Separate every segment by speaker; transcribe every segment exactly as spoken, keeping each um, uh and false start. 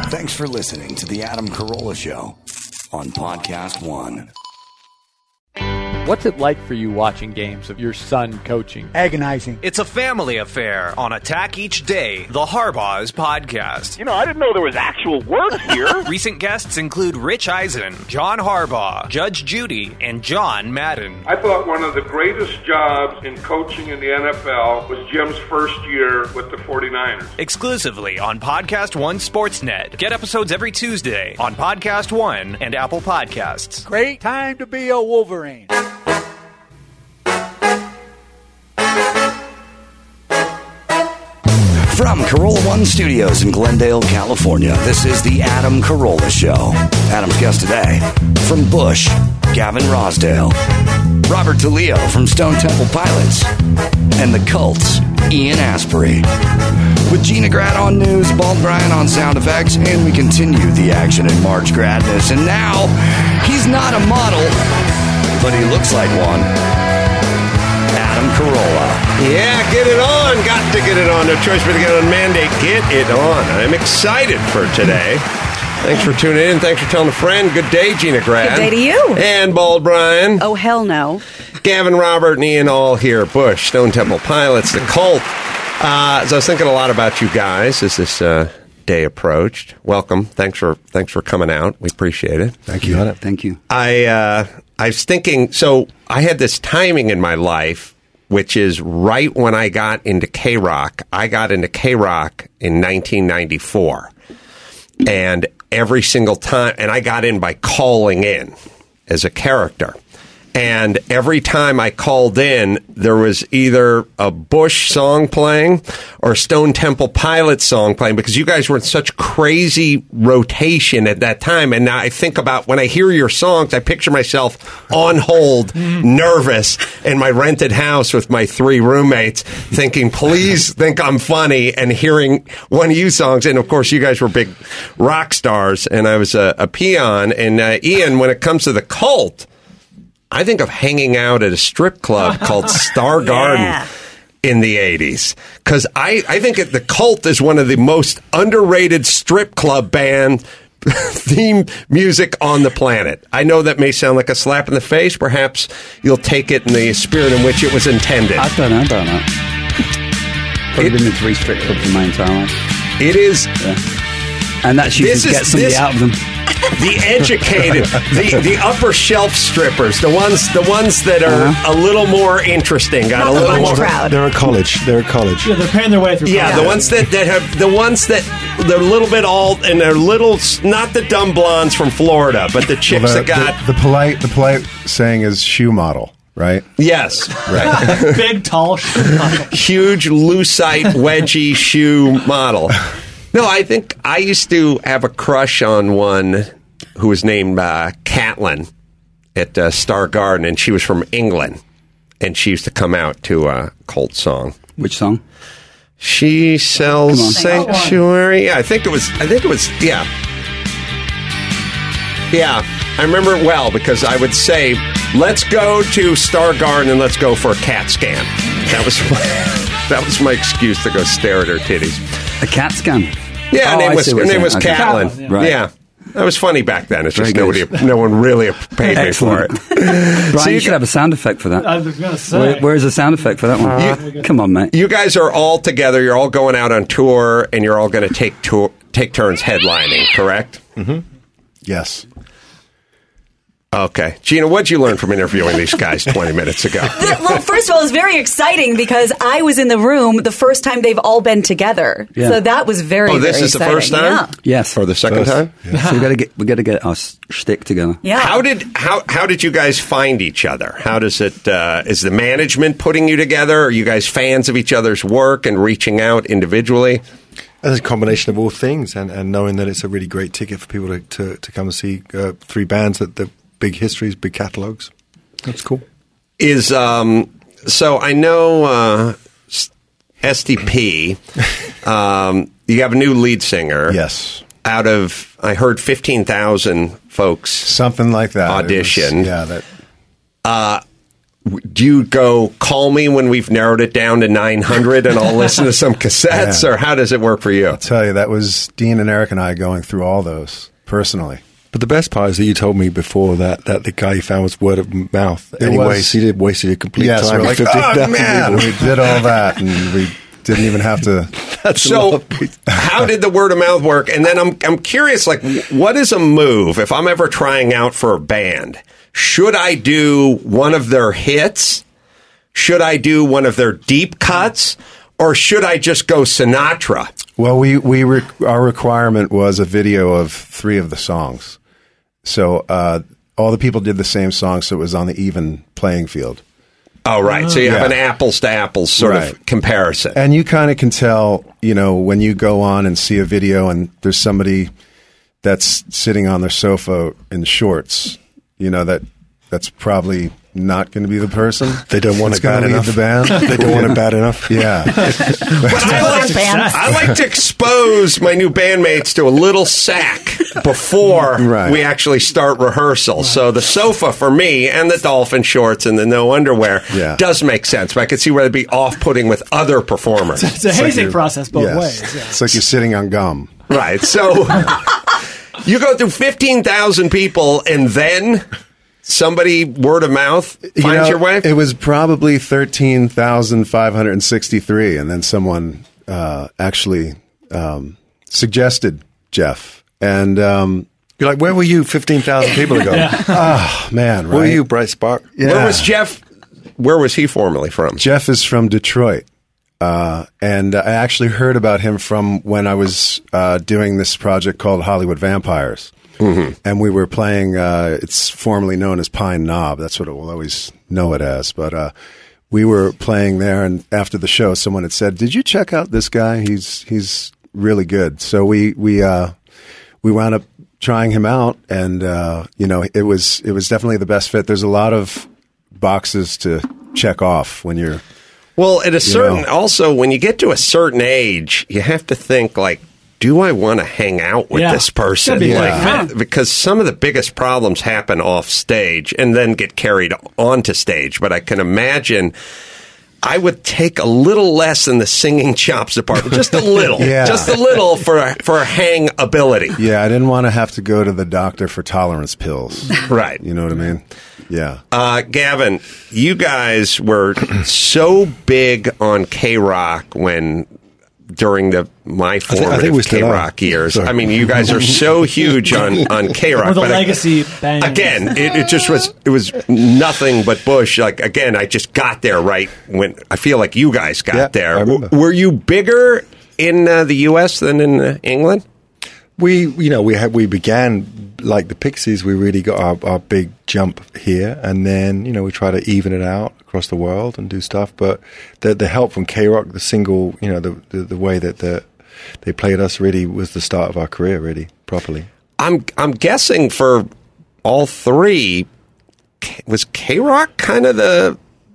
Speaker 1: Thanks for listening to The Adam Carolla Show on Podcast One.
Speaker 2: What's it like for you watching games of your son coaching?
Speaker 3: Agonizing.
Speaker 4: It's a family affair on Attack Each Day, the Harbaugh's podcast.
Speaker 5: You know, I didn't know there was actual work here.
Speaker 4: Recent guests include Rich Eisen, John Harbaugh, Judge Judy, and John Madden.
Speaker 6: I thought one of the greatest jobs in coaching in the N F L was Jim's first year with the forty-niners.
Speaker 4: Exclusively on Podcast One Sportsnet. Get episodes every Tuesday on Podcast One and Apple Podcasts.
Speaker 3: Great time to be a Wolverine.
Speaker 1: From Carolla One Studios in Glendale, California, this is The Adam Carolla Show. Adam's guest today, from Bush, Gavin Rossdale, Robert DeLeo from Stone Temple Pilots, and the Cults, Ian Asprey. With Gina Grad on news, Bald Brian on sound effects, and we continue the action in March Gradness. And now, he's not a model, but he looks like one. Adam Carolla.
Speaker 7: Yeah, get it on. Got to get it on. No choice but to get on mandate. Get it on. I'm excited for today. Thanks for tuning in. Thanks for telling a friend. Good day, Gina Grad.
Speaker 8: Good day to you.
Speaker 7: And Bald Brian.
Speaker 8: Oh, hell no.
Speaker 7: Gavin, Robert, and Ian all here. Bush, Stone Temple Pilots, the Cult. Uh, so I was thinking a lot about you guys as this uh, day approached. Welcome. Thanks for thanks for coming out. We appreciate it.
Speaker 9: Thank you. Thank you.
Speaker 7: I uh, I was thinking. So I had this timing in my life, which is right when I got into K-Rock. I got into K-Rock in nineteen ninety-four. And every single time, and I got in by calling in as a character. And every time I called in, there was either a Bush song playing or a Stone Temple Pilots song playing, because you guys were in such crazy rotation at that time. And now I think about when I hear your songs, I picture myself on hold, nervous, in my rented house with my three roommates, thinking, please think I'm funny, and hearing one of you songs. And of course, you guys were big rock stars, and I was a, a peon. And uh, Ian, when it comes to the Cult, I think of hanging out at a strip club called Star Garden
Speaker 8: Yeah.
Speaker 7: in the eighties. Because I, I think it, the Cult is one of the most underrated strip club band theme music on the planet. I know that may sound like a slap in the face. Perhaps you'll take it in the spirit in which it was intended.
Speaker 9: I don't know about that. Probably
Speaker 7: It-
Speaker 9: been in three strip clubs in my entire life.
Speaker 7: It is...
Speaker 9: Yeah. And that's usually
Speaker 7: This
Speaker 9: to
Speaker 7: is-
Speaker 9: get somebody
Speaker 7: this-
Speaker 9: out of them.
Speaker 7: The educated, the, the upper shelf strippers, the ones the ones that are
Speaker 9: Uh-huh.
Speaker 7: a little more interesting, got
Speaker 8: Not
Speaker 7: a
Speaker 8: the
Speaker 7: little
Speaker 8: lunch
Speaker 7: more.
Speaker 8: crowd.
Speaker 10: They're at college. They're at college.
Speaker 11: Yeah, they're paying their way through.
Speaker 7: Yeah,
Speaker 11: college.
Speaker 7: the ones that, that have the ones that they're a little bit alt and they're little, not the dumb blondes from Florida, but the chicks
Speaker 10: Well, the,
Speaker 7: that got
Speaker 10: the, the polite the polite saying is shoe model, right?
Speaker 7: yes,
Speaker 10: Right.
Speaker 11: big, tall shoe model.
Speaker 7: huge lucite wedgie shoe model. No, I think I used to have a crush on one who was named uh, Catlin at uh, Star Garden, and she was from England, and she used to come out to a Cult song.
Speaker 9: Which song?
Speaker 7: She sells Sanctuary. Yeah, I think it was. I think it was. Yeah, yeah. I remember it well because I would say, "Let's go to Star Garden and let's go for a CAT scan." That was my, that was my excuse to go stare at her titties.
Speaker 9: A CAT scan?
Speaker 7: Yeah, her
Speaker 9: Oh,
Speaker 7: name
Speaker 9: I
Speaker 7: was
Speaker 9: see
Speaker 7: her
Speaker 9: what
Speaker 7: name
Speaker 9: you're
Speaker 7: was
Speaker 9: saying. Okay.
Speaker 7: Catlin.
Speaker 11: Catlin,
Speaker 9: yeah.
Speaker 7: Yeah. That was funny back then. It's just
Speaker 9: Very
Speaker 7: nobody,
Speaker 9: good.
Speaker 7: no one really paid me for it.
Speaker 9: Brian,
Speaker 7: So
Speaker 9: you,
Speaker 7: you
Speaker 9: should have a sound effect for that.
Speaker 11: I was going to say.
Speaker 9: Where, where's the sound effect for that one?
Speaker 7: You-
Speaker 9: Come on, mate.
Speaker 7: You guys are all together. You're all going out on tour, and you're all going to take tour, take turns headlining. Correct?
Speaker 10: Yes.
Speaker 7: Okay, Gina, what'd you learn from interviewing these guys twenty minutes ago?
Speaker 8: Well, first of all, it's very exciting because I was in the room the first time they've all been together.
Speaker 9: Yeah.
Speaker 8: So that was very,
Speaker 7: Oh, this
Speaker 8: very
Speaker 7: is the
Speaker 8: exciting.
Speaker 7: first time?
Speaker 8: Yeah.
Speaker 9: Yes.
Speaker 7: Or the second time?
Speaker 9: So we got to get we got to get our s- shtick together.
Speaker 8: Yeah.
Speaker 7: How did how how did you guys find each other? How does it uh, is the management putting you together? Are you guys fans of each other's work and reaching out individually?
Speaker 10: As a combination of all things, and, and knowing that it's a really great ticket for people to, to, to come and see uh, three bands that the big histories, big catalogs. That's cool.
Speaker 7: Is um so I know uh, S T P. um, you have a new lead singer.
Speaker 10: Yes.
Speaker 7: Out of I heard fifteen thousand folks.
Speaker 10: Something like that.
Speaker 7: Audition.
Speaker 10: It was- yeah. That.
Speaker 7: Uh, do you go call me when we've narrowed it down to nine hundred and I'll listen to some cassettes,
Speaker 12: Yeah.
Speaker 7: or how does it work for you?
Speaker 12: I'll tell you, that was Dean and Eric and I going through all those personally.
Speaker 10: But the best part is that you told me before that that the guy you found was word of mouth.
Speaker 12: It
Speaker 10: Anyway,
Speaker 12: was-
Speaker 10: so you did wasted your complete
Speaker 12: Yes,
Speaker 10: time.
Speaker 12: we're like,
Speaker 10: fifteen
Speaker 12: oh
Speaker 10: thousand
Speaker 12: man,
Speaker 10: people.
Speaker 12: we did all that, and we didn't even have to.
Speaker 10: That's a
Speaker 7: So,
Speaker 10: lot of people.
Speaker 7: how did the word of mouth work? And then I'm I'm curious, like, what is a move if I'm ever trying out for a band? Should I do one of their hits? Should I do one of their deep cuts? Or should I just go Sinatra?
Speaker 12: Well, we we re- our requirement was a video of three of the songs, so uh, all the people did the same song, so it was on the even playing field.
Speaker 7: Oh, right. So you have
Speaker 12: Yeah.
Speaker 7: an apples to apples sort
Speaker 12: Right.
Speaker 7: of comparison.
Speaker 12: And you kind of can tell, you know, when you go on and see a video and there's somebody that's sitting on their sofa in shorts, you know, that that's probably not going to be the person.
Speaker 10: They don't want
Speaker 12: that's
Speaker 10: it bad
Speaker 12: gonna lead
Speaker 10: enough.
Speaker 12: the band.
Speaker 10: They don't want it bad enough.
Speaker 12: Yeah.
Speaker 7: But I like, I like to expose my new bandmates to a little sack before
Speaker 12: Right.
Speaker 7: we actually start rehearsal. So the sofa for me and the dolphin shorts and the no underwear
Speaker 12: Yeah.
Speaker 7: does make sense. But I could see where it'd be off-putting with other performers.
Speaker 11: It's a
Speaker 12: It's like
Speaker 11: hazing
Speaker 12: you're-
Speaker 11: process both
Speaker 12: yes.
Speaker 11: ways. Yeah.
Speaker 12: It's like you're sitting on gum.
Speaker 7: Right. So you go through fifteen thousand people and then somebody word of mouth finds
Speaker 12: You know,
Speaker 7: your way?
Speaker 12: It was probably thirteen thousand five hundred sixty-three, and then someone uh, actually um, suggested Jeff. And um,
Speaker 10: You're like, where were you fifteen thousand people ago?
Speaker 12: oh, man, right?
Speaker 10: Where were you, Bryce Spark?
Speaker 12: Yeah.
Speaker 7: Where was Jeff? Where was he formerly from?
Speaker 12: Jeff is from Detroit. Uh, and I actually heard about him from when I was uh, doing this project called Hollywood Vampires. Mm-hmm. And we were playing, uh, it's formerly known as Pine Knob. That's what it will always know it as. But uh, we were playing there, and after the show, someone had said, "Did you check out this guy? He's he's really good." So we we uh, we wound up trying him out, and uh, you know, it was it was definitely the best fit. There's a lot of boxes to check off when you're.
Speaker 7: Well, at a certain,
Speaker 12: know.
Speaker 7: also, when you get to a certain age, you have to think, like, do I want to hang out with
Speaker 11: Yeah.
Speaker 7: this person?
Speaker 11: Gotta be
Speaker 7: Like,
Speaker 11: right.
Speaker 7: man, because some of the biggest problems happen off stage and then get carried onto stage. But I can imagine I would take a little less in the singing chops department, just a little,
Speaker 12: Yeah.
Speaker 7: just a little for for hang ability.
Speaker 12: Yeah, I didn't want to have to go to the doctor for tolerance pills.
Speaker 7: Right.
Speaker 12: You know what I mean? Yeah.
Speaker 7: Uh, Gavin, you guys were so big on K-Rock when during the my
Speaker 10: think- I think
Speaker 7: formative
Speaker 10: we still are.
Speaker 7: K-Rock years.
Speaker 10: Sorry.
Speaker 7: I mean, you guys are so huge on on K-Rock.
Speaker 11: We're the
Speaker 7: but I-
Speaker 11: legacy band.
Speaker 7: Again, it, it just was it was nothing but Bush. Like again, I just got there right when I feel like you guys got
Speaker 10: Yeah,
Speaker 7: there.
Speaker 10: I remember.
Speaker 7: W- Were you bigger in uh, the U S than in uh, England?
Speaker 10: We, you know, we had we began like the Pixies. We really got our, our big jump here, and then you know we try to even it out across the world and do stuff. But the the help from K-Rock, the single, you know, the the, the way that the, they played us really was the start of our career, really properly.
Speaker 7: I'm I'm guessing for all three, K- was K-Rock kind of the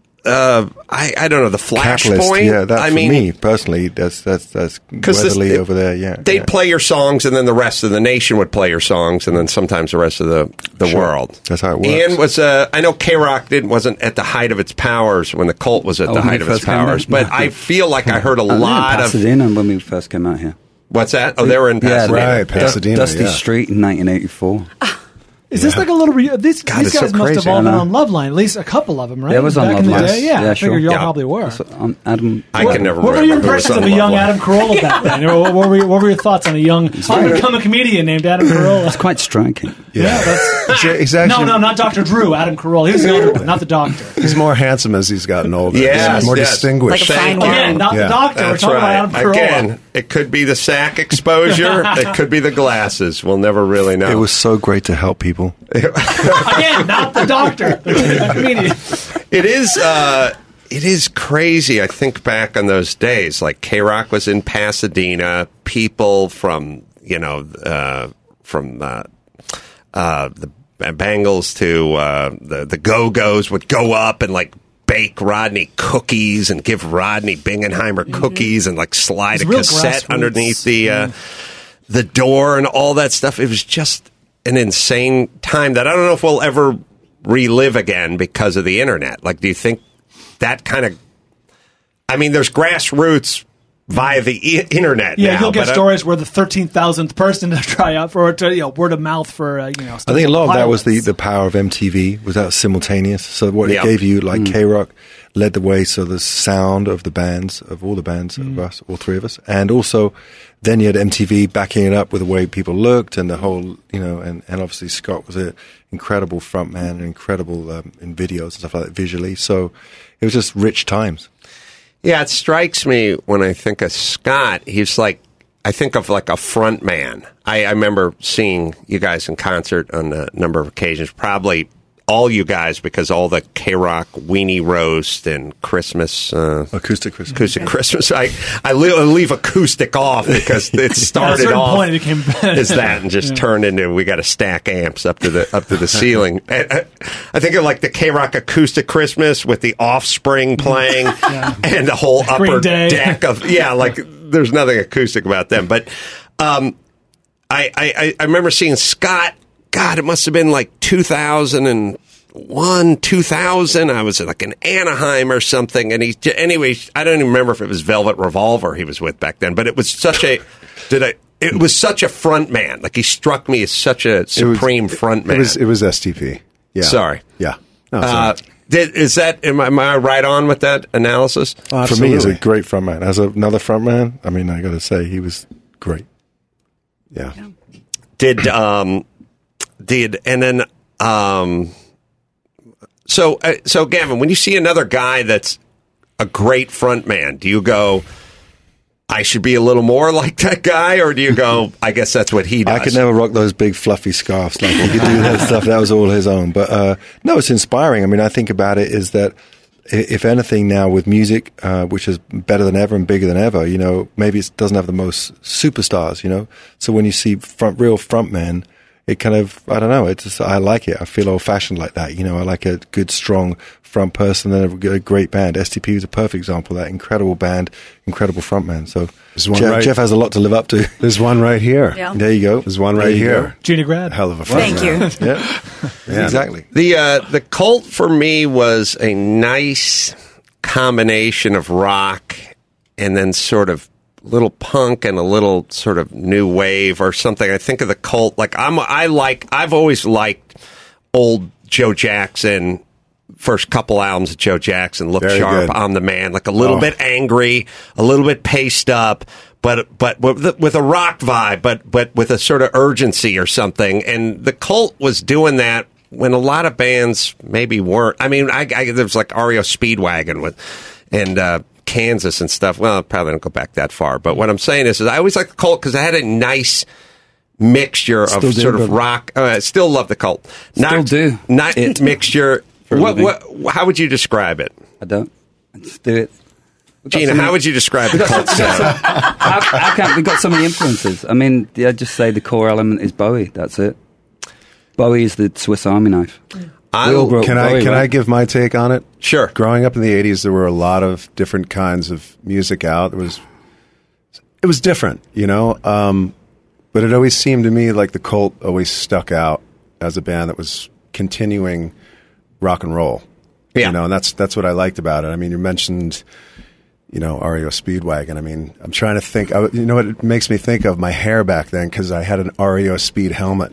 Speaker 7: uh, I I don't know the flashpoint.
Speaker 10: Catalyst, yeah. That
Speaker 7: I
Speaker 10: for
Speaker 7: mean,
Speaker 10: me personally, that's that's that's
Speaker 7: because
Speaker 10: Weatherly over there, yeah.
Speaker 7: they'd
Speaker 10: yeah.
Speaker 7: play your songs, and then the rest of the nation would play your songs, and then sometimes the rest of the, the
Speaker 10: Sure.
Speaker 7: world.
Speaker 10: That's how it works.
Speaker 7: Ian was, uh, I know K-Rock didn't wasn't at the height of its powers when the Cult was at
Speaker 9: Oh,
Speaker 7: the
Speaker 9: when
Speaker 7: height
Speaker 9: it
Speaker 7: of its
Speaker 9: first came
Speaker 7: powers,
Speaker 9: out?
Speaker 7: but
Speaker 9: Yeah.
Speaker 7: I feel like I heard a
Speaker 9: I lived in
Speaker 7: lot of
Speaker 9: Pasadena when we first came out here.
Speaker 7: what's that? Oh, they were in Pasadena.
Speaker 9: Yeah,
Speaker 12: Right, Pasadena,
Speaker 9: Dusty
Speaker 12: yeah.
Speaker 9: Street in nineteen eighty-four.
Speaker 11: Is this like a little? Re- these
Speaker 7: God,
Speaker 11: these
Speaker 7: it's so
Speaker 11: guys must have
Speaker 7: crazy,
Speaker 11: all
Speaker 9: I
Speaker 11: been
Speaker 9: know.
Speaker 11: on Loveline, at least a couple of them, right?
Speaker 9: Yeah, it was on
Speaker 11: Back in the
Speaker 9: Loveline.
Speaker 11: day. Yeah,
Speaker 9: Yeah,
Speaker 11: I
Speaker 9: sure.
Speaker 11: figured y'all
Speaker 7: Yeah.
Speaker 11: probably were.
Speaker 9: So, um, Adam.
Speaker 7: I can never
Speaker 11: What were
Speaker 7: remember
Speaker 11: your
Speaker 7: who was
Speaker 11: impressions
Speaker 7: on
Speaker 11: of a young
Speaker 7: Loveline.
Speaker 11: Adam Carolla back then? Or what, what, were your, what were your thoughts on a young up-and-coming comedian named Adam Carolla?
Speaker 9: It's quite striking.
Speaker 11: Yeah, that's
Speaker 12: He's, he's actually,
Speaker 11: no, no, not Doctor Drew. Adam Carolla. He was the older one, not the doctor.
Speaker 12: He's more handsome as he's gotten older.
Speaker 7: Yes,
Speaker 12: He's more
Speaker 7: yes.
Speaker 12: distinguished.
Speaker 8: Like a fine
Speaker 7: Thank you.
Speaker 8: wine.
Speaker 11: Again, not
Speaker 12: Yeah.
Speaker 11: the doctor.
Speaker 7: That's
Speaker 11: We're talking
Speaker 7: right.
Speaker 11: about Adam Carolla.
Speaker 7: Again, it could be the sack exposure. It could be the glasses. We'll never really know.
Speaker 10: It was so great to help people.
Speaker 11: Again, not the doctor. The comedian.
Speaker 7: It is. Uh, it is crazy. I think back on those days. Like K-Rock was in Pasadena. People from you know uh, from uh, uh, the Bangles to uh, the the Go Go's would go up and like bake Rodney cookies and give Rodney Bingenheimer cookies and like slide
Speaker 11: It's
Speaker 7: a
Speaker 11: real
Speaker 7: cassette
Speaker 11: grassroots.
Speaker 7: underneath the uh, the door and all that stuff. It was just an insane time that I don't know if we'll ever relive again because of the internet? Like, do you think that kind of? I mean, there's grassroots via the I- internet.
Speaker 11: Yeah,
Speaker 7: now,
Speaker 11: you'll get
Speaker 7: but, uh,
Speaker 11: stories where the thirteen thousandth person to try out for, to, you know, word of mouth for, uh, you know.
Speaker 10: I think a lot of that was the,
Speaker 11: pilots.
Speaker 10: the power of M T V, was that simultaneous. So what
Speaker 7: Yeah.
Speaker 10: it gave you, like
Speaker 9: Mm.
Speaker 10: K-Rock, led the way. So the sound of the bands, of all the bands,
Speaker 11: Mm.
Speaker 10: of us, all three of us. And also, then you had M T V backing it up with the way people looked and the whole, you know, and, and obviously Scott was an incredible frontman and incredible um, in videos and stuff like that visually. So it was just rich times.
Speaker 7: Yeah, it strikes me when I think of Scott, he's like, I think of like a front man. I, I remember seeing you guys in concert on a number of occasions, probably all you guys, because all the K-Rock Weenie Roast and Christmas. Uh,
Speaker 10: acoustic Christmas.
Speaker 7: Acoustic Christmas. I, I leave, I leave acoustic off because it
Speaker 11: At a
Speaker 7: started
Speaker 11: certain
Speaker 7: off
Speaker 11: point, it became
Speaker 7: as that and just
Speaker 11: Yeah.
Speaker 7: turned into we got to stack amps up to the up to the ceiling. I, I, I think of like the K-Rock Acoustic Christmas with the Offspring playing and the whole
Speaker 11: Green
Speaker 7: upper
Speaker 11: Day.
Speaker 7: deck of yeah, like there's nothing acoustic about them. But um, I, I I remember seeing Scott. God, it must have been like two thousand one, two thousand. I was like in Anaheim or something. And he, anyway, I don't even remember if it was Velvet Revolver he was with back then, but it was such a, did I, it was such a front man. Like he struck me as such a supreme front man.
Speaker 12: It was, it was S T P. Yeah.
Speaker 7: Sorry.
Speaker 12: Yeah. No, it's all
Speaker 7: Uh,
Speaker 12: right.
Speaker 7: did, is that, am I, am I right on with that analysis?
Speaker 12: Oh,
Speaker 10: For me, he's a
Speaker 12: absolutely.
Speaker 10: great frontman. As another frontman, I mean, I got to say, he was great.
Speaker 12: Yeah.
Speaker 7: Did, um, did, and then, um, so, uh, so Gavin, when you see another guy that's a great front man, do you go, I should be a little more like that guy, or do you go, I guess that's what he does?
Speaker 10: I could never rock those big fluffy scarves. Like he could do that stuff. That was all his own. But uh, no, it's inspiring. I mean, I think about it is that i- if anything now with music, uh, which is better than ever and bigger than ever, you know, maybe it doesn't have the most superstars, you know. So when you see front, real frontmen, it kind of, I don't know, it's just, I like it. I feel old fashioned like that. You know, I like a good, strong front person and a, a great band. S T P was a perfect example of that. Incredible band, incredible frontman. So
Speaker 12: There's one
Speaker 10: Jeff,
Speaker 12: right-
Speaker 10: Jeff has a lot to live up to.
Speaker 12: There's one right here.
Speaker 8: Yeah.
Speaker 10: There you go.
Speaker 12: There's one
Speaker 10: There
Speaker 12: right
Speaker 10: you
Speaker 12: here.
Speaker 10: go.
Speaker 11: Gina Grad.
Speaker 12: Hell of a
Speaker 8: Thank
Speaker 12: front
Speaker 8: you.
Speaker 12: man.
Speaker 10: Yeah,
Speaker 12: Yeah.
Speaker 10: exactly.
Speaker 7: The uh, the Cult for me was a nice combination of rock and then sort of little punk and a little sort of new wave or something. I think of the Cult like I'm I like I've always liked old Joe Jackson. First couple albums of Joe Jackson, Look
Speaker 12: Very
Speaker 7: Sharp,
Speaker 12: good.
Speaker 7: I'm the Man, like a little
Speaker 12: Oh.
Speaker 7: bit angry, a little bit paced up, but but with, with a rock vibe, but but with a sort of urgency or something. And the Cult was doing that when a lot of bands maybe weren't. I mean, I, I there was like R E O Speedwagon with and uh, Kansas and stuff. Well, I probably don't go back that far, but what I'm saying is, is I always like the Cult because it had a nice mixture of
Speaker 9: Still do,
Speaker 7: sort of
Speaker 9: brother.
Speaker 7: rock. Uh, I still love the Cult.
Speaker 9: Still
Speaker 7: Not,
Speaker 9: do.
Speaker 7: Not
Speaker 9: It.
Speaker 7: mixture.
Speaker 9: For a
Speaker 7: What,
Speaker 9: living.
Speaker 7: what? How would you describe it?
Speaker 9: I don't. I just do it. We've got
Speaker 7: Gina,
Speaker 9: so many-
Speaker 7: how would you describe the Cult sound?
Speaker 9: how, how can we've got so many influences? I mean, yeah, I'd just say the core element is Bowie. That's it. Bowie is the Swiss Army knife.
Speaker 7: I-
Speaker 9: We all grew up
Speaker 12: Can
Speaker 9: with
Speaker 12: I
Speaker 9: Bowie,
Speaker 12: can I
Speaker 9: right?
Speaker 12: give my take on it?
Speaker 7: Sure.
Speaker 12: Growing up in the eighties, there were a lot of different kinds of music out. It was it was different, you know. Um, but it always seemed to me like the Cult always stuck out as a band that was continuing rock and roll.
Speaker 7: Yeah.
Speaker 12: You know, and that's that's what I liked about it. I mean, you mentioned, you know, R E O Speedwagon. I mean, I'm trying to think. I, you know what it makes me think of? My hair back then, because I had an R E O Speed helmet.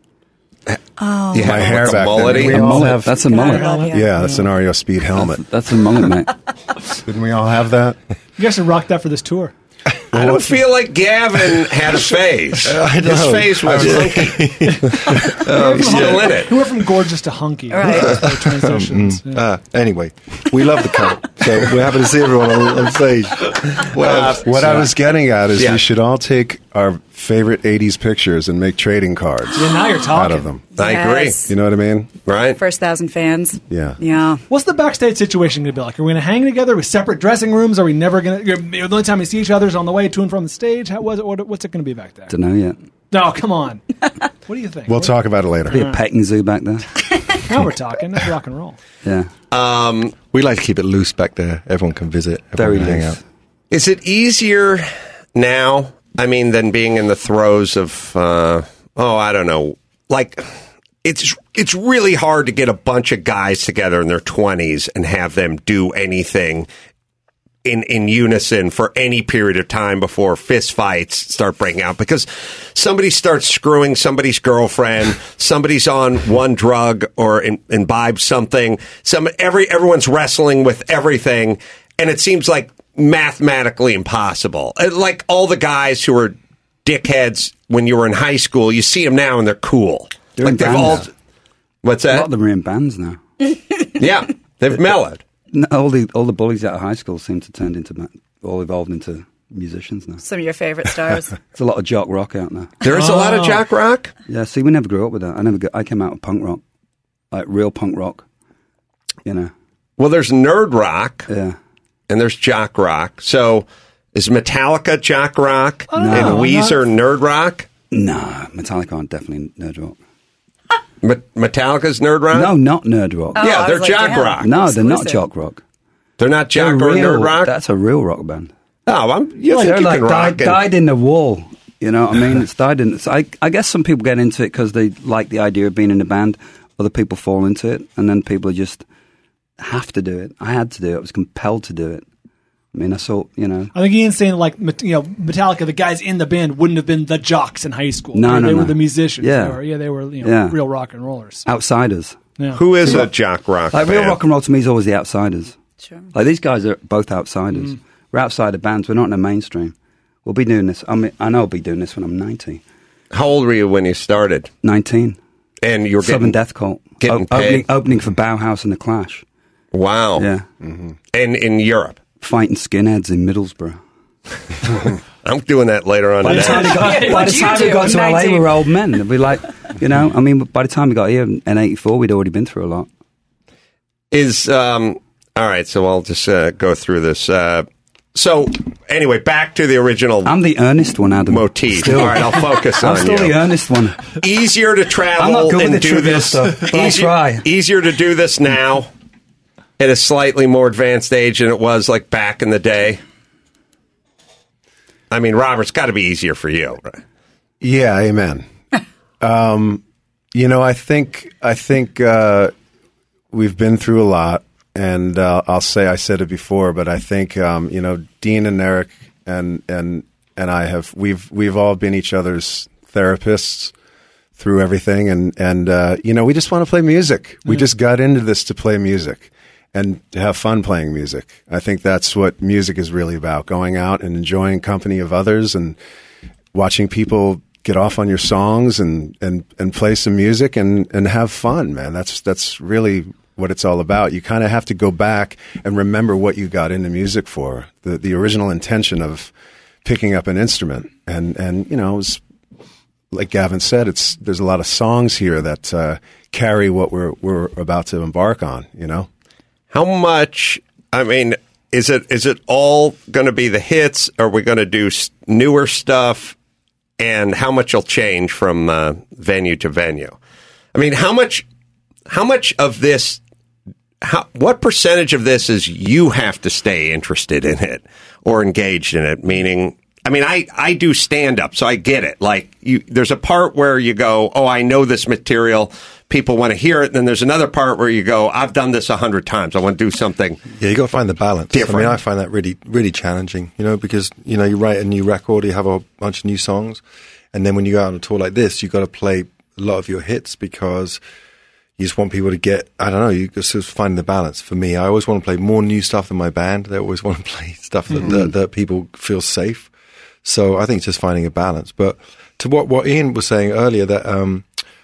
Speaker 8: Oh,
Speaker 7: You
Speaker 12: My
Speaker 7: have
Speaker 12: hair
Speaker 7: like
Speaker 12: back
Speaker 7: a
Speaker 12: then.
Speaker 7: mullety?
Speaker 12: We
Speaker 9: A
Speaker 12: all
Speaker 9: mullet.
Speaker 12: have-
Speaker 9: That's a
Speaker 8: God, I
Speaker 9: mullet.
Speaker 8: love you.
Speaker 12: Yeah, that's an R E O Speed helmet.
Speaker 9: That's a mullet, mate.
Speaker 12: Didn't we all have that?
Speaker 11: You guys should rock that for this tour.
Speaker 7: I don't feel like Gavin had a phase.
Speaker 10: I
Speaker 7: His
Speaker 10: know.
Speaker 7: face was hunky. Oh, he's still in it.
Speaker 11: He went from gorgeous to hunky.
Speaker 8: Right.
Speaker 11: Those are the transitions. Yeah.
Speaker 10: Uh, anyway, we love the Cult, so we're happy to see everyone on, on stage.
Speaker 12: Well, what I was getting at is
Speaker 7: Yeah.
Speaker 12: we should all take our favorite eighties pictures and make trading cards
Speaker 11: Yeah, now you're
Speaker 12: out
Speaker 11: talking.
Speaker 12: of them.
Speaker 7: I
Speaker 8: Yes.
Speaker 12: You know what I mean?
Speaker 7: agree. Right?
Speaker 8: First thousand fans.
Speaker 12: Yeah.
Speaker 8: Yeah.
Speaker 11: What's the backstage situation going to be like? Are we going to hang together with separate dressing rooms? Are we never going to? The only time we see each other is on the way to and from the stage. How was it? What, what's it going to be back there?
Speaker 9: Don't know yet.
Speaker 11: No, come on. What do you think?
Speaker 12: We'll talk about it later.
Speaker 9: Be a petting zoo back there.
Speaker 11: Now we're talking. That's rock and roll.
Speaker 9: Yeah.
Speaker 7: Um,
Speaker 10: We like to keep it loose back there. Everyone can visit.
Speaker 9: Very
Speaker 10: Everyone can hang
Speaker 9: loose.
Speaker 10: out.
Speaker 7: is it easier now, I mean, than being in the throes of, uh, oh, I don't know, like, it's it's really hard to get a bunch of guys together in their twenties and have them do anything in in unison for any period of time before fist fights start breaking out, because somebody starts screwing somebody's girlfriend, somebody's on one drug or in, imbibes something, some every everyone's wrestling with everything, and it seems like mathematically impossible. Like all the guys who were dickheads when you were in high school, you see them now and they're cool.
Speaker 9: They're
Speaker 7: like
Speaker 9: in
Speaker 7: they've
Speaker 9: bands.
Speaker 7: all. What's
Speaker 9: A
Speaker 7: that?
Speaker 9: lot of them are in bands now.
Speaker 7: Yeah, they've mellowed.
Speaker 9: No, all the all the bullies out of high school seem to turn into ma- all evolved into musicians now.
Speaker 8: Some of your favorite stars.
Speaker 9: There's a lot of jock rock out there.
Speaker 7: There is a lot of jock rock.
Speaker 9: Yeah, see, we never grew up with that. I never. Got, I came out of punk rock, like real punk rock. You know.
Speaker 7: Well, there's nerd rock.
Speaker 9: Yeah.
Speaker 7: And there's jock rock. So is Metallica jock rock
Speaker 9: Oh,
Speaker 7: and
Speaker 9: no,
Speaker 7: Weezer nerd rock?
Speaker 9: Nah, Metallica aren't definitely nerd rock.
Speaker 7: Me- Metallica's nerd rock?
Speaker 9: No, not nerd rock.
Speaker 8: Oh,
Speaker 7: yeah,
Speaker 8: I
Speaker 7: they're
Speaker 8: was like,
Speaker 7: jock
Speaker 8: damn.
Speaker 7: rock.
Speaker 9: No, they're not
Speaker 8: Exclusive.
Speaker 9: jock rock.
Speaker 7: They're not jock
Speaker 9: They're
Speaker 7: or
Speaker 9: real,
Speaker 7: nerd rock?
Speaker 9: That's a real rock band.
Speaker 7: Oh, I'm, you think
Speaker 9: They're
Speaker 7: you
Speaker 9: like
Speaker 7: can rock
Speaker 9: died,
Speaker 7: and-
Speaker 9: died in the wall. You know what I mean? It's died in. So I, I guess some people get into it because they like the idea of being in a band. Other people fall into it, and then people just have to do it. I had to do it. I was compelled to do it. I mean, I saw, you know.
Speaker 11: I think Ian's saying like Met- you know Metallica, the guys in the band wouldn't have been the jocks in high school.
Speaker 9: No,
Speaker 11: they,
Speaker 9: no,
Speaker 11: they
Speaker 9: no.
Speaker 11: were the musicians.
Speaker 9: Yeah.
Speaker 11: They were, yeah, they were you know,
Speaker 9: Yeah.
Speaker 11: real rock and rollers.
Speaker 9: Outsiders.
Speaker 11: Yeah.
Speaker 7: Who is a jock rock
Speaker 9: Like real
Speaker 7: band?
Speaker 9: rock and roll to me is always the outsiders.
Speaker 8: Sure.
Speaker 9: Like these guys are both outsiders.
Speaker 11: Mm.
Speaker 9: We're outsider bands. We're not in the mainstream. We'll be doing this. I mean, I know I'll be doing this when I'm ninety.
Speaker 7: How old were you when you started?
Speaker 9: nineteen.
Speaker 7: And you were
Speaker 9: Southern
Speaker 7: getting,
Speaker 9: Death Cult.
Speaker 7: getting
Speaker 9: O- opening,
Speaker 7: paid?
Speaker 9: opening for Bauhaus and The Clash.
Speaker 7: Wow.
Speaker 9: Yeah.
Speaker 7: And in Europe?
Speaker 9: Fighting skinheads in Middlesbrough.
Speaker 7: I'm doing that later on
Speaker 9: By the
Speaker 7: today.
Speaker 9: time we got, by the
Speaker 8: What'd you
Speaker 9: time we
Speaker 8: do
Speaker 9: got
Speaker 8: at
Speaker 9: to L A,
Speaker 8: nineteen?
Speaker 9: we were old men. We'd be like, you know, I mean, by the time we got here in eighty-four, we'd already been through a lot.
Speaker 7: Is, um, all right, so I'll just uh, go through this. Uh, so, anyway, back to the original
Speaker 9: I'm the earnest one, Adam.
Speaker 7: motif.
Speaker 9: Still.
Speaker 7: All right, I'll focus
Speaker 9: I'm
Speaker 7: on
Speaker 9: still
Speaker 7: you.
Speaker 9: the earnest one.
Speaker 7: Easier to travel
Speaker 9: I'm not good
Speaker 7: and
Speaker 9: with the
Speaker 7: do
Speaker 9: trivial
Speaker 7: this.
Speaker 9: stuff, but I'll
Speaker 7: easier,
Speaker 9: try.
Speaker 7: easier to do this now at a slightly more advanced age than it was like back in the day. I mean, Robert, it's got to be easier for you, right?
Speaker 12: Yeah, amen. um, you know, I think I think uh, we've been through a lot, and uh, I'll say I said it before, but I think um, you know, Dean and Eric and and and I have we've we've all been each other's therapists through everything, and and uh, you know, we just want to play music. We just got into this to play music and to have fun playing music. I think that's what music is really about, going out and enjoying company of others and watching people get off on your songs and, and, and play some music and, and have fun, man. That's that's really what it's all about. You kind of have to go back and remember what you got into music for, the the original intention of picking up an instrument. And, and you know, it was, like Gavin said, it's there's a lot of songs here that uh, carry what we're we're about to embark on, you know?
Speaker 7: How much, I mean, is it is it all going to be the hits? Are we going to do s- newer stuff? And how much will change from uh, venue to venue? I mean, how much how much of this, how, what percentage of this is you have to stay interested in it or engaged in it? Meaning, I mean, I, I do stand-up, so I get it. Like, you, there's a part where you go, oh, I know this material. People want to hear it. And then there's another part where you go, I've done this a hundred times. I want to do something.
Speaker 10: Yeah, you got to find the balance.
Speaker 7: Different.
Speaker 10: I mean, I find that really, really challenging, you know, because, you know, you write a new record, you have a bunch of new songs, and then when you go out on a tour like this, you got to play a lot of your hits because you just want people to get, I don't know, you just sort of find the balance. For me, I always want to play more new stuff than my band. They always want to play stuff that,
Speaker 7: Mm-hmm.
Speaker 10: that, that people feel safe. So I think it's just finding a balance. But to what, what Ian was saying earlier, that, um,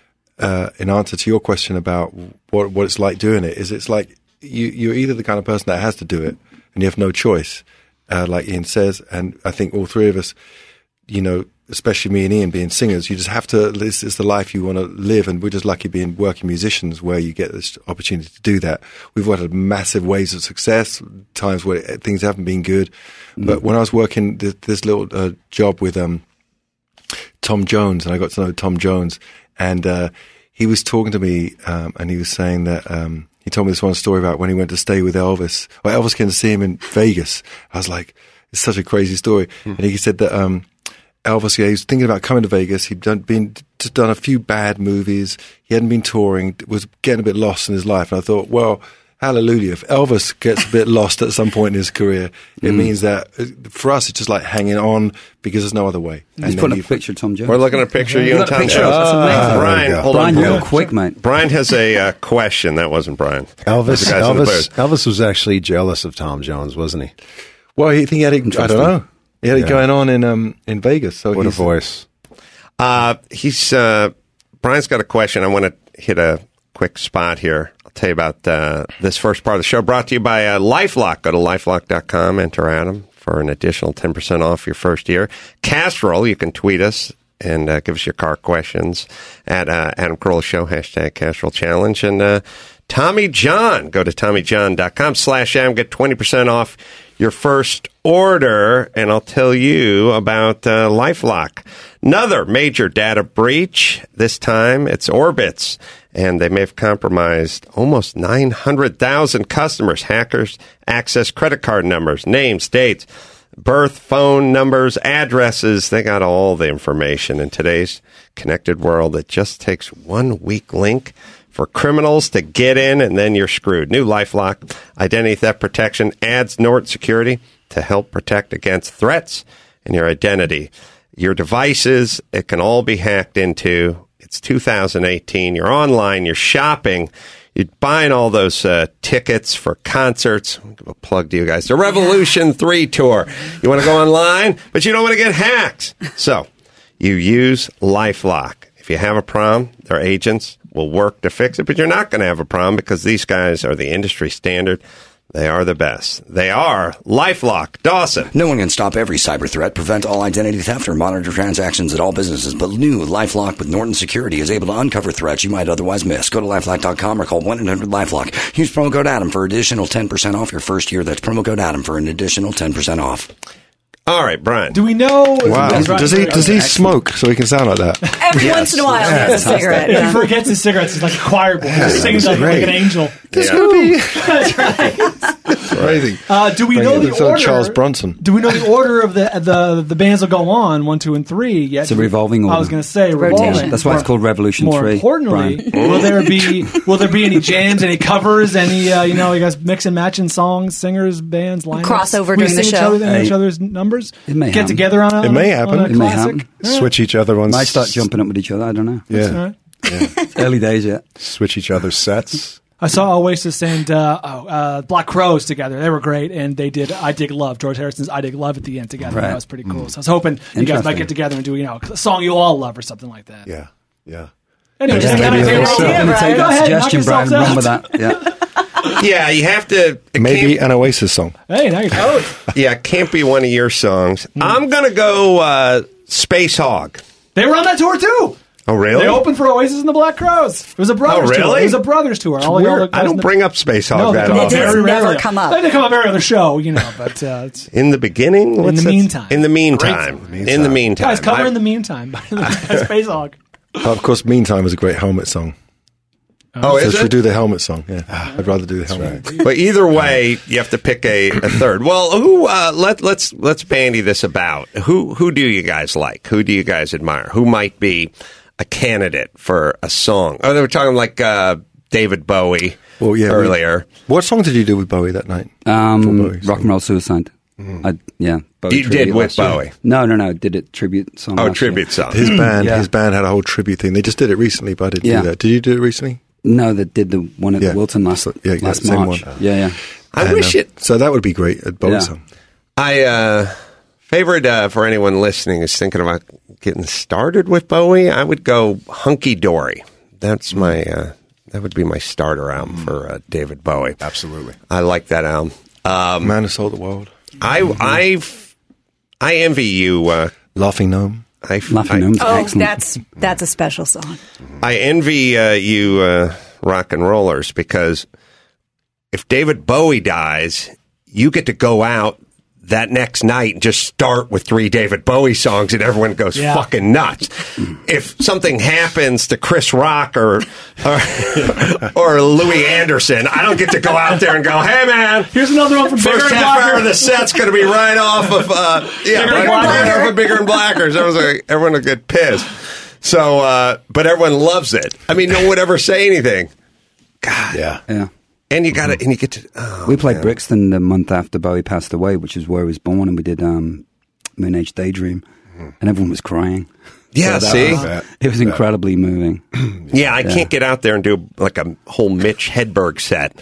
Speaker 10: Uh, in answer to your question about what what it's like doing it, is it's like you, you're either the kind of person that has to do it and you have no choice, uh, like Ian says, and I think all three of us, you know, especially me and Ian being singers, you just have to, this is the life you want to live, and we're just lucky being working musicians where you get this opportunity to do that. We've had massive waves of success, times where things haven't been good, mm. but when I was working this, this little uh, job with um, Tom Jones, and I got to know Tom Jones, and uh, he was talking to me, um, and he was saying that um, he told me this one story about when he went to stay with Elvis. Well, Elvis came to see him in Vegas. I was like, it's such a crazy story. Hmm. And he said that um, Elvis, yeah, he was thinking about coming to Vegas. He'd done, been just done a few bad movies. He hadn't been touring. Was getting a bit lost in his life. And I thought, well, hallelujah! If Elvis gets a bit lost at some point in his career, it mm. means that uh, for us, it's just like hanging on because there's no other way.
Speaker 9: He's putting a picture of Tom Jones.
Speaker 7: We're looking at a picture of you and Tom Jones.
Speaker 9: Oh,
Speaker 7: Brian, hold
Speaker 9: Brian,
Speaker 7: on.
Speaker 9: you go quick, mate.
Speaker 7: Brian has a uh, question. That wasn't Brian.
Speaker 12: Elvis, Elvis, Elvis was actually jealous of Tom Jones, wasn't he?
Speaker 10: Well, he, he had it, I don't know. He had yeah. it going on in um, in Vegas. So
Speaker 12: what a voice.
Speaker 7: Uh, he's uh, Brian's got a question. I want to hit a quick spot here. I'll tell you about uh, this first part of the show. Brought to you by uh, LifeLock. Go to lifelock dot com. Enter Adam for an additional ten percent off your first year. Castrol, you can tweet us and uh, give us your car questions at uh, Adam Carolla Show, hashtag Castrol Challenge. And uh, Tommy John, go to Tommy John dot com slash Adam. Get twenty percent off your first order, and I'll tell you about uh, LifeLock. Another major data breach. This time it's Orbitz, and they may have compromised almost nine hundred thousand customers. Hackers access credit card numbers, names, dates, birth, phone numbers, addresses. They got all the information. In today's connected world, it just takes one weak link for criminals to get in, and then you're screwed. New LifeLock Identity Theft Protection adds Norton Security to help protect against threats in your identity. Your devices, it can all be hacked into. It's two thousand eighteen. You're online. You're shopping. You're buying all those uh, tickets for concerts. I'll give a plug to you guys. The Revolution three tour. You want to go online, but you don't want to get hacked. So you use LifeLock. If you have a problem, their agents will work to fix it, but you're not going to have a problem because these guys are the industry standard. They are the best. They are LifeLock. Dawson.
Speaker 1: No one can stop every cyber threat, prevent all identity theft, or monitor transactions at all businesses, but new LifeLock with Norton Security is able to uncover threats you might otherwise miss. Go to lifelock dot com or call one eight hundred LifeLock. Use promo code Adam for additional ten percent off your first year. That's promo code Adam for an additional ten percent off.
Speaker 7: All right, Brian.
Speaker 11: Do we know?
Speaker 10: Wow. Does he does he smoke so he can sound like that?
Speaker 8: Every yes. once in a while, he has a cigarette.
Speaker 11: Yeah. He forgets his cigarettes. He's like a choir boy. He sings like, like an angel.
Speaker 10: This
Speaker 11: yeah.
Speaker 10: could be.
Speaker 11: That's right.
Speaker 10: That's crazy.
Speaker 11: Uh, do we know the
Speaker 10: so
Speaker 11: order?
Speaker 10: Charles Bronson.
Speaker 11: Do we know the order of the the the bands will go on one, two, and three? Yet?
Speaker 9: It's a revolving order.
Speaker 11: I was going to say revolving.
Speaker 9: That's why it's called Revolution
Speaker 11: More
Speaker 9: Three.
Speaker 11: More importantly, will there be will there be any jams, any covers, any uh, you know, you guys mix and matching songs, singers, bands, lineups,
Speaker 8: crossover during the
Speaker 11: each
Speaker 8: show,
Speaker 11: other,
Speaker 9: hey.
Speaker 11: each other's numbers.
Speaker 9: It may
Speaker 11: get
Speaker 9: happen.
Speaker 11: together on a.
Speaker 10: It
Speaker 11: on
Speaker 10: may
Speaker 11: a,
Speaker 10: happen.
Speaker 11: On a
Speaker 9: It may
Speaker 11: classic.
Speaker 9: happen.
Speaker 11: Yeah.
Speaker 12: Switch each other on.
Speaker 9: Might start jumping up with each other. I don't know.
Speaker 12: Yeah.
Speaker 10: Yeah.
Speaker 9: It's early days yet.
Speaker 12: Switch each other's sets.
Speaker 11: I saw Oasis and uh, oh, uh, Black Crowes together. They were great, and they did "I Dig Love." George Harrison's "I Dig Love" at the end together.
Speaker 9: Right.
Speaker 11: That was pretty cool. So I was hoping you guys might get together and do you know a song you all love or something like that.
Speaker 12: Yeah. Yeah.
Speaker 11: Anyway,
Speaker 9: Yeah,
Speaker 11: just
Speaker 9: maybe
Speaker 11: kinda
Speaker 9: we'll
Speaker 11: take
Speaker 9: start-
Speaker 11: it
Speaker 9: I'm
Speaker 11: over.
Speaker 9: going to take
Speaker 11: Go
Speaker 9: that
Speaker 11: ahead, knock
Speaker 9: suggestion, Brian, and
Speaker 11: yourselves
Speaker 9: run with
Speaker 11: out.
Speaker 9: that. Yeah.
Speaker 7: Yeah, you have to. it
Speaker 10: Maybe
Speaker 7: can't-
Speaker 10: an Oasis song.
Speaker 11: Hey, now you're talking.
Speaker 7: Yeah, it can't be one of your songs. I'm going to go uh, Space Hog.
Speaker 11: They were on that tour too.
Speaker 7: Oh, really?
Speaker 11: They opened for Oasis and the Black Crowes. It was a brothers
Speaker 7: Oh,
Speaker 11: tour.
Speaker 7: really?
Speaker 11: It was a brothers tour. All,
Speaker 7: Weird.
Speaker 11: all the guys
Speaker 7: I don't
Speaker 11: in the-
Speaker 7: bring up Space Hog
Speaker 11: no, they
Speaker 7: that
Speaker 11: come
Speaker 7: often.
Speaker 11: up very
Speaker 8: It does never
Speaker 11: rarely.
Speaker 8: come up.
Speaker 11: They come up every other show, you know. But uh, it's
Speaker 7: In the beginning?
Speaker 11: In
Speaker 7: What's
Speaker 11: the
Speaker 7: that?
Speaker 11: meantime.
Speaker 7: In the meantime.
Speaker 11: Great.
Speaker 7: In the meantime.
Speaker 11: guys, cover
Speaker 7: I-
Speaker 11: in the meantime. Space Hog.
Speaker 10: Oh, of course, Meantime was a great Helmet song.
Speaker 7: Oh,
Speaker 10: so
Speaker 7: is
Speaker 10: should we
Speaker 7: it?
Speaker 10: do the Helmet song? Yeah, I'd rather do the Helmet.
Speaker 7: But either way, you have to pick a, a third. Well, who? Uh, let let's let's bandy this about. Who who do you guys like? Who do you guys admire? Who might be a candidate for a song? Oh, they were talking like uh, David Bowie.
Speaker 10: Well, yeah.
Speaker 7: earlier.
Speaker 10: We, what song did you do with Bowie that night?
Speaker 9: Um,
Speaker 10: Bowie,
Speaker 9: Rock and Roll Suicide.
Speaker 10: Mm.
Speaker 9: I, yeah. Bowie
Speaker 7: You
Speaker 9: tribute
Speaker 7: did with
Speaker 9: last year.
Speaker 7: Bowie?
Speaker 9: No, no, no. Did it tribute song.
Speaker 7: Oh,
Speaker 9: last
Speaker 7: tribute
Speaker 9: year.
Speaker 7: song.
Speaker 10: His band,
Speaker 9: Yeah.
Speaker 10: his band had a whole tribute thing. They just did it recently, but I didn't
Speaker 9: Yeah.
Speaker 10: do that. Did you do it recently?
Speaker 9: No, that did the one at
Speaker 10: Yeah.
Speaker 9: the Wilton last,
Speaker 10: Yeah, yeah,
Speaker 9: last
Speaker 10: same
Speaker 9: March.
Speaker 10: one.
Speaker 9: Yeah, yeah.
Speaker 7: I
Speaker 10: And,
Speaker 7: wish
Speaker 10: um,
Speaker 7: it.
Speaker 10: So that would be great at Bowie
Speaker 9: Yeah.
Speaker 10: song.
Speaker 7: I uh, favorite uh, for anyone listening is thinking about getting started with Bowie. I would go Hunky Dory. That's my. Uh, that would be my starter album for uh, David Bowie.
Speaker 12: Absolutely.
Speaker 7: I like that album. Um,
Speaker 10: Man Who Sold the World.
Speaker 7: I I've I envy you. Uh,
Speaker 10: Laughing Gnome.
Speaker 7: I,
Speaker 9: Laughing
Speaker 7: I,
Speaker 9: Gnome's
Speaker 8: Oh,
Speaker 9: excellent.
Speaker 8: that's that's a special song.
Speaker 7: I envy uh, you, uh, rock and rollers, because if David Bowie dies, you get to go out that next night and just start with three David Bowie songs and everyone goes
Speaker 11: Yeah.
Speaker 7: fucking nuts. If something happens to Chris Rock or, or or Louis Anderson, I don't get to go out there and go, hey man,
Speaker 11: Here's another one from Bigger
Speaker 7: first
Speaker 11: and
Speaker 7: half
Speaker 11: Blacker.
Speaker 7: hour of the set's going to be right off of uh, yeah,
Speaker 11: Bigger
Speaker 7: right,
Speaker 11: and Blacker.
Speaker 7: right off of Bigger and Blackers. Everyone's like, everyone will get pissed. So, uh, but everyone loves it. I mean, no one would ever say anything. God,
Speaker 10: Yeah.
Speaker 9: Yeah.
Speaker 7: and you got to, and you get to. Oh,
Speaker 9: We played
Speaker 7: man.
Speaker 9: Brixton the month after Bowie passed away, which is where he was born, and we did um, Moon Age Daydream, and everyone was crying.
Speaker 7: Yeah,
Speaker 9: So that
Speaker 7: see?
Speaker 9: was- it was incredibly moving.
Speaker 7: Yeah, I
Speaker 9: Yeah.
Speaker 7: can't get out there and do like a whole Mitch Hedberg set.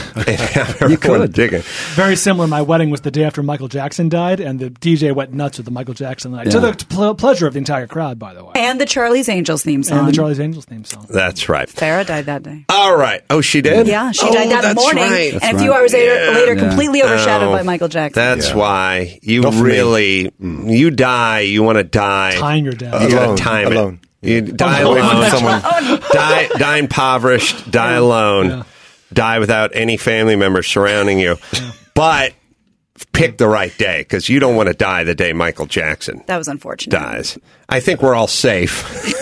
Speaker 9: You could.
Speaker 7: dig it.
Speaker 11: Very similar. My wedding was the day after Michael Jackson died, and the D J went nuts with the Michael Jackson night. To
Speaker 9: Yeah.
Speaker 11: the ple- pleasure of the entire crowd, by the way.
Speaker 8: And the Charlie's Angels theme song.
Speaker 11: And the Charlie's Angels theme song.
Speaker 7: That's right.
Speaker 8: Farrah died that day.
Speaker 7: All right. Oh, she did?
Speaker 8: Yeah, she
Speaker 7: Oh,
Speaker 8: died that
Speaker 7: that's
Speaker 8: morning,
Speaker 7: right.
Speaker 8: and
Speaker 9: That's
Speaker 8: a few
Speaker 9: right.
Speaker 8: hours later,
Speaker 7: Yeah.
Speaker 8: later
Speaker 9: Yeah.
Speaker 8: completely overshadowed
Speaker 7: Oh,
Speaker 8: by Michael Jackson.
Speaker 7: That's
Speaker 10: Yeah.
Speaker 7: why you
Speaker 10: Not for me.
Speaker 7: really, you die, you want to die.
Speaker 11: Time your death.
Speaker 7: You got
Speaker 10: Alone.
Speaker 7: to time
Speaker 10: Alone.
Speaker 7: it. You die
Speaker 10: Away
Speaker 7: alone.
Speaker 10: from someone.
Speaker 7: die, die impoverished, die alone,
Speaker 11: Yeah.
Speaker 7: die without any family members surrounding you. But pick the right day because you don't want to die the day Michael Jackson
Speaker 8: That was unfortunate.
Speaker 7: dies. I think we're all safe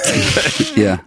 Speaker 9: Yeah.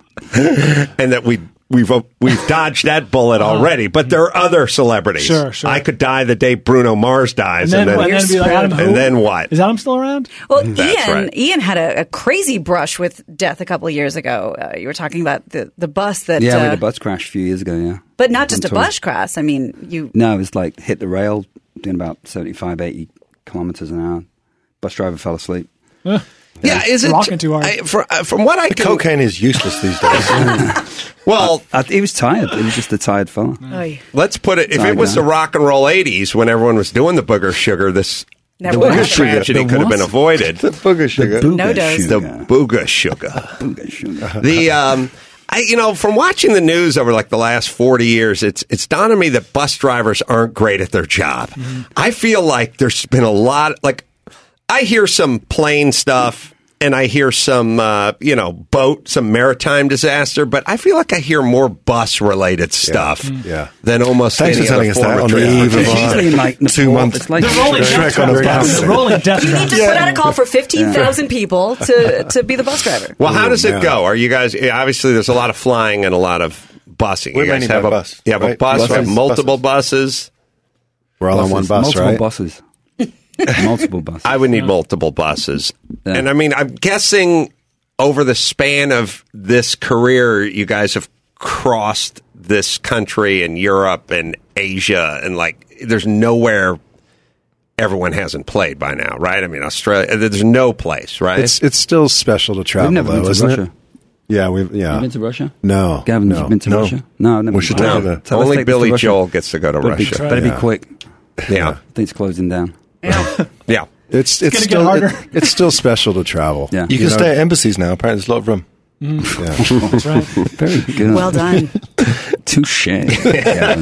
Speaker 7: and that we. We've uh, we've dodged that bullet already, but there are other celebrities.
Speaker 11: Sure, sure.
Speaker 7: I could die the day Bruno Mars dies,
Speaker 11: And then,
Speaker 7: and then,
Speaker 11: and then be like, Adam, who?
Speaker 7: and then what?
Speaker 11: Is Adam still around?
Speaker 8: Well,
Speaker 7: That's
Speaker 8: Ian,
Speaker 7: right.
Speaker 8: Ian had a, a crazy brush with death a couple of years ago. Uh, you were talking about the, the bus that,
Speaker 9: Yeah, we
Speaker 8: uh,
Speaker 9: had a bus crash a few years ago, yeah.
Speaker 8: but not just a
Speaker 9: On tour.
Speaker 8: bus crash. I mean, you.
Speaker 9: No, it was like hit the rail doing about seventy-five, eighty kilometers an hour. Bus driver fell asleep.
Speaker 7: Yeah, is it
Speaker 11: Rocking too hard.
Speaker 7: I, for, uh, from what I
Speaker 10: The
Speaker 7: can,
Speaker 10: cocaine is useless these days.
Speaker 7: well,
Speaker 9: I, he was tired. He was just a tired fella.
Speaker 8: Oy.
Speaker 7: let's put it. If
Speaker 9: Sorry,
Speaker 7: it was
Speaker 9: guy.
Speaker 7: the rock and roll eighties when everyone was doing the booger sugar, this
Speaker 8: Never
Speaker 7: the
Speaker 8: would
Speaker 7: booger
Speaker 8: happen.
Speaker 7: tragedy
Speaker 9: The
Speaker 7: could have been
Speaker 9: what?
Speaker 7: avoided.
Speaker 10: The booger sugar.
Speaker 9: Booger
Speaker 8: No dose.
Speaker 9: sugar.
Speaker 7: The booger sugar.
Speaker 9: Booger sugar.
Speaker 7: The um, I you know from watching the news over like the last forty years, it's it's dawned on me that bus drivers aren't great at their job. I feel like there's been a lot. Like I hear some plane stuff. And I hear some, uh, you know, boat, some maritime disaster, but I feel like I hear more bus-related stuff
Speaker 10: Yeah.
Speaker 7: than almost
Speaker 10: Thanks
Speaker 7: any
Speaker 10: for telling
Speaker 7: other
Speaker 10: us that
Speaker 7: form
Speaker 10: on
Speaker 7: of
Speaker 10: the eve of
Speaker 7: transportation.
Speaker 10: our
Speaker 9: Usually in like
Speaker 10: two
Speaker 9: Nepal,
Speaker 10: months.
Speaker 9: it's like
Speaker 11: The rolling
Speaker 10: Shrek
Speaker 11: death
Speaker 10: on a
Speaker 11: trap.
Speaker 10: bus.
Speaker 11: The rolling death
Speaker 8: You
Speaker 11: trap.
Speaker 8: need to put out a call for fifteen thousand people to, to be the bus driver.
Speaker 7: Well, how does it
Speaker 10: Yeah.
Speaker 7: go? Are you guys obviously there's a lot of flying and a lot of busing.
Speaker 10: We're
Speaker 7: you guys
Speaker 10: mainly
Speaker 7: have
Speaker 10: by
Speaker 7: a
Speaker 10: bus,
Speaker 7: you have a
Speaker 10: right?
Speaker 7: bus,
Speaker 10: Buses.
Speaker 7: right? multiple buses.
Speaker 12: We're all on one bus,
Speaker 9: multiple
Speaker 12: right?
Speaker 9: buses. multiple buses.
Speaker 7: I would need multiple buses,
Speaker 9: Yeah.
Speaker 7: and I mean, I'm guessing over the span of this career, you guys have crossed this country and Europe and Asia, and like, there's nowhere everyone hasn't played by now, right? I mean, Australia. There's no place, right?
Speaker 12: It's it's still special to travel,
Speaker 9: We've never
Speaker 12: though,
Speaker 9: been to
Speaker 12: isn't
Speaker 9: Russia.
Speaker 12: it? Yeah, we've yeah.
Speaker 9: You been to Russia?
Speaker 12: No,
Speaker 9: Gavin,
Speaker 12: no,
Speaker 9: you've been to
Speaker 12: no.
Speaker 9: Russia? No, I've never
Speaker 12: We
Speaker 9: been
Speaker 12: should
Speaker 9: to
Speaker 12: take
Speaker 9: Russia.
Speaker 12: it.
Speaker 9: So let's
Speaker 7: Only
Speaker 9: take this to
Speaker 7: Billy
Speaker 9: Russia.
Speaker 7: Joel gets to go to
Speaker 9: Better be,
Speaker 7: Russia.
Speaker 9: better be
Speaker 12: Yeah.
Speaker 9: quick.
Speaker 7: Yeah,
Speaker 9: I think it's closing down.
Speaker 7: yeah.
Speaker 12: It's it's
Speaker 11: gonna get
Speaker 12: still
Speaker 11: harder.
Speaker 12: it- it's still special to travel.
Speaker 9: Yeah.
Speaker 10: You can
Speaker 12: know?
Speaker 10: stay at embassies now. Apparently, there's a lot of room.
Speaker 12: Yeah.
Speaker 11: That's right.
Speaker 9: Very good.
Speaker 8: Well done.
Speaker 9: Touche. Gavin.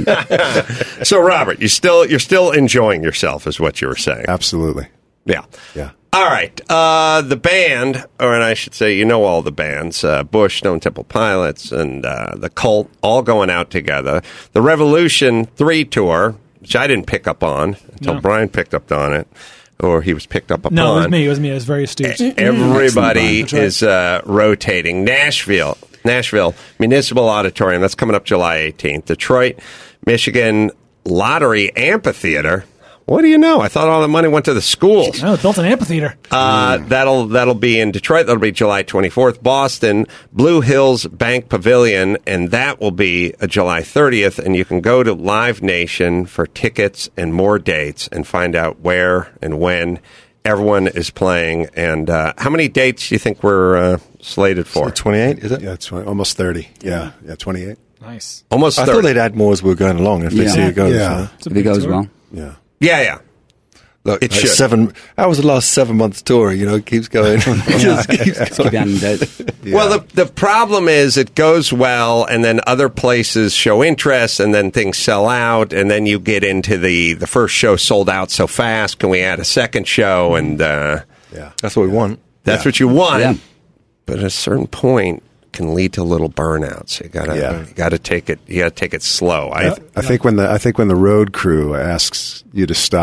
Speaker 7: So, Robert, you still you're still enjoying yourself, is what you were saying.
Speaker 12: Absolutely.
Speaker 7: Yeah.
Speaker 12: Yeah.
Speaker 7: All right. Uh, the band, or I should say, you know all the bands, uh, Bush, Stone Temple Pilots, and uh, the Cult, all going out together. The Revolution three tour, which I didn't pick up on until
Speaker 11: No.
Speaker 7: Brian picked up on it, or he was picked up upon.
Speaker 11: No, it was me. It was me. It was very astute.
Speaker 7: Everybody
Speaker 11: That's right.
Speaker 7: is uh, rotating. Nashville, Nashville Municipal Auditorium. That's coming up July eighteenth. Detroit, Michigan Lottery Amphitheater. What do you know? I thought all the money went to the schools.
Speaker 11: No, it built an amphitheater.
Speaker 7: Uh, that'll that'll be in Detroit. That'll be July twenty-fourth. Boston, Blue Hills Bank Pavilion, and that will be uh, July thirtieth. And you can go to Live Nation for tickets and more dates and find out where and when everyone is playing. And uh, how many dates do you think we're uh, slated for?
Speaker 10: twenty-eight, is it?
Speaker 12: Yeah, it's almost thirty. Yeah, yeah, twenty-eight.
Speaker 11: Nice.
Speaker 7: Almost
Speaker 10: I
Speaker 7: thirty.
Speaker 10: thought they'd add more as we were going along if they
Speaker 9: Yeah.
Speaker 10: see it goes.
Speaker 12: Yeah.
Speaker 10: you know?
Speaker 11: It's a
Speaker 9: If it
Speaker 11: big
Speaker 9: goes
Speaker 11: tour.
Speaker 9: well.
Speaker 12: Yeah.
Speaker 7: Yeah, yeah.
Speaker 10: Look,
Speaker 7: It
Speaker 10: like
Speaker 7: should.
Speaker 10: seven. That was the last seven months tour. You know, it keeps going. It just keeps
Speaker 9: Keep
Speaker 10: going.
Speaker 9: adding dates.
Speaker 7: Well, the the problem is it goes well, and then other places show interest, and then things sell out, and then you get into the the first show sold out so fast. Can we add a second show? And uh,
Speaker 12: Yeah.
Speaker 10: That's what we want.
Speaker 7: that's what you want.
Speaker 9: Yeah.
Speaker 7: But at a certain point, can lead to little burnouts. You gotta
Speaker 12: Yeah.
Speaker 7: you gotta take it. You gotta take it slow. I
Speaker 12: I think when the I think when the road crew asks you to stop,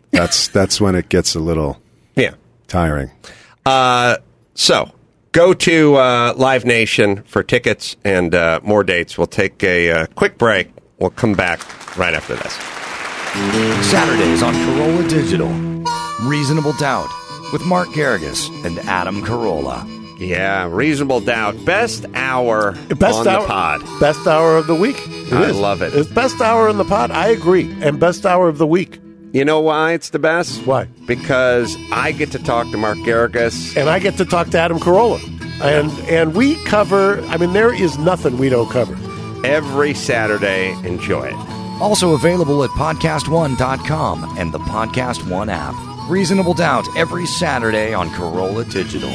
Speaker 12: That's that's when it gets a little
Speaker 7: yeah
Speaker 12: tiring.
Speaker 7: Uh, so go to uh, Live Nation for tickets and uh, more dates. We'll take a uh, quick break. We'll come back right after this.
Speaker 1: Saturdays on Corolla Digital. Reasonable Doubt with Mark Garrigus and Adam Carolla.
Speaker 7: Yeah, Reasonable Doubt. Best hour
Speaker 13: best
Speaker 7: on
Speaker 13: hour,
Speaker 7: the pod.
Speaker 13: Best hour of the week. It
Speaker 7: I
Speaker 13: is.
Speaker 7: love it.
Speaker 13: It's best hour in the pod. I agree. And best hour of the week.
Speaker 7: You know why it's the best?
Speaker 13: Why?
Speaker 7: Because I get to talk to Mark Garrigus.
Speaker 13: And I get to talk to Adam Carolla. And and we cover, I mean, there is nothing we don't cover.
Speaker 7: Every Saturday. Enjoy it.
Speaker 1: Also available at podcast one dot com and the Podcast One app. Reasonable Doubt every Saturday on Corolla Digital.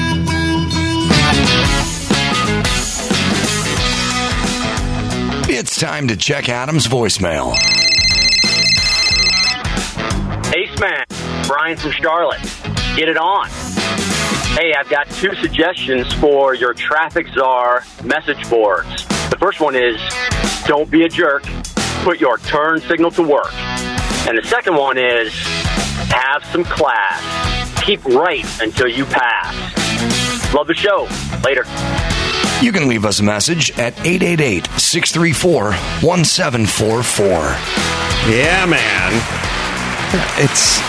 Speaker 1: It's time to check Adam's voicemail.
Speaker 14: Ace Man, Brian from Charlotte. Get it on. Hey, I've got two suggestions for your traffic czar message boards. The first one is, don't be a jerk. Put your turn signal to work. And the second one is, have some class. Keep right until you pass. Love the show. Later.
Speaker 1: You can leave us a message at eight eight eight, six three four, one seven four four.
Speaker 7: Yeah, man. It's...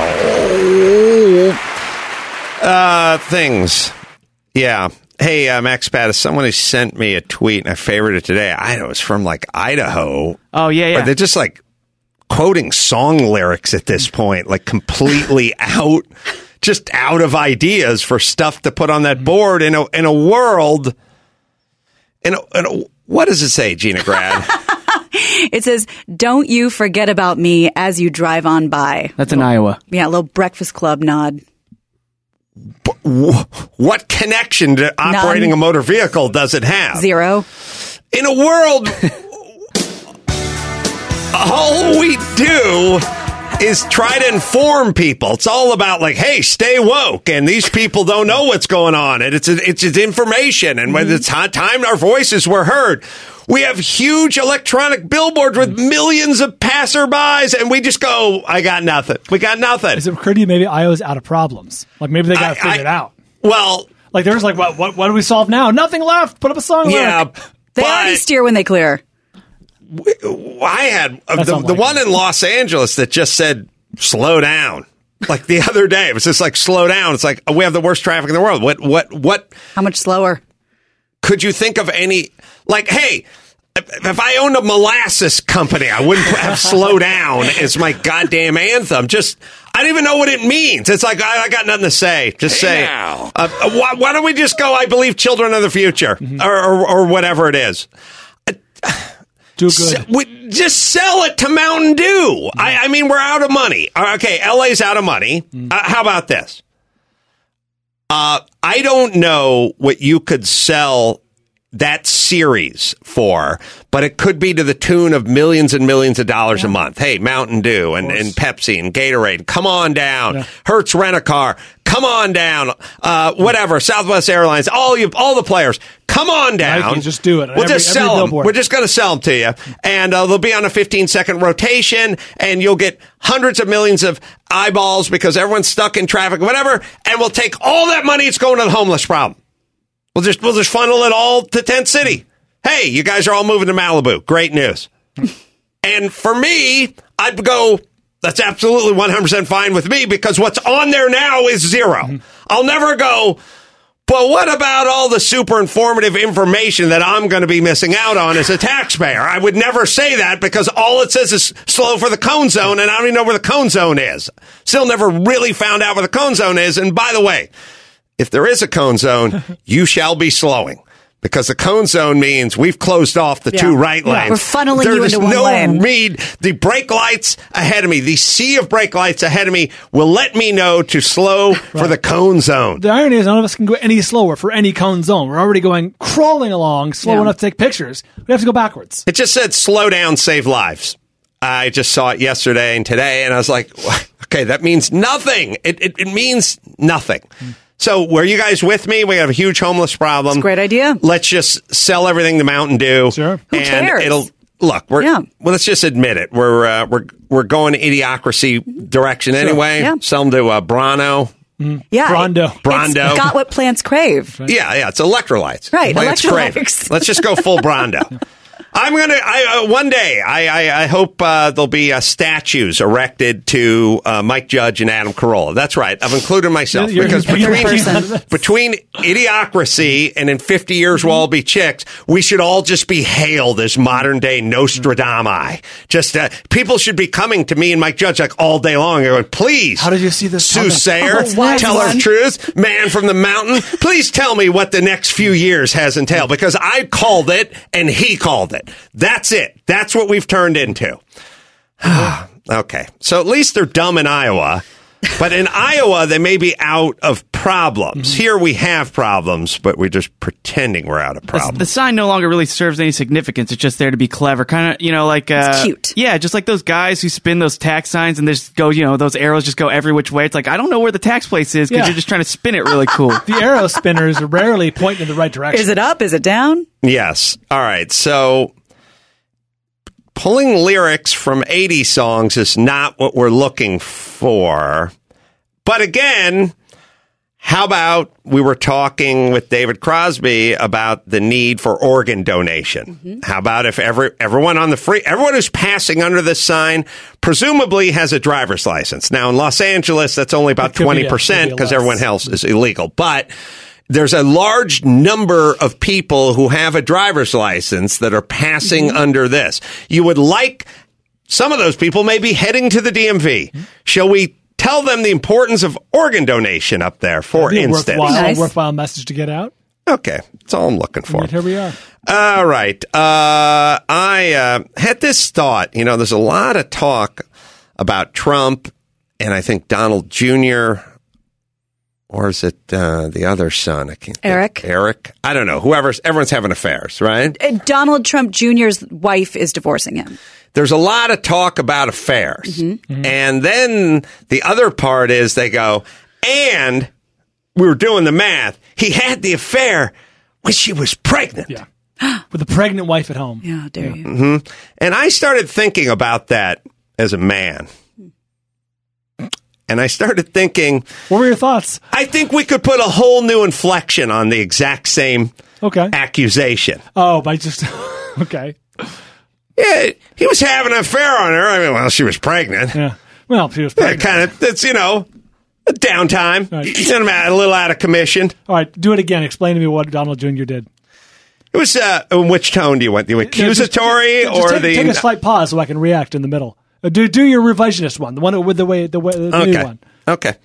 Speaker 7: Oh. Uh, things. Yeah. Hey, uh, Max Pattis, someone who sent me a tweet, and I favored it today. I know it's from, like, Idaho.
Speaker 15: Oh, yeah, yeah.
Speaker 7: But they're just, like, quoting song lyrics at this point, like, completely out, just out of ideas for stuff to put on that board in a, in a world... In a, in a, what does it say, Gina Grad?
Speaker 8: It says, don't you forget about me as you drive on by.
Speaker 15: That's in Iowa.
Speaker 8: Yeah, a little Breakfast Club nod.
Speaker 7: What connection to operating None. a motor vehicle does it have?
Speaker 8: Zero.
Speaker 7: In a world, all we do is try to inform people. It's all about like, hey, stay woke, and these people don't know what's going on, and it's it's, it's information, and when it's time our voices were heard. We have huge electronic billboards with millions of passerbys, and we just go, I got nothing. We got nothing.
Speaker 11: Is it occurred to you maybe Iowa's out of problems? Like maybe they got it figured out.
Speaker 7: Well,
Speaker 11: like there's like, what, what what do we solve now? Nothing left. Put up a song.
Speaker 7: Yeah,
Speaker 11: lyric.
Speaker 8: They
Speaker 7: but,
Speaker 8: already steer when they clear.
Speaker 7: I had uh, the, the one in Los Angeles that just said, slow down. Like the other day, it was just like, slow down. It's like, we have the worst traffic in the world. What, what, what?
Speaker 8: How much slower?
Speaker 7: Could you think of any, like, hey, if I owned a molasses company, I wouldn't have slow down as my goddamn anthem. Just, I don't even know what it means. It's like, I, I got nothing to say. Just
Speaker 1: hey
Speaker 7: say,
Speaker 1: now.
Speaker 7: Uh, why, why don't we just go, I believe children of the future, mm-hmm. or, or, or whatever it is.
Speaker 11: Do good.
Speaker 7: We just sell it to Mountain Dew. Mm. I, I mean, we're out of money. Okay, L A's out of money. Mm. Uh, how about this? Uh, I don't know what you could sell that series for, but it could be to the tune of millions and millions of dollars yeah. a month. Hey, Mountain Dew and, and Pepsi and Gatorade, come on down. Yeah. Hertz Rent-A-Car, come on down. Uh, whatever, Southwest Airlines, all you, all the players, come on down.
Speaker 11: Nike, just do it.
Speaker 7: We'll every, just sell them. We're just going to sell them to you, and uh, they'll be on a fifteen second rotation, and you'll get hundreds of millions of eyeballs because everyone's stuck in traffic, whatever. And we'll take all that money. It's going to the homeless problem. We'll just we'll just funnel it all to Tent City. Hey, you guys are all moving to Malibu. Great news. And for me, I'd go, that's absolutely one hundred percent fine with me because what's on there now is zero. I'll never go, but what about all the super informative information that I'm going to be missing out on as a taxpayer? I would never say that because all it says is slow for the cone zone, and I don't even know where the cone zone is. Still never really found out where the cone zone is. And by the way, if there is a cone zone, you shall be slowing. Because the cone zone means we've closed off the yeah. two right lanes.
Speaker 8: Yeah, we're funneling
Speaker 7: there
Speaker 8: you into one
Speaker 7: no
Speaker 8: lane.
Speaker 7: Read the brake lights ahead of me. The sea of brake lights ahead of me will let me know to slow right. for the cone zone.
Speaker 11: The irony is none of us can go any slower for any cone zone. We're already going crawling along, slow yeah. enough to take pictures. We have to go backwards.
Speaker 7: It just said slow down, save lives. I just saw it yesterday and today, and I was like, okay, that means nothing. It, it, it means nothing. Mm. So were you guys with me? We have a huge homeless problem.
Speaker 8: It's a great idea.
Speaker 7: Let's just sell everything to Mountain Dew.
Speaker 11: Sure.
Speaker 8: Who
Speaker 7: and
Speaker 8: cares?
Speaker 7: It'll look, we're
Speaker 8: Yeah.
Speaker 7: well. Let's just admit it. We're uh, we're we're going idiocracy direction anyway.
Speaker 8: Yeah.
Speaker 7: Sell them to uh, Brano.
Speaker 8: Yeah.
Speaker 11: Brondo.
Speaker 7: Brondo.
Speaker 8: It's got what plants crave.
Speaker 7: Yeah, yeah. It's electrolytes.
Speaker 8: Right,
Speaker 7: Plants crave.
Speaker 8: electrolytes.
Speaker 7: Let's just go full Brondo. I'm gonna. I uh, one day. I I, I hope uh, there'll be uh, statues erected to uh, Mike Judge and Adam Carolla. That's right. I've included myself
Speaker 11: You're-
Speaker 7: because
Speaker 11: you're
Speaker 7: between
Speaker 11: person.
Speaker 7: between Idiocracy and in fifty years we'll all be chicks. We should all just be hailed as modern day Nostradamus. Just uh, people should be coming to me and Mike Judge like all day long. Going, please.
Speaker 11: How did you see this?
Speaker 7: Soothsayer,
Speaker 8: Oh, wise
Speaker 7: teller
Speaker 8: one.
Speaker 7: of truth, man from the mountain. Please tell me what the next few years has entailed because I called it and he called it. That's it. That's what we've turned into. Okay. So at least they're dumb in Iowa. But in Iowa, they may be out of problems. Here we have problems, but we're just pretending we're out of
Speaker 15: The,
Speaker 7: problems.
Speaker 15: the sign no longer really serves any significance. It's just there to be clever. Kind of, you know, like... Uh,
Speaker 8: It's cute.
Speaker 15: Yeah, just like those guys who spin those tax signs and just go, you know, those arrows just go every which way. It's like, I don't know where the tax place is because
Speaker 11: Yeah.
Speaker 15: you're just trying to spin it really cool.
Speaker 11: The arrow spinners rarely point in the right direction.
Speaker 8: Is it up? Is it down?
Speaker 7: Yes. All right. So pulling lyrics from eighties songs is not what we're looking for. But again, how about we were talking with David Crosby about the need for organ donation?
Speaker 8: Mm-hmm.
Speaker 7: How about if every everyone on the free everyone who's passing under this sign presumably has a driver's license. Now in Los Angeles that's only about
Speaker 11: It could be,
Speaker 7: twenty
Speaker 11: yeah,
Speaker 7: percent
Speaker 11: could be
Speaker 7: because
Speaker 11: less.
Speaker 7: everyone else is illegal. But there's a large number of people who have a driver's license that are passing
Speaker 11: Mm-hmm.
Speaker 7: under this. You would like some of those people may be heading to the D M V.
Speaker 11: Mm-hmm.
Speaker 7: Shall we tell them the importance of organ donation up there, for
Speaker 11: Be a
Speaker 7: instance?
Speaker 11: worthwhile,
Speaker 8: Nice.
Speaker 11: worthwhile message to get out.
Speaker 7: Okay, that's all I'm looking for.
Speaker 11: And here we are.
Speaker 7: All right. Uh, I uh, had this thought. You know, there's a lot of talk about Trump and I think Donald Junior Or is it uh, the other son? I can't. think.
Speaker 8: Eric.
Speaker 7: Eric. I don't know. Whoever's everyone's having affairs, right?
Speaker 8: Uh, Donald Trump Junior's wife is divorcing him.
Speaker 7: There's a lot of talk about affairs.
Speaker 8: Mm-hmm.
Speaker 7: And then the other part is they go, and we were doing the math. He had the affair when she was pregnant.
Speaker 11: Yeah. With a pregnant wife at home.
Speaker 8: Yeah, dare you.
Speaker 7: hmm And I started thinking about that as a man. And I started thinking,
Speaker 11: What were your thoughts?
Speaker 7: I think we could put a whole new inflection on the exact same
Speaker 11: Okay.
Speaker 7: accusation.
Speaker 11: Oh, by just okay.
Speaker 7: Yeah, he was having an affair on her. I mean, well, she was pregnant.
Speaker 11: Yeah. Well, she was
Speaker 7: Yeah,
Speaker 11: pregnant.
Speaker 7: kind of. It's you know, a downtime.
Speaker 11: Right.
Speaker 7: It's a little out of commission.
Speaker 11: All right, do it again. Explain to me what Donald Junior did.
Speaker 7: It was. Uh, in which tone do you want? The accusatory
Speaker 11: Yeah, just- just
Speaker 7: or
Speaker 11: take,
Speaker 7: the?
Speaker 11: take a slight pause so I can react in the middle. Uh, do do your revisionist one, the one with the way the, way, the
Speaker 7: okay.
Speaker 11: new one.
Speaker 7: Okay.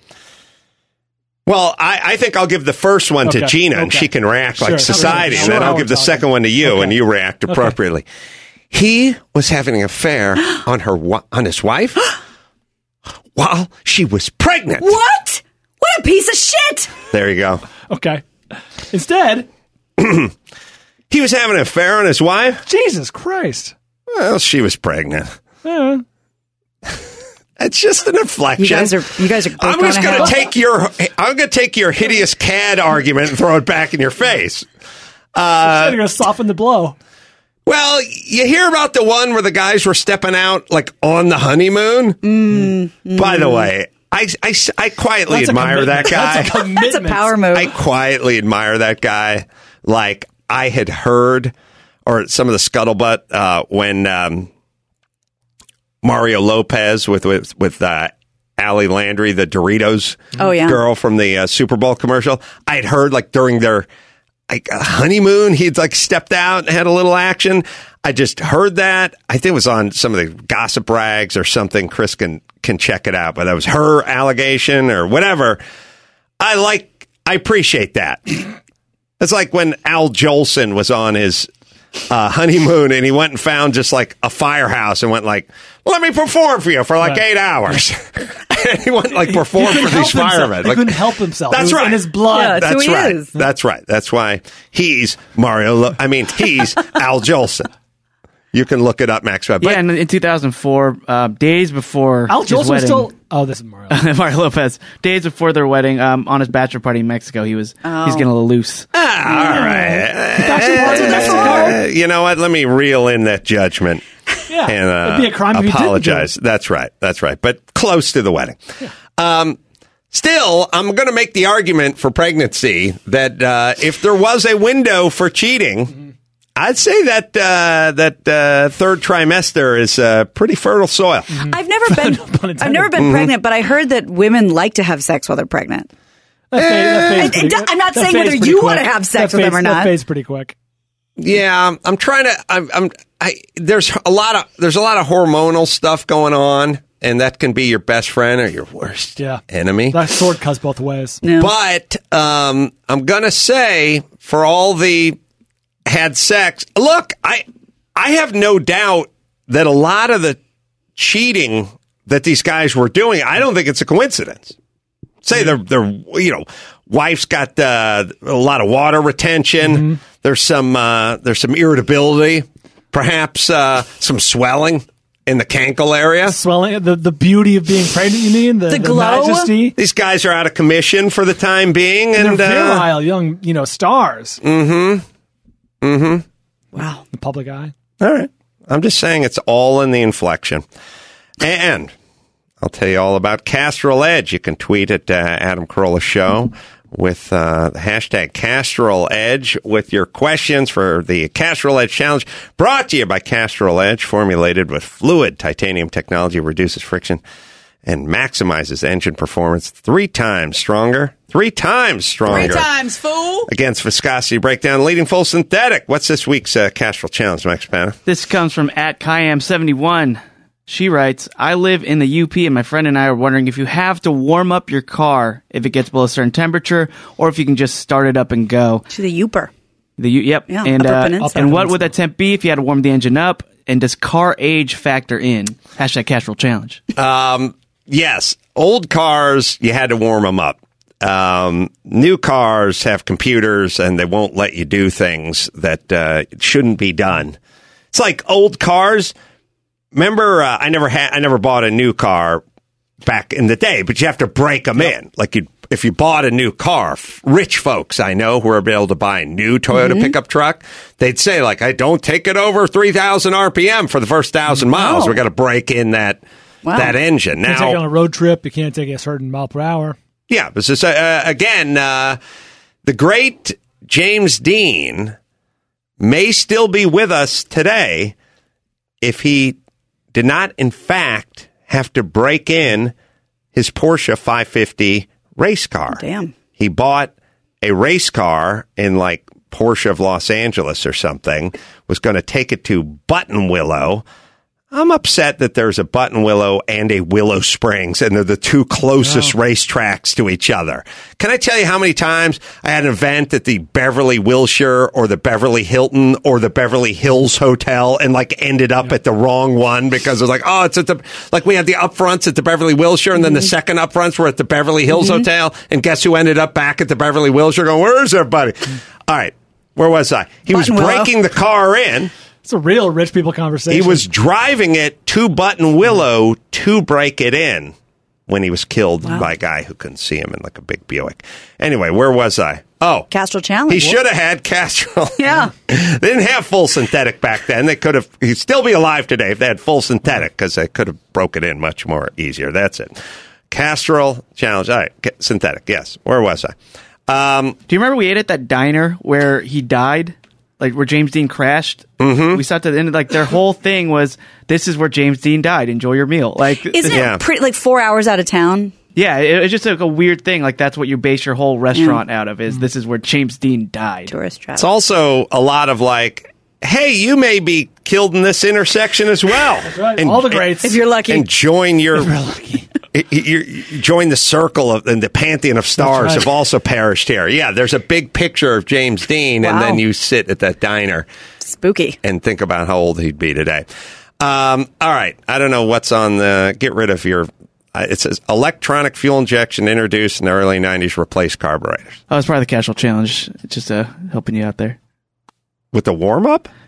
Speaker 7: Well, I, I think I'll give the first one
Speaker 11: Okay,
Speaker 7: to Gina, and
Speaker 11: okay.
Speaker 7: she can react
Speaker 11: Sure,
Speaker 7: like society,
Speaker 11: sure,
Speaker 7: and then
Speaker 11: sure.
Speaker 7: I'll give the
Speaker 11: Talking.
Speaker 7: second one to you,
Speaker 11: Okay.
Speaker 7: and you react
Speaker 11: Okay.
Speaker 7: appropriately. He was having an affair on her wi- on his wife while she was pregnant.
Speaker 8: What? What a piece of shit!
Speaker 7: There you go.
Speaker 11: Okay. Instead,
Speaker 7: He was having an affair on his wife.
Speaker 11: Jesus Christ.
Speaker 7: Well, she was pregnant.
Speaker 11: Yeah.
Speaker 7: It's just an inflection.
Speaker 8: You guys are you guys are. Both
Speaker 7: I'm just
Speaker 8: going
Speaker 7: going to take your I'm going to take your hideous cad argument and throw it back in your face. Uh,
Speaker 11: You're going to soften the blow.
Speaker 7: well, you hear about the one where the guys were stepping out like on the honeymoon.
Speaker 8: Mm,
Speaker 7: By the way, I, I, I quietly
Speaker 11: That's a
Speaker 7: admire that
Speaker 11: commitment.
Speaker 7: guy.
Speaker 11: That's a commitment.
Speaker 8: That's a power move.
Speaker 7: I quietly admire that guy. Like I had heard, or some of the scuttlebutt uh, when um, Mario Lopez with with with uh, Allie Landry, the Doritos
Speaker 8: Oh, yeah.
Speaker 7: girl from the uh, Super Bowl commercial. I had heard like during their like uh, honeymoon, he'd like stepped out and had a little action. I just heard that. I think it was on some of the gossip rags or something. Chris can can check it out, but that was her allegation or whatever. I like. I appreciate that. It's like when Al Jolson was on his uh, honeymoon and he went and found just like a firehouse and went like, let me perform for you for like
Speaker 11: Right.
Speaker 7: eight hours. And he went like perform
Speaker 11: He
Speaker 7: for
Speaker 11: couldn't
Speaker 7: these
Speaker 11: help himself.
Speaker 7: firemen.
Speaker 11: He
Speaker 7: Like,
Speaker 11: couldn't help himself.
Speaker 7: That's
Speaker 11: It was
Speaker 7: right.
Speaker 11: in his blood.
Speaker 8: Yeah,
Speaker 7: that's
Speaker 8: who he
Speaker 7: right.
Speaker 8: is.
Speaker 7: That's right. That's why he's Mario. Lo- I mean, he's Al Jolson. You can look it up, Maxwell.
Speaker 15: Yeah, and in two thousand four, uh, days before
Speaker 11: Al
Speaker 15: his
Speaker 11: Jolson was
Speaker 15: wedding,
Speaker 11: still. Oh, this is Mario.
Speaker 15: Mario Lopez. Days before their wedding, um, on his bachelor party in Mexico, he was
Speaker 8: Oh.
Speaker 15: he's getting a little loose.
Speaker 7: Ah, all right. Uh, you know what? Let me reel in that judgment.
Speaker 11: Yeah,
Speaker 7: and uh,
Speaker 11: it'd be a crime if you didn't do
Speaker 7: apologize.
Speaker 11: it.
Speaker 7: That's right. That's right. But close to the wedding. Um, still, I'm going to make the argument for pregnancy that uh, if there was a window for cheating, mm-hmm. I'd say that uh, that uh, third trimester is uh, pretty fertile soil.
Speaker 8: Mm-hmm. I've never been. I've never been
Speaker 7: Mhm.
Speaker 8: pregnant, but I heard that women like to have sex while they're pregnant.
Speaker 11: That phase, that phase
Speaker 8: It- it
Speaker 11: pretty-
Speaker 8: do- I'm not
Speaker 11: that
Speaker 8: saying
Speaker 11: phase
Speaker 8: whether
Speaker 11: pretty
Speaker 8: you
Speaker 11: quick.
Speaker 8: wanna have sex
Speaker 11: That
Speaker 8: with them
Speaker 11: phase-
Speaker 8: or
Speaker 11: That
Speaker 8: not.
Speaker 11: phase pretty quick.
Speaker 7: Yeah, I'm, I'm trying to. I'm, I'm. I there's a lot of there's a lot of hormonal stuff going on, and that can be your best friend or your worst
Speaker 11: Yeah.
Speaker 7: enemy.
Speaker 11: That sword cuts both ways.
Speaker 7: But um, I'm gonna say for all the had sex. Look, I I have no doubt that a lot of the cheating that these guys were doing, I don't think it's a coincidence. Say they're they're you know, wife's got uh, a lot of water retention.
Speaker 11: Mm-hmm.
Speaker 7: There's some uh, there's some irritability, perhaps uh, some swelling in the cankle area.
Speaker 11: Swelling, the the beauty of being pregnant. You mean the, the, majesty?
Speaker 7: These guys are out of commission for the time being,
Speaker 11: And
Speaker 7: and
Speaker 11: they're
Speaker 7: uh,
Speaker 11: virile young, you know, stars.
Speaker 7: Mm-hmm. Mm-hmm.
Speaker 8: Wow.
Speaker 11: The public eye.
Speaker 7: All right. I'm just saying it's all in the inflection. And I'll tell you all about Castrol Edge. You can tweet at uh, Adam Carolla Show with uh, the hashtag Castrol Edge with your questions for the Castrol Edge Challenge. Brought to you by Castrol Edge, formulated with fluid titanium technology, reduces friction and maximizes engine performance three times stronger. Three times stronger.
Speaker 8: Three times, fool.
Speaker 7: Against viscosity breakdown, leading full synthetic. What's this week's uh, Castrol Challenge, Max Spanner?
Speaker 15: This comes from at Kayam seventy-one. She writes, I live in the U P and my friend and I are wondering if you have to warm up your car if it gets below a certain temperature or if you can just start it up and go.
Speaker 8: To the Uper.
Speaker 15: The U- Yep.
Speaker 8: Yeah,
Speaker 15: and
Speaker 8: Upper
Speaker 15: uh,
Speaker 8: Peninsula.
Speaker 15: and what would that temp be if you had to warm the engine up? And does car age factor in? Hashtag Castrol Challenge.
Speaker 7: Um, yes. Old cars, you had to warm them up. Um, new cars have computers and they won't let you do things that uh, shouldn't be done. It's like old cars. Remember, uh, I never had, I never bought a new car back in the day, but you have to break them yep. in. Like you, if you bought a new car, f- rich folks I know who are able to buy a new Toyota mm-hmm. pickup truck, they'd say like, "I don't take it over three thousand R P M for the first thousand miles.
Speaker 11: Wow.
Speaker 7: We got to break in that wow. that engine."
Speaker 11: You
Speaker 7: Now,
Speaker 11: can't take it on a road trip. You can't take it a certain mile per hour.
Speaker 7: Yeah, this is uh, again uh, the great James Dean may still be with us today if he did not, in fact, have to break in his Porsche five fifty race car.
Speaker 8: Oh, damn.
Speaker 7: He bought a race car in like Porsche of Los Angeles or something, was going to take it to Button Willow. I'm upset that there's a Button Willow and a Willow Springs, and they're the two closest wow. racetracks to each other. Can I tell you how many times I had an event at the Beverly Wilshire or the Beverly Hilton or the Beverly Hills Hotel and like ended up yeah. at the wrong one because it was like, oh, it's at the, like we had the upfronts at the Beverly Wilshire and then mm-hmm. the second upfronts were at the Beverly Hills mm-hmm. Hotel. And guess who ended up back at the Beverly Wilshire going, where's everybody? Mm-hmm. All right. Where was I? He Button was breaking Willow. the car in.
Speaker 11: It's a real rich people conversation.
Speaker 7: He was driving it to Button Willow to break it in when he was killed wow. by a guy who couldn't see him in like a big Buick. Anyway, where was I? Oh.
Speaker 8: Castrol Challenge.
Speaker 7: He should have had Castrol.
Speaker 8: Yeah.
Speaker 7: They didn't have full synthetic back then. They could have, he'd still be alive today if they had full synthetic because they could have broke it in much more easier. That's it. Castrol Challenge. All right. Synthetic. Yes. Where was I? Um,
Speaker 15: Do you remember we ate at that diner where he died? Like where James Dean crashed?
Speaker 7: Mm-hmm.
Speaker 15: We sat to the end. Like their whole thing was, this is where James Dean died. Enjoy your meal. Like,
Speaker 8: isn't
Speaker 15: yeah.
Speaker 8: it pretty, like four hours out of town?
Speaker 15: Yeah, it, it's just like a weird thing. Like that's what you base your whole restaurant yeah. out of. Is mm-hmm. this is where James Dean died?
Speaker 8: Tourist trap.
Speaker 7: It's also a lot of like, hey, you may be killed in this intersection as well.
Speaker 11: That's right.
Speaker 7: And,
Speaker 11: all the greats.
Speaker 8: If you're lucky,
Speaker 7: and join your.
Speaker 11: If you're lucky.
Speaker 7: You join the circle of and the pantheon of stars right. have also perished here. Yeah, there's a big picture of James Dean, wow. and then you sit at that diner,
Speaker 8: spooky,
Speaker 7: and think about how old he'd be today. Um, all right, I don't know what's on the. Get rid of your. Uh, it says electronic fuel injection introduced in the early nineties replaced carburetors.
Speaker 15: Oh, it's part of the Castrol Challenge. It's just uh, helping you out there
Speaker 7: with the warm up.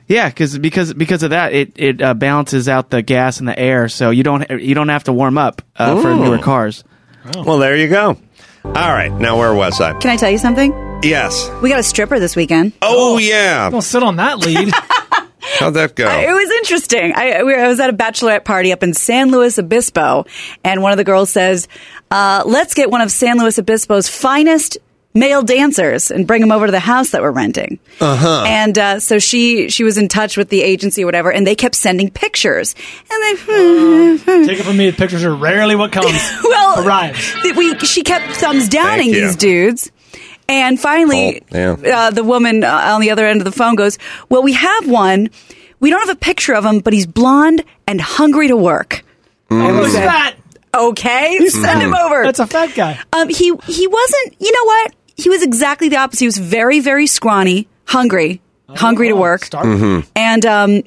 Speaker 15: Yeah, cause, because because of that, it it uh, balances out the gas in the air, so you don't you don't have to warm up uh, for newer cars.
Speaker 7: Oh. Well, there you go. All right, now where was I?
Speaker 8: Can I tell you something?
Speaker 7: Yes.
Speaker 8: We got a stripper this weekend.
Speaker 7: Oh, yeah.
Speaker 11: Don't sit on that lead.
Speaker 7: How'd that go?
Speaker 8: Uh, it was interesting. I, we, I was at a bachelorette party up in San Luis Obispo, and one of the girls says, uh, let's get one of San Luis Obispo's finest male dancers and bring them over to the house that we're renting.
Speaker 7: Uh-huh.
Speaker 8: And uh, so she she was in touch with the agency or whatever, and they kept sending pictures. And they
Speaker 11: uh, take it from me, the pictures are rarely what comes
Speaker 8: well,
Speaker 11: arrives.
Speaker 8: We she kept thumbs downing these dudes. And finally,
Speaker 7: oh, yeah.
Speaker 8: uh, the woman uh, on the other end of the phone goes, well, we have one. We don't have a picture of him, but he's blonde and hungry to work.
Speaker 11: Mm. And we said, fat.
Speaker 8: Okay,
Speaker 11: He's
Speaker 8: send
Speaker 11: fat.
Speaker 8: him over.
Speaker 11: That's a fat guy.
Speaker 8: Um, he he wasn't, you know what? He was exactly the opposite. He was very, very scrawny, hungry, oh, hungry to work.
Speaker 11: Mm-hmm.
Speaker 8: And um,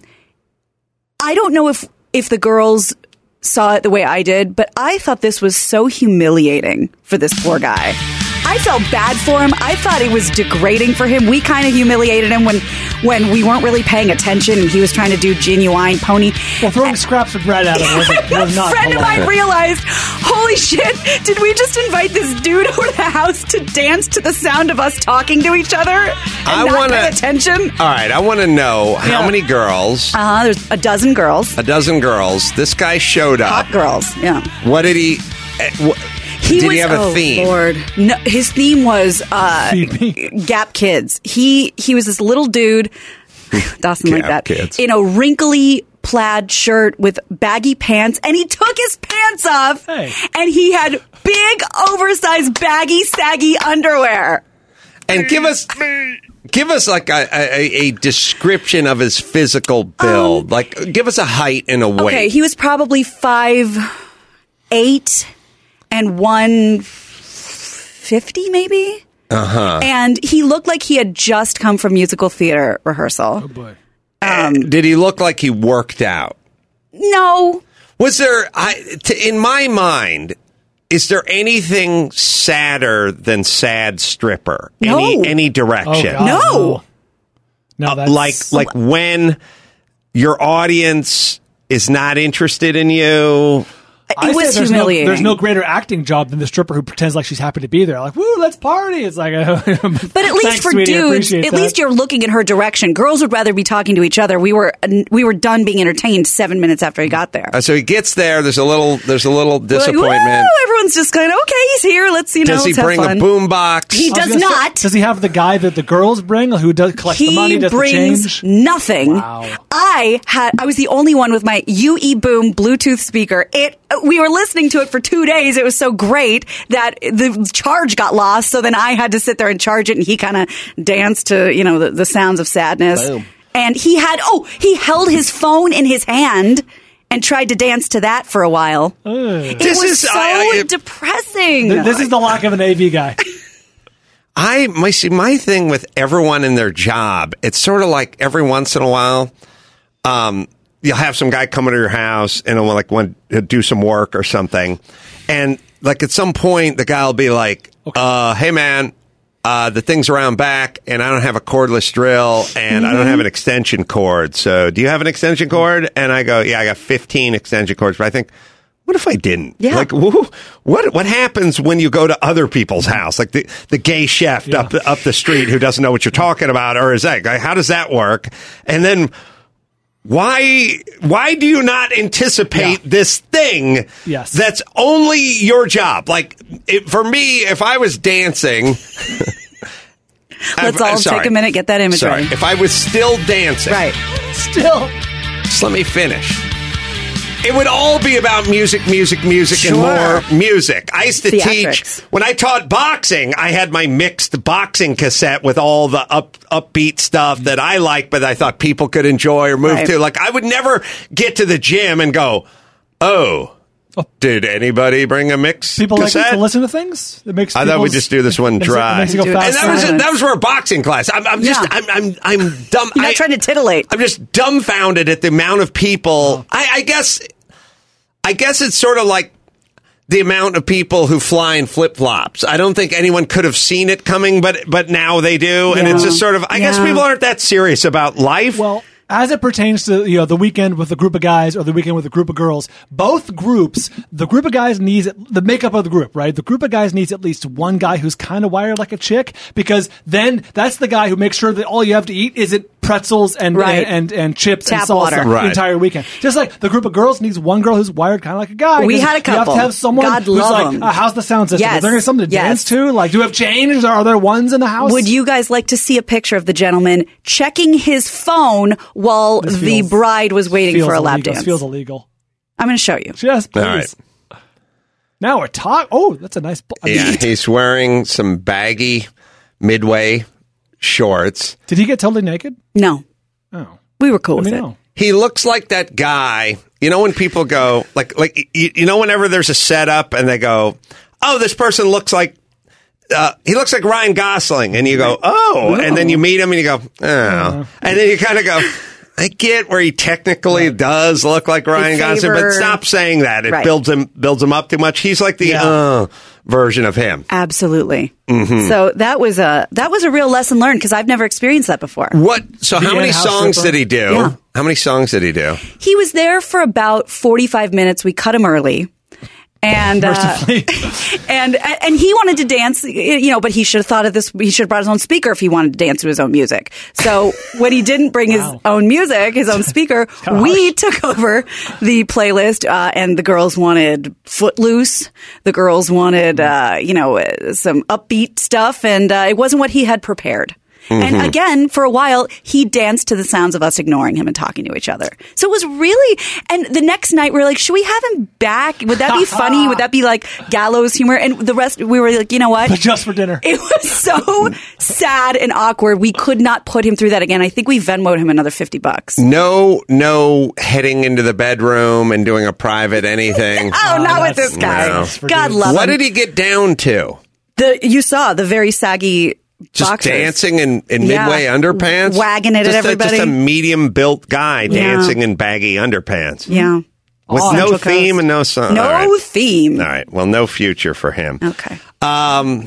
Speaker 8: I don't know if, if the girls saw it the way I did, but I thought this was so humiliating for this poor guy. I felt bad for him. I thought it was degrading for him. We kind of humiliated him when when we weren't really paying attention and he was trying to do genuine pony.
Speaker 11: Well, throwing scraps of bread at him wasn't, was not
Speaker 8: A friend of mine realized, holy shit, did we just invite this dude over to the house to dance to the sound of us talking to each other and
Speaker 7: I
Speaker 8: not
Speaker 7: wanna,
Speaker 8: pay attention?
Speaker 7: All right, I want to know how
Speaker 8: Yeah.
Speaker 7: many girls.
Speaker 8: Uh-huh, there's a dozen girls.
Speaker 7: A dozen girls. This guy showed up.
Speaker 8: Hot girls, yeah.
Speaker 7: What did he... Uh, wh-
Speaker 8: He
Speaker 7: did
Speaker 8: was,
Speaker 7: he have a
Speaker 8: oh,
Speaker 7: theme?
Speaker 8: Lord. No, his theme was uh, Gap Kids. He he was this little dude, Dawson like
Speaker 7: Gap
Speaker 8: that,
Speaker 7: Kids.
Speaker 8: in a wrinkly plaid shirt with baggy pants, and he took his pants off,
Speaker 11: Hey.
Speaker 8: and he had big, oversized, baggy, saggy underwear.
Speaker 7: And give us... Give us like a, a, a description of his physical build.
Speaker 8: Um,
Speaker 7: like, give us a height and a weight.
Speaker 8: Okay, he was probably five eight and one fifty, maybe.
Speaker 7: Uh huh.
Speaker 8: And he looked like he had just come from musical theater rehearsal.
Speaker 11: Oh boy.
Speaker 8: Um,
Speaker 7: Did he look like he worked out?
Speaker 8: No.
Speaker 7: Was there, I, t- in my mind, is there anything sadder than sad stripper?
Speaker 8: No.
Speaker 7: Any, any direction?
Speaker 11: Oh, God,
Speaker 8: No.
Speaker 11: No,
Speaker 7: Uh,
Speaker 11: that's
Speaker 7: like, like when your audience is not interested in you.
Speaker 11: I
Speaker 8: It
Speaker 11: say
Speaker 8: was
Speaker 11: there's no,
Speaker 8: humiliating.
Speaker 11: there's no greater acting job than the stripper who pretends like she's happy to be there. Like, woo, let's party. It's like,
Speaker 8: But at least
Speaker 11: Thanks,
Speaker 8: for
Speaker 11: sweetie, I
Speaker 8: dudes,
Speaker 11: appreciate
Speaker 8: at
Speaker 11: that.
Speaker 8: least you're looking in her direction. Girls would rather be talking to each other. We were we were done being entertained seven minutes after he got there.
Speaker 7: Uh, so he gets there. There's a little. There's a little
Speaker 8: We're like,
Speaker 7: disappointment.
Speaker 8: "Woo!" Everyone's just kind of okay. He's here. Let's you know.
Speaker 7: Does he
Speaker 8: let's have
Speaker 7: bring
Speaker 8: fun.
Speaker 7: a boom box?
Speaker 8: He
Speaker 11: I was
Speaker 8: does
Speaker 11: gonna say,
Speaker 8: not.
Speaker 11: does he have the guy that the girls bring who does collect
Speaker 8: He
Speaker 11: the money, does the
Speaker 8: brings
Speaker 11: change?
Speaker 8: nothing.
Speaker 11: Wow.
Speaker 8: I had I was the only one with my U E Boom Bluetooth speaker. It we were listening to it for two days. It was so great that the charge got lost. So then I had to sit there and charge it, and he kind of danced to you know the, the sounds of sadness.
Speaker 7: Boom.
Speaker 8: And he had oh he held his phone in his hand and tried to dance to that for a while. It
Speaker 7: This
Speaker 8: was
Speaker 7: is-
Speaker 8: so
Speaker 7: I- I-
Speaker 8: depressing.
Speaker 11: Th- This is the lack of an A V guy.
Speaker 7: I my see my thing with everyone in their job. It's sort of like every once in a while, um, you'll have some guy come into your house and he'll like want to do some work or something, and like at some point the guy will be like, uh, "Hey man, uh, the thing's around back, and I don't have a cordless drill, and I don't have an extension cord. So do you have an extension cord?" And I go, "Yeah, I got fifteen extension cords." But I think, what if I didn't?
Speaker 8: Yeah.
Speaker 7: Like, wh- what what happens when you go to other people's house, like the, the gay chef up the, up the street who doesn't know what you're talking about, or is that like, how does that work? And then why why do you not anticipate this thing?
Speaker 11: Yes.
Speaker 7: That's only your job. Like it, for me, if I was dancing.
Speaker 8: Let's
Speaker 7: I'm-
Speaker 8: all
Speaker 7: sorry.
Speaker 8: take a minute, get that image
Speaker 7: Sorry.
Speaker 8: ready.
Speaker 7: If I was still dancing,
Speaker 8: Right.
Speaker 11: Still.
Speaker 7: just let me finish. It would all be about music, music, music,
Speaker 8: Sure.
Speaker 7: and more music. I used to
Speaker 8: Theatrics.
Speaker 7: teach when I taught boxing. I had my mixed boxing cassette with all the up upbeat stuff that I like, but I thought people could enjoy or move
Speaker 8: Right.
Speaker 7: to. Like I would never get to the gym and go, "Oh, did anybody bring a mix
Speaker 11: People like
Speaker 7: cassette?"
Speaker 11: to listen to things. It makes
Speaker 7: I thought we
Speaker 11: people's-
Speaker 7: just do this one
Speaker 11: makes it-
Speaker 7: dry,
Speaker 11: makes it go
Speaker 7: and
Speaker 11: fast.
Speaker 7: that was that was for a boxing class. I'm, I'm just
Speaker 8: Yeah.
Speaker 7: I'm I'm I'm dumb.
Speaker 8: You're not
Speaker 7: I-
Speaker 8: trying to titillate.
Speaker 7: I'm just dumbfounded at the amount of people. I, I guess, I guess it's sort of like the amount of people who fly in flip flops. I don't think anyone could have seen it coming, but but now they do, and
Speaker 8: Yeah.
Speaker 7: it's just sort of. I guess
Speaker 8: Yeah.
Speaker 7: people aren't that serious about life.
Speaker 11: Well, As it pertains to you know the weekend with a group of guys or the weekend with a group of girls, both groups, the group of guys needs the makeup of the group, right? The group of guys needs at least one guy who's kind of wired like a chick, because then that's the guy who makes sure that all you have to eat isn't pretzels and
Speaker 8: Right.
Speaker 11: and, and, and chips
Speaker 8: Tap
Speaker 11: and salsa
Speaker 8: water.
Speaker 11: the
Speaker 7: Right.
Speaker 11: entire weekend. Just like the group of girls needs one girl who's wired kind of like a guy.
Speaker 8: We
Speaker 11: 'cause
Speaker 8: had a couple.
Speaker 11: You have to have someone
Speaker 8: God
Speaker 11: who's
Speaker 8: love
Speaker 11: like,
Speaker 8: 'em.
Speaker 11: uh, how's the sound system?
Speaker 8: Yes.
Speaker 11: Is there something to
Speaker 8: Yes.
Speaker 11: dance to? Like, do we have changes? Are there ones in the house?
Speaker 8: Would you guys like to see a picture of the gentleman checking his phone while
Speaker 11: This
Speaker 8: the
Speaker 11: feels-
Speaker 8: bride was waiting
Speaker 11: feels
Speaker 8: for a lap
Speaker 11: illegal.
Speaker 8: dance?
Speaker 11: This feels illegal.
Speaker 8: I'm going to show you.
Speaker 11: Yes, please.
Speaker 7: All right.
Speaker 11: Now we're talking. Oh, that's a nice. I mean,
Speaker 7: Yeah, he's wearing some baggy Midway shorts.
Speaker 11: Did he get totally naked?
Speaker 8: No.
Speaker 11: Oh.
Speaker 8: We were cool
Speaker 11: Let
Speaker 8: with
Speaker 11: me
Speaker 8: it.
Speaker 11: know.
Speaker 7: He looks like that guy. You know when people go like like you, you know whenever there's a setup and they go, "Oh, this person looks like uh, he looks like Ryan Gosling," and you go, "Oh," and then you meet him and you go, "Oh," and then you kind of go, "I get where he technically does look like Ryan Gosling, but
Speaker 8: favor-
Speaker 7: stop saying that. It
Speaker 8: Right.
Speaker 7: builds him builds him up too much. He's like the
Speaker 11: Yeah.
Speaker 7: uh version of him."
Speaker 8: Absolutely.
Speaker 7: Mhm.
Speaker 8: So that was a that was a real lesson learned because I've never experienced that before.
Speaker 7: What? So
Speaker 11: The
Speaker 7: how many
Speaker 11: in-house
Speaker 7: songs
Speaker 11: stripper?
Speaker 7: did he do?
Speaker 8: Yeah.
Speaker 7: How many songs did he do?
Speaker 8: He was there for about forty-five minutes. We cut him early. And, uh,
Speaker 11: Mercifully.
Speaker 8: and and he wanted to dance, you know, but he should have thought of this. He should have brought his own speaker if he wanted to dance to his own music. So when he didn't bring
Speaker 11: Wow.
Speaker 8: his own music, his own speaker,
Speaker 11: kinda
Speaker 8: we took over the playlist. Uh, and the girls wanted Footloose. The girls wanted, uh, you know, uh, some upbeat stuff, and uh, it wasn't what he had prepared. And again, for a while, he danced to the sounds of us ignoring him and talking to each other. So it was really, and the next night we were like, should we have him back? Would that be funny? Would that be like gallows humor? And the rest, we were like, you know what?
Speaker 11: But just for dinner.
Speaker 8: It was so sad and awkward. We could not put him through that again. I think we Venmoed him another fifty bucks.
Speaker 7: No, no heading into the bedroom and doing a private anything.
Speaker 8: Oh, not with
Speaker 11: that's-
Speaker 8: this guy.
Speaker 7: no.
Speaker 8: God love
Speaker 7: What
Speaker 8: him.
Speaker 7: did he get down to?
Speaker 8: The, you saw the very saggy
Speaker 7: Just
Speaker 8: boxers.
Speaker 7: dancing in, in
Speaker 8: Yeah.
Speaker 7: midway underpants?
Speaker 8: Wagging it at
Speaker 7: just
Speaker 8: everybody.
Speaker 7: A, just a medium built guy
Speaker 8: Yeah.
Speaker 7: dancing in baggy underpants.
Speaker 8: Yeah.
Speaker 7: With
Speaker 8: Oh,
Speaker 7: no
Speaker 8: Central
Speaker 7: theme
Speaker 8: Coast.
Speaker 7: and no song.
Speaker 8: No
Speaker 7: All right.
Speaker 8: theme.
Speaker 7: All right. Well, no future for him.
Speaker 8: Okay.
Speaker 7: Um,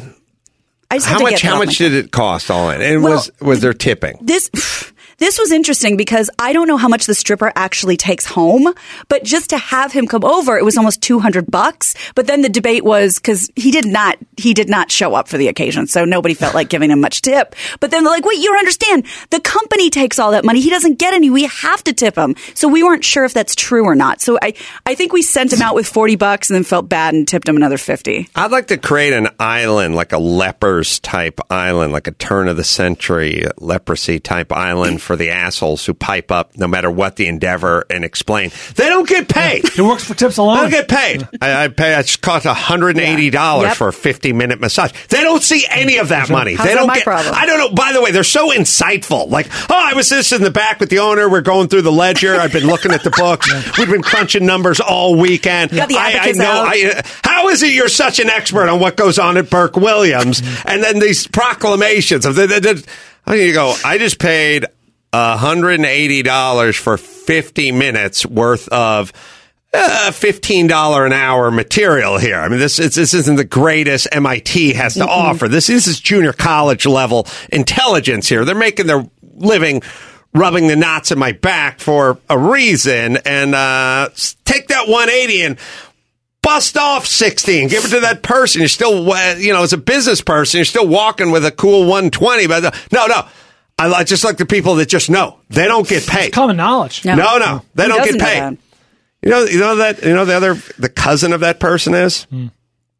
Speaker 8: I just had
Speaker 7: how
Speaker 8: to
Speaker 7: much?
Speaker 8: get that
Speaker 7: How
Speaker 8: off
Speaker 7: much
Speaker 8: my-
Speaker 7: did it cost all in? And
Speaker 8: Well,
Speaker 7: was was there tipping?
Speaker 8: This this was interesting because I don't know how much the stripper actually takes home, but just to have him come over, it was almost two hundred bucks. But then the debate was because he did not he did not show up for the occasion, so nobody felt like giving him much tip. But then they're like, wait, you don't understand. The company takes all that money. He doesn't get any. We have to tip him. So we weren't sure if that's true or not. So I, I think we sent him out with forty bucks and then felt bad and tipped him another fifty.
Speaker 7: I'd like to create an island, like a lepers type island, like a turn of the century leprosy type island for the assholes who pipe up no matter what the endeavor and explain. They don't get paid.
Speaker 11: It works for tips
Speaker 7: They
Speaker 11: alone.
Speaker 7: don't get paid. I, I pay. It costs one hundred eighty dollars
Speaker 8: Yeah. Yep.
Speaker 7: for a fifty minute massage. They don't see any of that money.
Speaker 8: How's
Speaker 7: they
Speaker 8: that
Speaker 7: don't
Speaker 8: my
Speaker 7: get.
Speaker 8: problem?
Speaker 7: I don't know. By the way, they're so insightful. Like, oh, I was just in the back with the owner. We're going through the ledger. I've been looking at the books. We've been crunching numbers all weekend.
Speaker 8: Got the
Speaker 7: I, I
Speaker 8: abacus
Speaker 7: know.
Speaker 8: out.
Speaker 7: I, uh, how is it you're such an expert on what goes on at Burke Williams? And then these proclamations of the. the, the I mean, you go. I just paid one hundred eighty dollars for fifty minutes worth of uh, fifteen dollars an hour material here. I mean, this is, this isn't the greatest M I T has to
Speaker 8: Mm-mm.
Speaker 7: offer. This, this is junior college level intelligence here. They're making their living rubbing the knots in my back for a reason. And uh, take that one eighty and bust off sixty and give it to that person. You're still, uh, you know, as a business person, you're still walking with a cool one twenty. But no, no. I like just like the people that just know they don't get paid.
Speaker 11: Common knowledge.
Speaker 7: No, no, no they
Speaker 8: Who
Speaker 7: don't
Speaker 8: doesn't
Speaker 7: get
Speaker 8: know
Speaker 7: paid.
Speaker 8: that?
Speaker 7: You know, you know that you know the other the cousin of that person is.
Speaker 11: Hmm.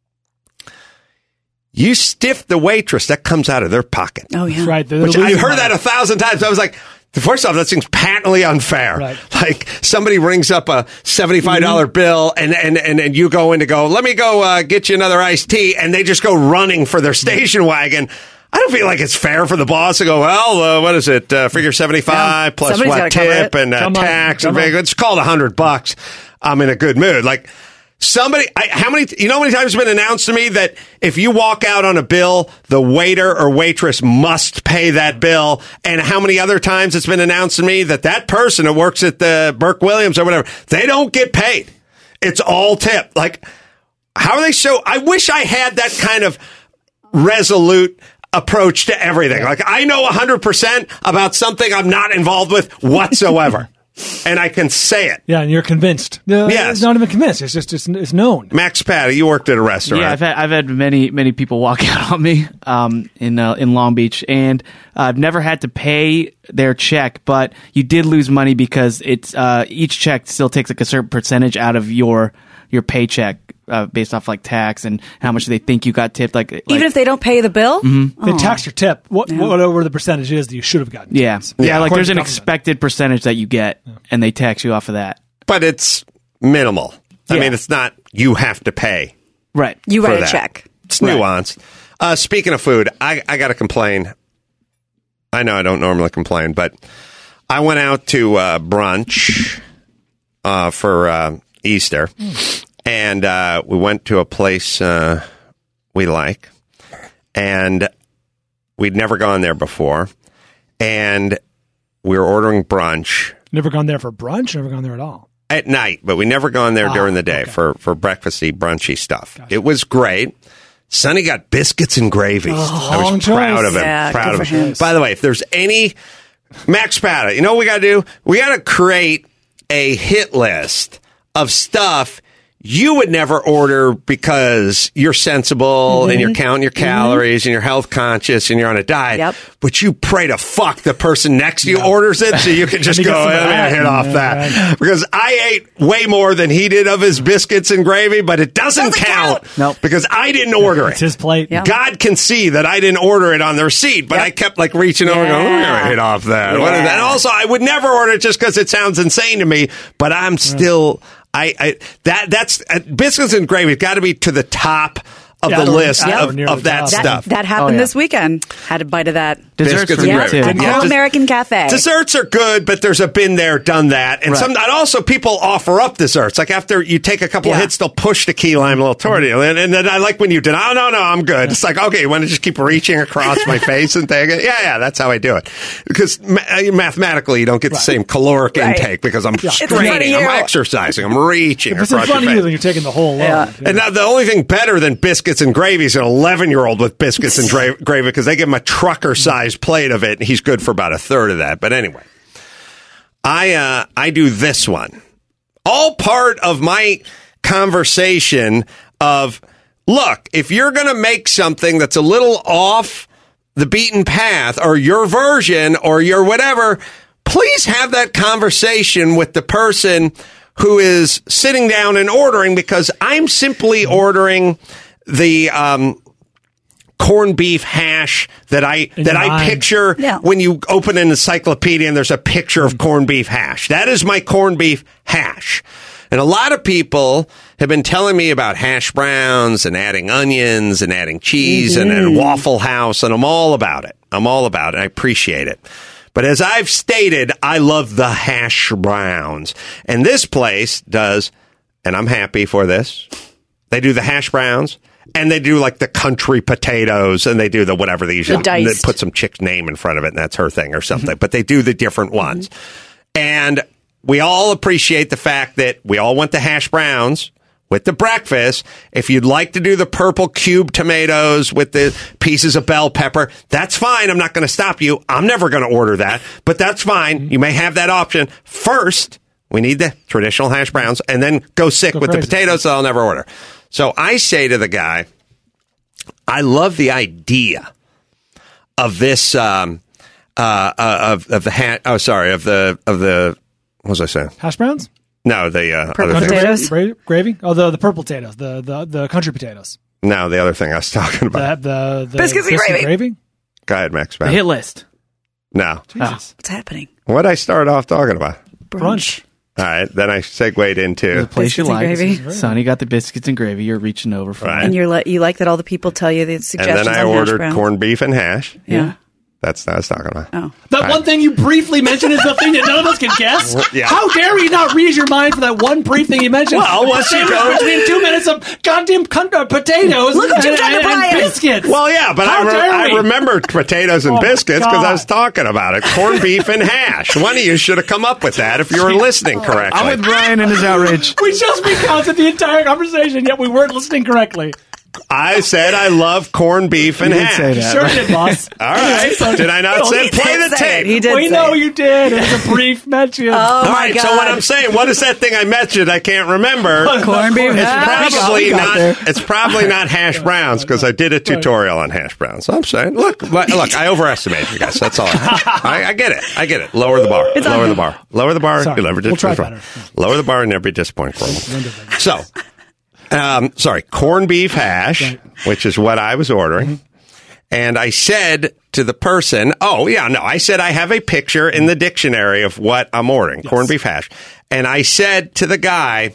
Speaker 7: You stiff the waitress, that comes out of their pocket.
Speaker 8: Oh yeah,
Speaker 11: That's right. They're
Speaker 7: Which
Speaker 11: losing
Speaker 7: I've heard
Speaker 11: money.
Speaker 7: that a thousand times. I was like, first off, that seems patently unfair.
Speaker 11: Right.
Speaker 7: Like somebody rings up a seventy-five dollars bill and, and, and, and you go in to go, let me go uh, get you another iced tea. And they just go running for their station wagon. I don't feel like it's fair for the boss to go, well, uh, what is it? Uh, figure seventy-five
Speaker 8: Yeah.
Speaker 7: plus
Speaker 8: Somebody's
Speaker 7: what
Speaker 8: gotta cover
Speaker 7: tip
Speaker 8: it.
Speaker 7: and uh,
Speaker 11: Come on.
Speaker 7: tax.
Speaker 11: Come
Speaker 7: and
Speaker 11: on.
Speaker 7: it's called a hundred bucks. I'm in a good mood. Like, somebody, I, how many, you know how many times it's been announced to me that if you walk out on a bill, the waiter or waitress must pay that bill? And how many other times it's been announced to me that that person that works at the Burke Williams or whatever, they don't get paid. It's all tip. Like, how are they so, I wish I had that kind of resolute approach to everything. Like, I know one hundred percent about something I'm not involved with whatsoever. And I can say it.
Speaker 11: Yeah, and you're convinced. No,
Speaker 7: Yes.
Speaker 11: It's not even convinced. It's just it's, it's known.
Speaker 7: Max Patty, you worked at a restaurant.
Speaker 15: Yeah, I've had I've had many many people walk out on me um, in uh, in Long Beach, and uh, I've never had to pay their check, but you did lose money because it's uh, each check still takes like a certain percentage out of your your paycheck uh, based off like tax and how much they think you got tipped. Like, like
Speaker 8: Even if they don't pay the bill?
Speaker 15: Mhm.
Speaker 11: They
Speaker 8: Oh.
Speaker 11: tax your tip, what, whatever the percentage is that you should have gotten.
Speaker 15: yeah, yeah,
Speaker 11: Yeah.
Speaker 15: like there's an
Speaker 11: According to
Speaker 15: expected percentage that you get, and they tax you off of that.
Speaker 7: But it's minimal. I
Speaker 15: Yeah.
Speaker 7: mean, it's not you have to pay.
Speaker 15: Right.
Speaker 8: You
Speaker 7: for
Speaker 8: write a
Speaker 7: that.
Speaker 8: check.
Speaker 7: It's nuanced. Uh, speaking of food, I, I got to complain. I know I don't normally complain, but I went out to uh, brunch uh, for uh, Easter, and uh, we went to a place uh, we like, and we'd never gone there before, and we were ordering brunch
Speaker 11: Never gone there for brunch. Never gone there at all.
Speaker 7: at night, but we never gone there
Speaker 11: Ah,
Speaker 7: during the day for, for breakfasty, brunchy stuff. It was great. Sonny got biscuits and gravy.
Speaker 11: Oh,
Speaker 7: I was
Speaker 11: wrong
Speaker 7: proud
Speaker 11: choice.
Speaker 7: of him.
Speaker 8: Yeah,
Speaker 7: proud
Speaker 8: good
Speaker 7: of
Speaker 8: for
Speaker 7: him.
Speaker 8: him.
Speaker 7: By the way, if there's any Max Pata, you know what we got to do? We got to create a hit list of stuff you would never order because you're sensible
Speaker 8: Mm-hmm.
Speaker 7: and you're counting your calories and you're health conscious and you're on a diet.
Speaker 8: Yep.
Speaker 7: But you pray to fuck the person next to you orders it so you can just
Speaker 11: Let me
Speaker 7: go
Speaker 11: get some of
Speaker 7: "I'm gonna
Speaker 11: that."
Speaker 7: hit off
Speaker 11: Yeah,
Speaker 7: that. Because I ate way more than he did of his biscuits and gravy, but it doesn't, count,
Speaker 15: Nope.
Speaker 7: because I didn't order
Speaker 11: It's
Speaker 7: it.
Speaker 11: his plate.
Speaker 8: Yeah.
Speaker 7: God can see that I didn't order it on the receipt, but
Speaker 8: Yep.
Speaker 7: I kept like reaching over and going, I'm going to hit off that. What is
Speaker 8: Yeah.
Speaker 7: that? And also, I would never order it just because it sounds insane to me, but I'm still, I, I that that's, uh, biscuits and gravy got to be to the top of
Speaker 11: Yeah,
Speaker 7: the
Speaker 11: or-
Speaker 7: list
Speaker 11: yeah, or
Speaker 7: of,
Speaker 11: near
Speaker 7: of
Speaker 11: the
Speaker 7: that
Speaker 11: top.
Speaker 8: That,
Speaker 7: stuff.
Speaker 8: that happened
Speaker 15: Oh, yeah.
Speaker 8: this weekend. Had a bite of that.
Speaker 15: Desserts
Speaker 7: Biscuits
Speaker 15: for
Speaker 7: and
Speaker 15: me
Speaker 7: gravy.
Speaker 15: too.
Speaker 8: At
Speaker 7: Yeah.
Speaker 8: All American Cafe.
Speaker 7: Desserts are good, but there's a been there, done that. And
Speaker 15: Right.
Speaker 7: some, and also people offer up desserts. Like after you take a couple
Speaker 8: Yeah.
Speaker 7: hits, they'll push the key lime a little toward you. And, and then I like when you did, oh, no, no, I'm good. It's like, okay, you want to just keep reaching across my face and take it? Yeah, yeah, that's how I do it. Because ma- mathematically, you don't get the same caloric
Speaker 8: Right.
Speaker 7: intake because I'm
Speaker 8: It's in front
Speaker 7: straining,
Speaker 8: of
Speaker 7: I'm
Speaker 8: you.
Speaker 7: exercising, I'm reaching
Speaker 11: If it's in
Speaker 7: across
Speaker 11: front
Speaker 7: your
Speaker 11: of you,
Speaker 7: face.
Speaker 11: then you're taking the whole load.
Speaker 8: Yeah.
Speaker 7: And now the only thing better than biscuits and gravy is an eleven-year-old with biscuits and dra- gravy because they give him a trucker-sized plate of it, and he's good for about a third of that. But anyway, I uh, I do this one. All part of my conversation of, look, if you're going to make something that's a little off the beaten path or your version or your whatever, please have that conversation with the person who is sitting down and ordering, because I'm simply ordering the um, corned beef hash that I
Speaker 11: In
Speaker 7: that
Speaker 11: your
Speaker 7: I
Speaker 11: mind.
Speaker 7: picture
Speaker 8: Yeah.
Speaker 7: when you open an encyclopedia and there's a picture of corned beef hash. That is my corned beef hash. And a lot of people have been telling me about hash browns and adding onions and adding cheese and, and Waffle House, and I'm all about it. I'm all about it. I appreciate it. But as I've stated, I love the hash browns. And this place does, and I'm happy for this, they do the hash browns, and they do like the country potatoes, and they do the whatever they usually
Speaker 8: The diced.
Speaker 7: they put some chick's name in front of it, and that's her thing or something. But they do the different ones. And we all appreciate the fact that we all want the hash browns with the breakfast. If you'd like to do the purple cube tomatoes with the pieces of bell pepper, that's fine. I'm not going to stop you. I'm never going to order that, but that's fine. You may have that option. First, we need the traditional hash browns, and then go sick
Speaker 11: Go
Speaker 7: with
Speaker 11: crazy.
Speaker 7: the potatoes that I'll never order. So I say to the guy, I love the idea of this, um, uh, uh, of, of the hat. Oh, sorry, of the, of the, what was I saying?
Speaker 11: Hash browns?
Speaker 7: No, the uh,
Speaker 8: Purple
Speaker 7: other thing.
Speaker 8: potatoes?
Speaker 11: Gra- gravy? Oh, the, the purple potatoes. The, the, the country potatoes.
Speaker 7: No, the other thing I was talking about.
Speaker 11: The, the, the
Speaker 8: Biscuits and gravy.
Speaker 7: Go ahead, Max.
Speaker 15: The hit list.
Speaker 7: No.
Speaker 11: Jesus.
Speaker 8: What's happening?
Speaker 7: What I started off talking about?
Speaker 11: Brunch.
Speaker 7: All right, then I segued into
Speaker 15: The place you
Speaker 8: Biscuits and
Speaker 15: like.
Speaker 8: gravy.
Speaker 15: Sonny got the biscuits and gravy. You're reaching over for
Speaker 7: Right.
Speaker 8: And you're li- you like that all the people tell you the
Speaker 7: and
Speaker 8: suggestions
Speaker 7: then I
Speaker 8: on hash
Speaker 7: ordered
Speaker 8: brown?
Speaker 7: corned beef and hash.
Speaker 8: Yeah.
Speaker 7: That's what I was talking about.
Speaker 8: Oh.
Speaker 11: That
Speaker 7: Right.
Speaker 11: one thing you briefly mentioned is the thing that none of us can guess.
Speaker 7: Yeah.
Speaker 11: How dare you not read your mind for that one brief thing you mentioned?
Speaker 7: Well, once you
Speaker 11: Sandwich
Speaker 7: go-
Speaker 11: between two minutes of goddamn con- uh, potatoes
Speaker 8: Look what
Speaker 11: and,
Speaker 8: you've done to
Speaker 11: and- and
Speaker 8: Brian.
Speaker 11: biscuits.
Speaker 7: Well, yeah, but
Speaker 11: How
Speaker 7: I, re-
Speaker 11: dare
Speaker 7: I
Speaker 11: we?
Speaker 7: remembered potatoes and
Speaker 11: Oh, my
Speaker 7: biscuits because I
Speaker 11: God.
Speaker 7: was talking about it. Corned beef and hash. One of you should have come up with that if you were listening correctly.
Speaker 15: I'm with Brian and his outrage.
Speaker 11: We just recounted the entire conversation, yet we weren't listening correctly.
Speaker 7: I said I love corned beef and
Speaker 15: You did
Speaker 7: hash.
Speaker 15: say that.
Speaker 11: Sure did, boss.
Speaker 7: All right. Did I not
Speaker 11: No,
Speaker 7: say
Speaker 11: he
Speaker 7: play
Speaker 8: did
Speaker 7: the
Speaker 8: say
Speaker 7: tape?
Speaker 8: it. He did
Speaker 11: We
Speaker 8: say
Speaker 11: know
Speaker 8: it.
Speaker 11: you did. It was a brief mention.
Speaker 8: Oh,
Speaker 7: All
Speaker 8: my
Speaker 7: right,
Speaker 8: God.
Speaker 7: so what I'm saying, what is that thing I mentioned? I can't remember.
Speaker 8: Corned beef
Speaker 7: It's
Speaker 8: hash.
Speaker 7: probably
Speaker 15: We got
Speaker 7: not.
Speaker 15: there.
Speaker 7: It's probably not hash browns because I did a tutorial on hash browns. So I'm saying, look, look, I overestimated you guys. That's all. I, I, I get it. I get it. Lower the bar.
Speaker 8: It's on
Speaker 7: Lower
Speaker 8: you.
Speaker 7: the bar. Lower the bar.
Speaker 11: Sorry.
Speaker 7: You'll never
Speaker 11: We'll try
Speaker 7: disappoint.
Speaker 11: better.
Speaker 7: Lower the bar and never be disappointed. So, um, sorry, corned beef hash,
Speaker 11: Right.
Speaker 7: which is what I was ordering.
Speaker 11: Mm-hmm.
Speaker 7: And I said to the person, oh, yeah, no, I said I have a picture in the dictionary of what I'm ordering,
Speaker 11: Yes.
Speaker 7: corned beef hash. And I said to the guy,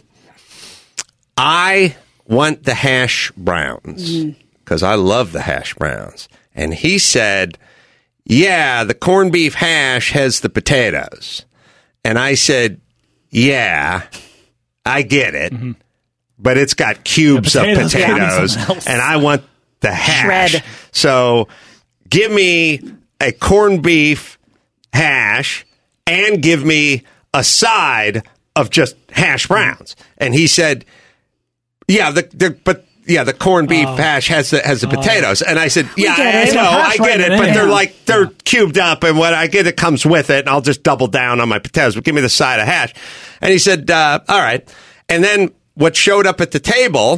Speaker 7: I want the hash browns because I love the hash browns. And he said, yeah, the corned beef hash has the potatoes. And I said, yeah, I get it.
Speaker 11: Mm-hmm.
Speaker 7: But it's got cubes
Speaker 11: The
Speaker 7: of
Speaker 11: potatoes, yeah.
Speaker 7: potatoes,
Speaker 11: Something else.
Speaker 7: and I want the hash.
Speaker 8: Shred.
Speaker 7: So give me a corned beef hash and give me a side of just hash browns. And he said, yeah, the, the but yeah, the corned beef
Speaker 11: Oh.
Speaker 7: hash has the has the potatoes. And I said, yeah,
Speaker 8: get
Speaker 7: I
Speaker 8: it.
Speaker 7: know, I
Speaker 11: Hash
Speaker 7: get
Speaker 11: right
Speaker 7: it,
Speaker 11: in
Speaker 7: but
Speaker 11: there.
Speaker 7: they're
Speaker 11: Yeah.
Speaker 7: like they're cubed up, and what I get it comes with it, and I'll just double down on my potatoes. But give me the side of hash. And he said, uh, all right. And then what showed up at the table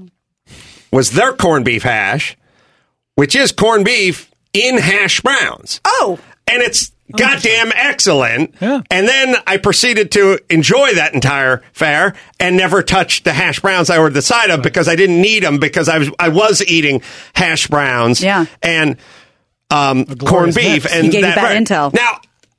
Speaker 7: was their corned beef hash, which is corned beef in hash browns.
Speaker 8: Oh.
Speaker 7: And it's goddamn excellent.
Speaker 11: Yeah.
Speaker 7: And then I proceeded to enjoy that entire fare and never touched the hash browns I ordered the side of because I didn't need them because I was I was eating hash browns
Speaker 8: Yeah.
Speaker 7: and um,
Speaker 11: glorious
Speaker 7: corned beef.
Speaker 11: mix.
Speaker 7: And
Speaker 8: He gave you
Speaker 7: that,
Speaker 8: bad
Speaker 7: right.
Speaker 8: intel.
Speaker 7: Now,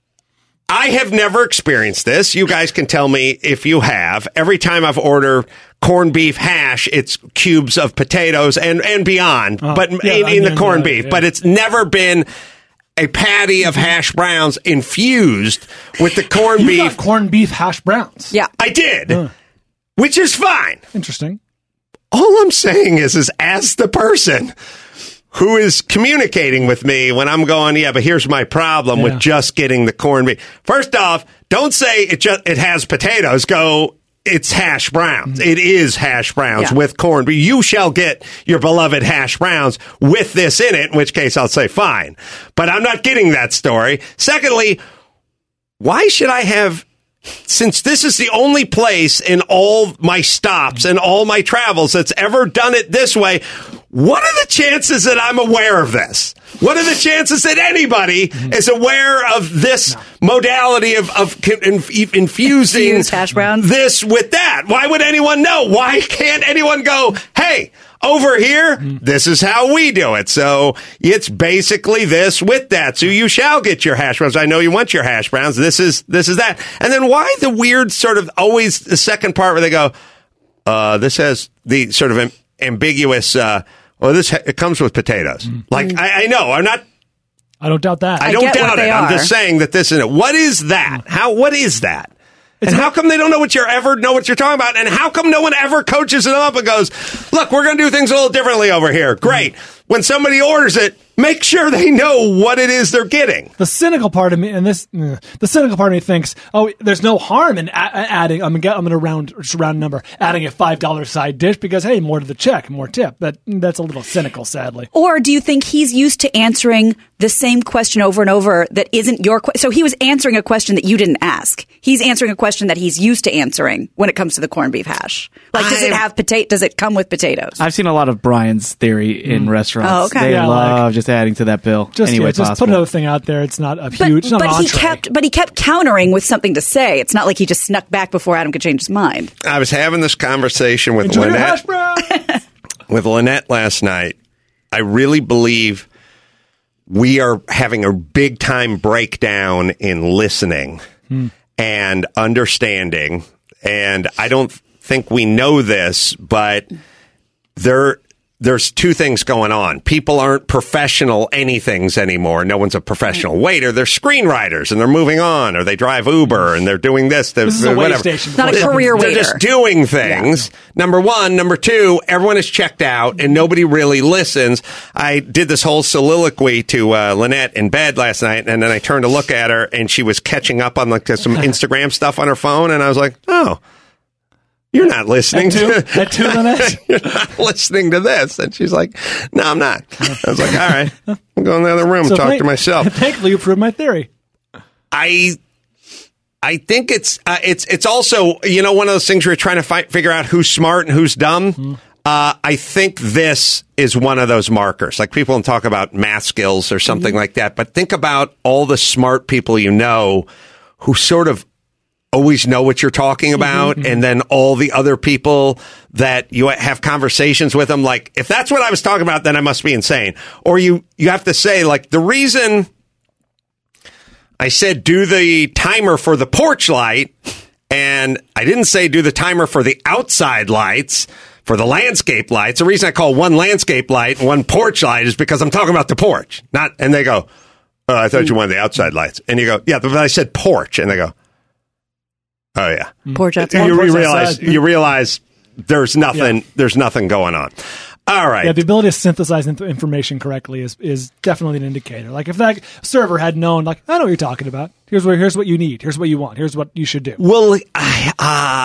Speaker 7: I have never experienced this. You guys can tell me if you have. Every time I've ordered corned beef hash, it's cubes of potatoes and, and beyond,
Speaker 11: Oh,
Speaker 7: but
Speaker 11: yeah,
Speaker 7: in, in the
Speaker 11: onion,
Speaker 7: corned
Speaker 11: uh,
Speaker 7: beef.
Speaker 11: yeah.
Speaker 7: But it's never been a patty of hash browns infused with the corned
Speaker 11: You
Speaker 7: beef.
Speaker 11: got corned beef hash browns.
Speaker 8: Yeah.
Speaker 7: I did,
Speaker 11: Huh.
Speaker 7: which is fine.
Speaker 11: Interesting.
Speaker 7: All I'm saying is, is as the person who is communicating with me when I'm going, yeah, but here's my problem
Speaker 11: Yeah.
Speaker 7: with just getting the corned beef. First off, don't say it just it has potatoes. Go, it's hash browns.
Speaker 11: Mm-hmm.
Speaker 7: It is hash browns
Speaker 8: Yeah.
Speaker 7: with corned beef. You shall get your beloved hash browns with this in it, in which case I'll say fine. But I'm not getting that story. Secondly, why should I have, since this is the only place in all my stops and all my travels that's ever done it this way, what are the chances that I'm aware of this? What are the chances that anybody
Speaker 8: Mm-hmm.
Speaker 7: is aware of this modality of, of con- inf- infusing
Speaker 8: Infused hash browns?
Speaker 7: this with that? Why would anyone know? Why can't anyone go, hey, over here, this is how we do it. So it's basically this with that. So you shall get your hash browns. I know you want your hash browns. This is this is that. And then why the weird sort of always the second part where they go, uh, this has the sort of am- ambiguous, uh, well, this ha- it comes with potatoes. Like, I, I know, I'm not,
Speaker 11: I don't doubt that.
Speaker 7: I don't
Speaker 8: get what
Speaker 7: doubt it.
Speaker 8: they
Speaker 7: I'm
Speaker 8: are.
Speaker 7: just saying that this is it. What is that? How, what is that? And how come they don't know what you're ever know what you're talking about? And how come no one ever coaches them up and goes, look, we're going to do things a little differently over here. Great. When somebody orders it, make sure they know what it is they're getting.
Speaker 11: The cynical part of me, and this, uh, the cynical part of me thinks, oh, there's no harm in a- adding. I'm gonna, I'm gonna round, just round number, adding a five dollar side dish because hey, more to the check, more tip. But that's a little cynical, sadly.
Speaker 8: Or do you think he's used to answering the same question over and over that isn't your question? So he was answering a question that you didn't ask. He's answering a question that he's used to answering when it comes to the corned beef hash. Like, does it
Speaker 7: I'm-
Speaker 8: have potato? Does it come with potatoes?
Speaker 15: I've seen a lot of Brian's theory in restaurants.
Speaker 8: Oh, okay.
Speaker 15: They
Speaker 11: Yeah,
Speaker 15: love
Speaker 11: like-
Speaker 15: just adding to that bill
Speaker 11: Just,
Speaker 15: any
Speaker 11: yeah,
Speaker 15: way
Speaker 11: just
Speaker 15: possible.
Speaker 11: put another thing out there. It's not a
Speaker 8: But,
Speaker 11: huge, it's not
Speaker 8: but
Speaker 11: an
Speaker 8: he
Speaker 11: entree.
Speaker 8: kept, but he kept countering with something to say. It's not like he just snuck back before Adam could change his mind.
Speaker 7: I was having this conversation with
Speaker 11: Enjoy your hash
Speaker 7: Lynette,
Speaker 11: browns.
Speaker 7: with Lynette last night. I really believe we are having a big time breakdown in listening and understanding. And I don't think we know this, but there there's two things going on. People aren't professional anythings anymore. No one's a professional waiter. They're screenwriters and they're moving on, or they drive Uber and they're doing this. They're,
Speaker 11: This is a way
Speaker 7: whatever.
Speaker 11: station.
Speaker 8: It's not a
Speaker 11: before
Speaker 8: career
Speaker 11: something-
Speaker 8: waiter.
Speaker 7: They're just doing things. Number one. Number two, everyone is checked out and nobody really listens. I did this whole soliloquy to uh, Lynette in bed last night, and then I turned to look at her, and she was catching up on like some Instagram stuff on her phone, and I was like, oh. you're not listening
Speaker 11: At two?
Speaker 7: to
Speaker 11: At two minutes?
Speaker 7: You're not listening to this. And she's like, no, I'm not. I was like, all right, I'll go in the other room
Speaker 11: So
Speaker 7: and talk
Speaker 11: thank-
Speaker 7: to myself.
Speaker 11: Thankfully, you proved my theory.
Speaker 7: I I think it's uh, it's it's also, you know, one of those things where you're trying to fi- figure out who's smart and who's dumb.
Speaker 11: Mm.
Speaker 7: Uh, I think this is one of those markers. Like people don't talk about math skills or something
Speaker 11: Mm-hmm.
Speaker 7: like that, but think about all the smart people you know who sort of always know what you're talking about,
Speaker 11: Mm-hmm.
Speaker 7: and then all the other people that you have conversations with them, like, if that's what I was talking about, then I must be insane. Or you you have to say, like, the reason I said do the timer for the porch light, and I didn't say do the timer for the outside lights, for the landscape lights. The reason I call one landscape light and one porch light is because I'm talking about the porch. Not, and they go, oh, I thought you wanted the outside lights. And you go, yeah, but I said porch. And they go, oh yeah,
Speaker 8: Porch outside.
Speaker 7: You,
Speaker 11: Porch
Speaker 7: you realize
Speaker 11: outside.
Speaker 7: you realize there's nothing there's nothing going on. All right.
Speaker 11: Yeah, the ability to synthesize inf- information correctly is, is definitely an indicator. Like if that server had known, like, I know what you're talking about. Here's what here's what you need. Here's what you want. Here's what you should do.
Speaker 7: Well, I,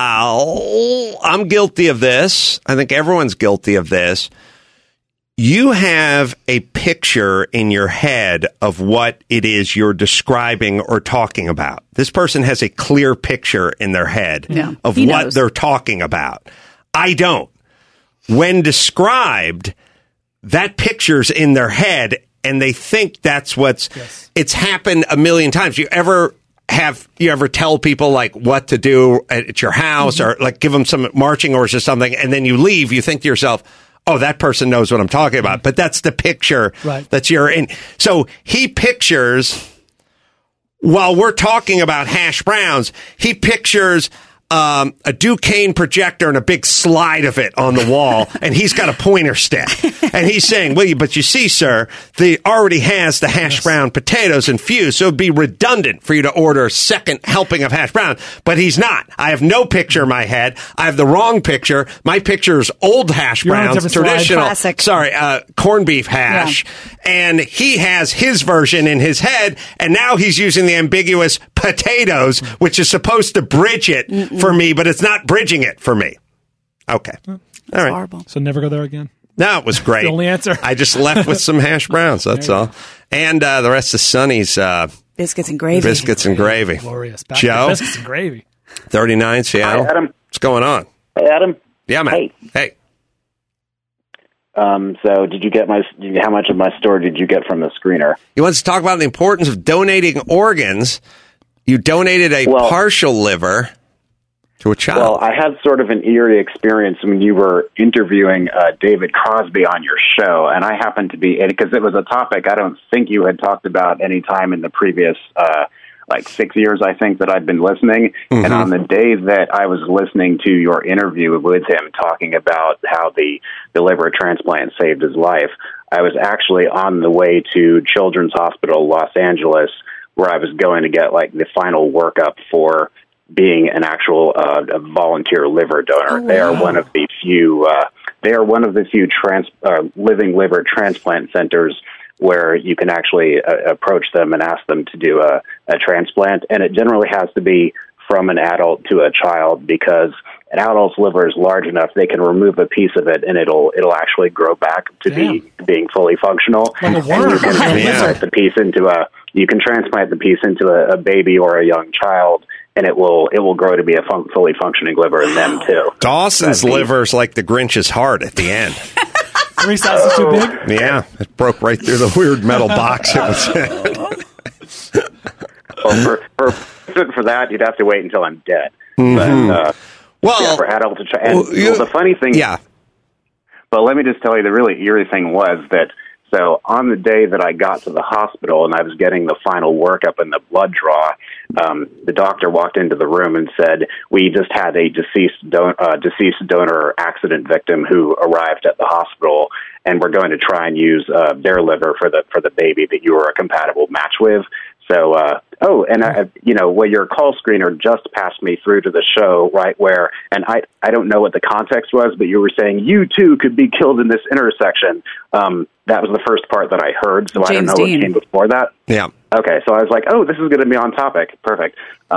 Speaker 7: uh, I'm guilty of this. I think everyone's guilty of this. You have a picture in your head of what it is you're describing or talking about. This person has a clear picture in their head
Speaker 8: Yeah.
Speaker 7: of
Speaker 8: He
Speaker 7: what
Speaker 8: knows.
Speaker 7: they're talking about. I don't. When described, that picture's in their head, and they think that's what's.
Speaker 11: Yes.
Speaker 7: It's happened a million times. You ever have you ever tell people like what to do at, at your house,
Speaker 11: Mm-hmm.
Speaker 7: or like give them some marching orders or something, and then you leave? You think to yourself, "Oh, that person knows what I'm talking about." But that's the picture
Speaker 11: Right.
Speaker 7: that you're in. So he pictures. While we're talking about hash browns, he pictures um, a Duquesne projector and a big slide of it on the wall, and he's got a pointer stick. And he's saying, well, you, but you see, sir, they already has the hash brown potatoes infused, so it'd be redundant for you to order a second helping of hash brown. But he's not. I have no picture in my head. I have the wrong picture. My picture is old hash
Speaker 11: You're on a
Speaker 7: browns,
Speaker 11: different slide.
Speaker 7: traditional,
Speaker 8: Classic.
Speaker 7: sorry, uh, corned beef hash. And he has his version in his head, and now he's using the ambiguous potatoes, which is supposed to bridge it
Speaker 8: Mm-mm.
Speaker 7: for me, but it's not bridging it for me. Okay. All right.
Speaker 8: Horrible.
Speaker 11: So never go there again.
Speaker 7: No, it was great.
Speaker 11: The only answer.
Speaker 7: I just left with some hash browns, that's all. And uh, the rest of Sonny's uh,
Speaker 8: Biscuits and gravy.
Speaker 7: biscuits and gravy.
Speaker 11: Glorious. Back
Speaker 7: Joe?
Speaker 11: to biscuits and gravy.
Speaker 7: thirty-nine, Seattle.
Speaker 5: Hi, Adam.
Speaker 7: What's going on?
Speaker 5: Hey, Adam.
Speaker 7: Yeah, man.
Speaker 5: Hey.
Speaker 7: Hey.
Speaker 5: Um, so, did you get my? How much of my story did you get from the screener?
Speaker 7: He wants to talk about the importance of donating organs. You donated a
Speaker 5: Well-
Speaker 7: partial liver to a child.
Speaker 5: Well, I had sort of an eerie experience when you were interviewing uh, David Crosby on your show, and I happened to be because it was a topic I don't think you had talked about any time in the previous. Uh, like six years, I think, that I'd been listening.
Speaker 7: Mm-hmm.
Speaker 5: And on the day that I was listening to your interview with him talking about how the, the liver transplant saved his life, I was actually on the way to Children's Hospital Los Angeles, where I was going to get like the final workup for being an actual uh, a volunteer liver donor.
Speaker 8: Oh,
Speaker 5: They are
Speaker 8: wow.
Speaker 5: one of the few. Uh, they are one of the few trans, uh, living liver transplant centers where you can actually uh, approach them and ask them to do a, a transplant. And it generally has to be from an adult to a child, because an adult's liver is large enough they can remove a piece of it and it'll it'll actually grow back to be being fully functional.
Speaker 11: Like a
Speaker 5: And
Speaker 11: worm.
Speaker 5: you can
Speaker 11: Yeah.
Speaker 5: transplant the piece into a you can transplant the piece into a, a baby or a young child, and it will it will grow to be a fun- fully functioning liver in them too.
Speaker 7: Dawson's
Speaker 5: That'd be-
Speaker 7: liver's like the Grinch's heart at the end.
Speaker 11: Three sizes too big?
Speaker 7: Yeah, it broke right through the weird metal box it was in.
Speaker 5: Well, for, for for that, you'd have to wait until I'm dead.
Speaker 7: Mhm.
Speaker 5: But, uh,
Speaker 7: Well,
Speaker 5: yeah, for adults to try. And
Speaker 7: well, you-
Speaker 5: well, the funny thing,
Speaker 7: yeah.
Speaker 5: But let me just tell you, the really eerie thing was that. So on the day that I got to the hospital and I was getting the final workup and the blood draw, um, the doctor walked into the room and said, "We just had a deceased don- uh, deceased donor accident victim who arrived at the hospital, and we're going to try and use uh, their liver for the for the baby that you were a compatible match with." So, uh, oh, and I, you know, well, your call screener just passed me through to the show, right where, and I, I don't know what the context was, but you were saying you too could be killed in this intersection. Um, that was the first part that I heard, so I don't
Speaker 8: James
Speaker 5: know
Speaker 8: Dean.
Speaker 5: what came before that.
Speaker 7: Yeah.
Speaker 5: Okay, so I was like, oh, this is going to be on topic. Perfect. Um,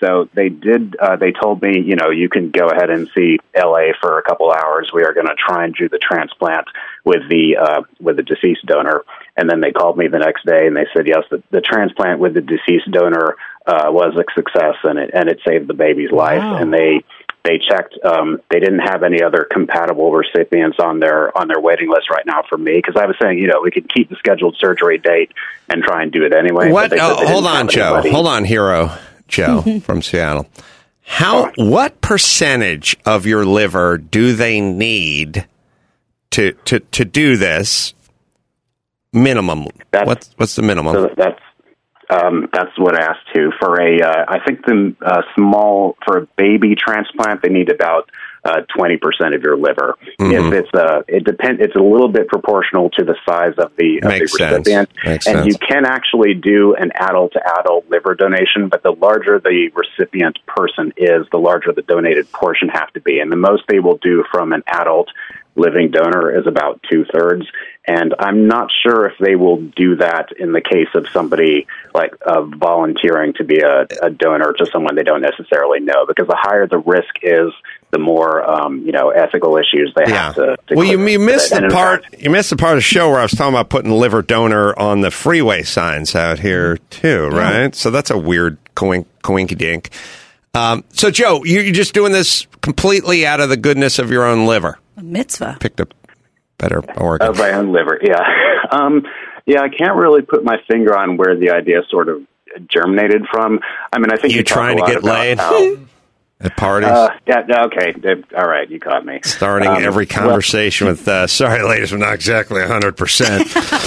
Speaker 5: so they did. Uh, they told me, you know, you can go ahead and see L A for a couple hours. We are going to try and do the transplant with the uh, with the deceased donor. And then they called me the next day and they said, yes, the, the transplant with the deceased donor uh, was a success, and it and it saved the baby's life.
Speaker 11: Wow.
Speaker 5: And they they checked. Um, they didn't have any other compatible recipients on their on their waiting list right now for me, because I was saying, you know, we could keep the scheduled surgery date and try and do it anyway.
Speaker 7: What?
Speaker 5: But they said
Speaker 7: Oh,
Speaker 5: they
Speaker 7: hold
Speaker 5: didn't
Speaker 7: on,
Speaker 5: have
Speaker 7: Joe.
Speaker 5: anybody.
Speaker 7: Hold on, hero Joe from Seattle. How? What percentage of your liver do they need to to to do this? Minimum.
Speaker 5: That's,
Speaker 7: what's what's the minimum?
Speaker 5: So that's um, that's what I asked too. For a, uh, I think the uh, small for a baby transplant, they need about uh, twenty percent of your liver.
Speaker 7: Mm-hmm.
Speaker 5: If it's uh, it depend, it's a little bit proportional to the size of the, of the
Speaker 7: Makes sense.
Speaker 5: recipient,
Speaker 7: Makes
Speaker 5: and
Speaker 7: sense.
Speaker 5: you can actually do an adult to adult liver donation. But the larger the recipient person is, the larger the donated portion have to be, and the most they will do from an adult living donor is about two thirds. And I'm not sure if they will do that in the case of somebody like uh, volunteering to be a, a donor to someone they don't necessarily know, because the higher the risk is, the more um, you know ethical issues they
Speaker 7: Yeah.
Speaker 5: have to. to
Speaker 7: Well, you,
Speaker 5: clear.
Speaker 7: you missed
Speaker 5: And
Speaker 7: the
Speaker 5: in
Speaker 7: part.
Speaker 5: fact-
Speaker 7: You missed the part of the show where I was talking about putting liver donor on the freeway signs out here too, right? So that's a weird coink, coinky dink. Um, so, Joe, you, you're just doing this completely out of the goodness of your own liver.
Speaker 8: A mitzvah.
Speaker 7: Picked a better organ.
Speaker 5: Of my own liver, yeah. um, yeah, I can't really put my finger on where the idea sort of germinated from. I mean, I think
Speaker 7: You
Speaker 5: we talk
Speaker 7: trying
Speaker 5: a
Speaker 7: to
Speaker 5: lot
Speaker 7: get
Speaker 5: about
Speaker 7: laid
Speaker 5: how-
Speaker 7: at parties?
Speaker 5: Uh, yeah, okay. Uh, All right, you caught me.
Speaker 7: Starting
Speaker 5: Um,
Speaker 7: every
Speaker 5: well-
Speaker 7: conversation with, uh, sorry, ladies, we're not exactly one hundred percent.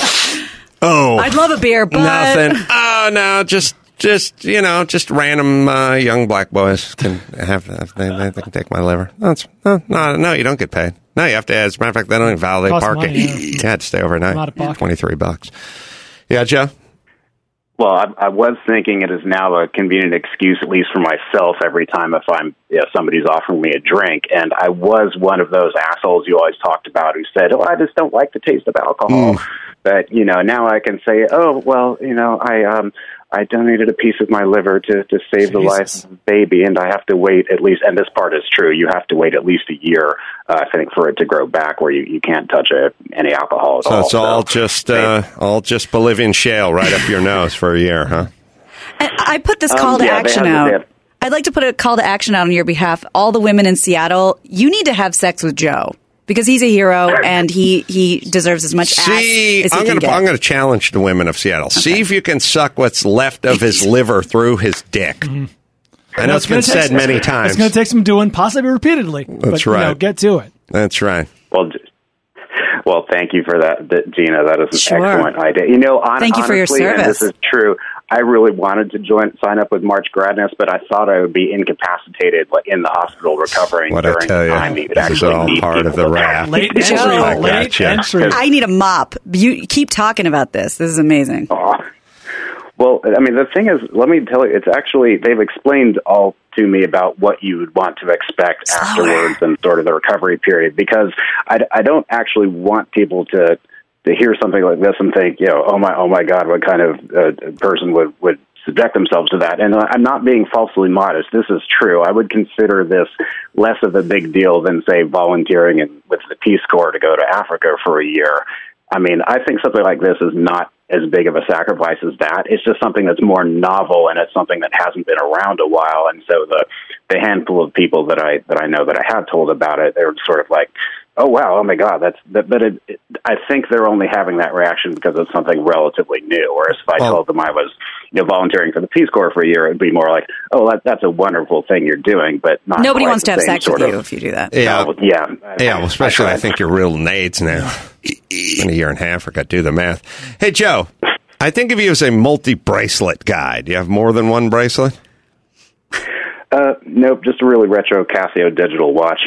Speaker 7: Oh.
Speaker 8: I'd love a beer, but
Speaker 7: Nothing. Oh, no, just, just you know, just random uh, young black boys can have, have they, they can take my liver. No, it's, no, no, no, you don't get paid. No, you have to, as a matter of fact, they don't even validate
Speaker 11: Costs
Speaker 7: parking.
Speaker 11: money, yeah.
Speaker 7: You had to stay overnight.
Speaker 11: I'm out of pocket.
Speaker 7: twenty-three bucks. Yeah, Joe?
Speaker 5: Well, I, I was thinking it is now a convenient excuse, at least for myself, every time if I'm you know, somebody's offering me a drink. And I was one of those assholes you always talked about who said, "Oh, I just don't like the taste of alcohol."
Speaker 7: Mm.
Speaker 5: But you know, now I can say, "Oh, well, you know, I um, I donated a piece of my liver to to save the life of a baby, and I have to wait at least." And this part is true. You have to wait at least a year, uh, I think, for it to grow back, where you, you can't touch a, any alcohol at
Speaker 7: So
Speaker 5: all.
Speaker 7: it's all just, uh, all just Bolivian shale right up your nose for a year, huh?
Speaker 8: And I put this
Speaker 5: Um,
Speaker 8: call to
Speaker 5: yeah, they
Speaker 8: action
Speaker 5: have-
Speaker 8: out.
Speaker 5: they have-
Speaker 8: I'd like to put a call to action out on your behalf. All the women in Seattle, you need to have sex with Joe, because he's a hero and he, he deserves as much
Speaker 7: See,
Speaker 8: ass as he
Speaker 7: I'm
Speaker 8: can
Speaker 7: going to
Speaker 8: get.
Speaker 7: I'm going to challenge the women of Seattle. See if you can suck what's left of his liver through his dick.
Speaker 11: Mm-hmm.
Speaker 7: I know it's been
Speaker 11: gonna take
Speaker 7: said
Speaker 11: some-
Speaker 7: many times.
Speaker 11: It's going to take some doing, possibly repeatedly. but,
Speaker 7: That's
Speaker 11: You know,
Speaker 7: right.
Speaker 11: get to it.
Speaker 7: That's right.
Speaker 5: Well, j- well, thank you for that, that Gina. That is an
Speaker 8: Sure.
Speaker 5: excellent idea. You know, on,
Speaker 8: Thank you for your
Speaker 5: honestly, and
Speaker 8: service.
Speaker 5: this is true. I really wanted to join, sign up with March Gradness, but I thought I would be incapacitated, like in the hospital recovering
Speaker 7: What I
Speaker 5: during
Speaker 7: tell
Speaker 5: the
Speaker 7: you,
Speaker 5: time you would
Speaker 7: this is
Speaker 5: actually
Speaker 7: all
Speaker 5: meet
Speaker 7: part of
Speaker 5: people
Speaker 7: the
Speaker 5: to
Speaker 7: rap.
Speaker 5: talk.
Speaker 11: Late
Speaker 8: Joe.
Speaker 11: entry.
Speaker 8: I
Speaker 11: Late
Speaker 7: gotcha.
Speaker 11: entry.
Speaker 8: I need a mop. You keep talking about this. This is amazing.
Speaker 5: Aw. Well, I mean, the thing is, let me tell you, it's actually, they've explained all to me about what you would want to expect
Speaker 8: Slower.
Speaker 5: afterwards and sort of the recovery period, because I, I don't actually want people to to hear something like this and think, you know, oh my, oh my God, what kind of uh, person would, would subject themselves to that. And I'm not being falsely modest. This is true. I would consider this less of a big deal than, say, volunteering in, with the Peace Corps to go to Africa for a year. I mean, I think something like this is not as big of a sacrifice as that. It's just something that's more novel, and it's something that hasn't been around a while. And so the the handful of people that I that I know that I have told about it, they're sort of like, "Oh wow, oh my God, that's." That, but it, it, I think they're only having that reaction because it's something relatively new. Whereas if I
Speaker 7: Oh.
Speaker 5: told them I was, you know, volunteering for the Peace Corps for a year, it'd be more like, "Oh, that, that's a wonderful thing you're doing," but not.
Speaker 8: Nobody
Speaker 5: quite
Speaker 8: wants
Speaker 5: the
Speaker 8: to have
Speaker 5: same
Speaker 8: sex with
Speaker 5: sort
Speaker 8: you
Speaker 5: of-
Speaker 8: if you do that.
Speaker 7: Yeah.
Speaker 5: No, yeah,
Speaker 7: Yeah, well, especially I,
Speaker 5: I-
Speaker 7: think you're real nades now. It's been a year and a half. I got to do the math. Hey, Joe, I think of you as a multi-bracelet guy. Do you have more than one bracelet?
Speaker 5: Uh, nope, just a really retro Casio digital watch.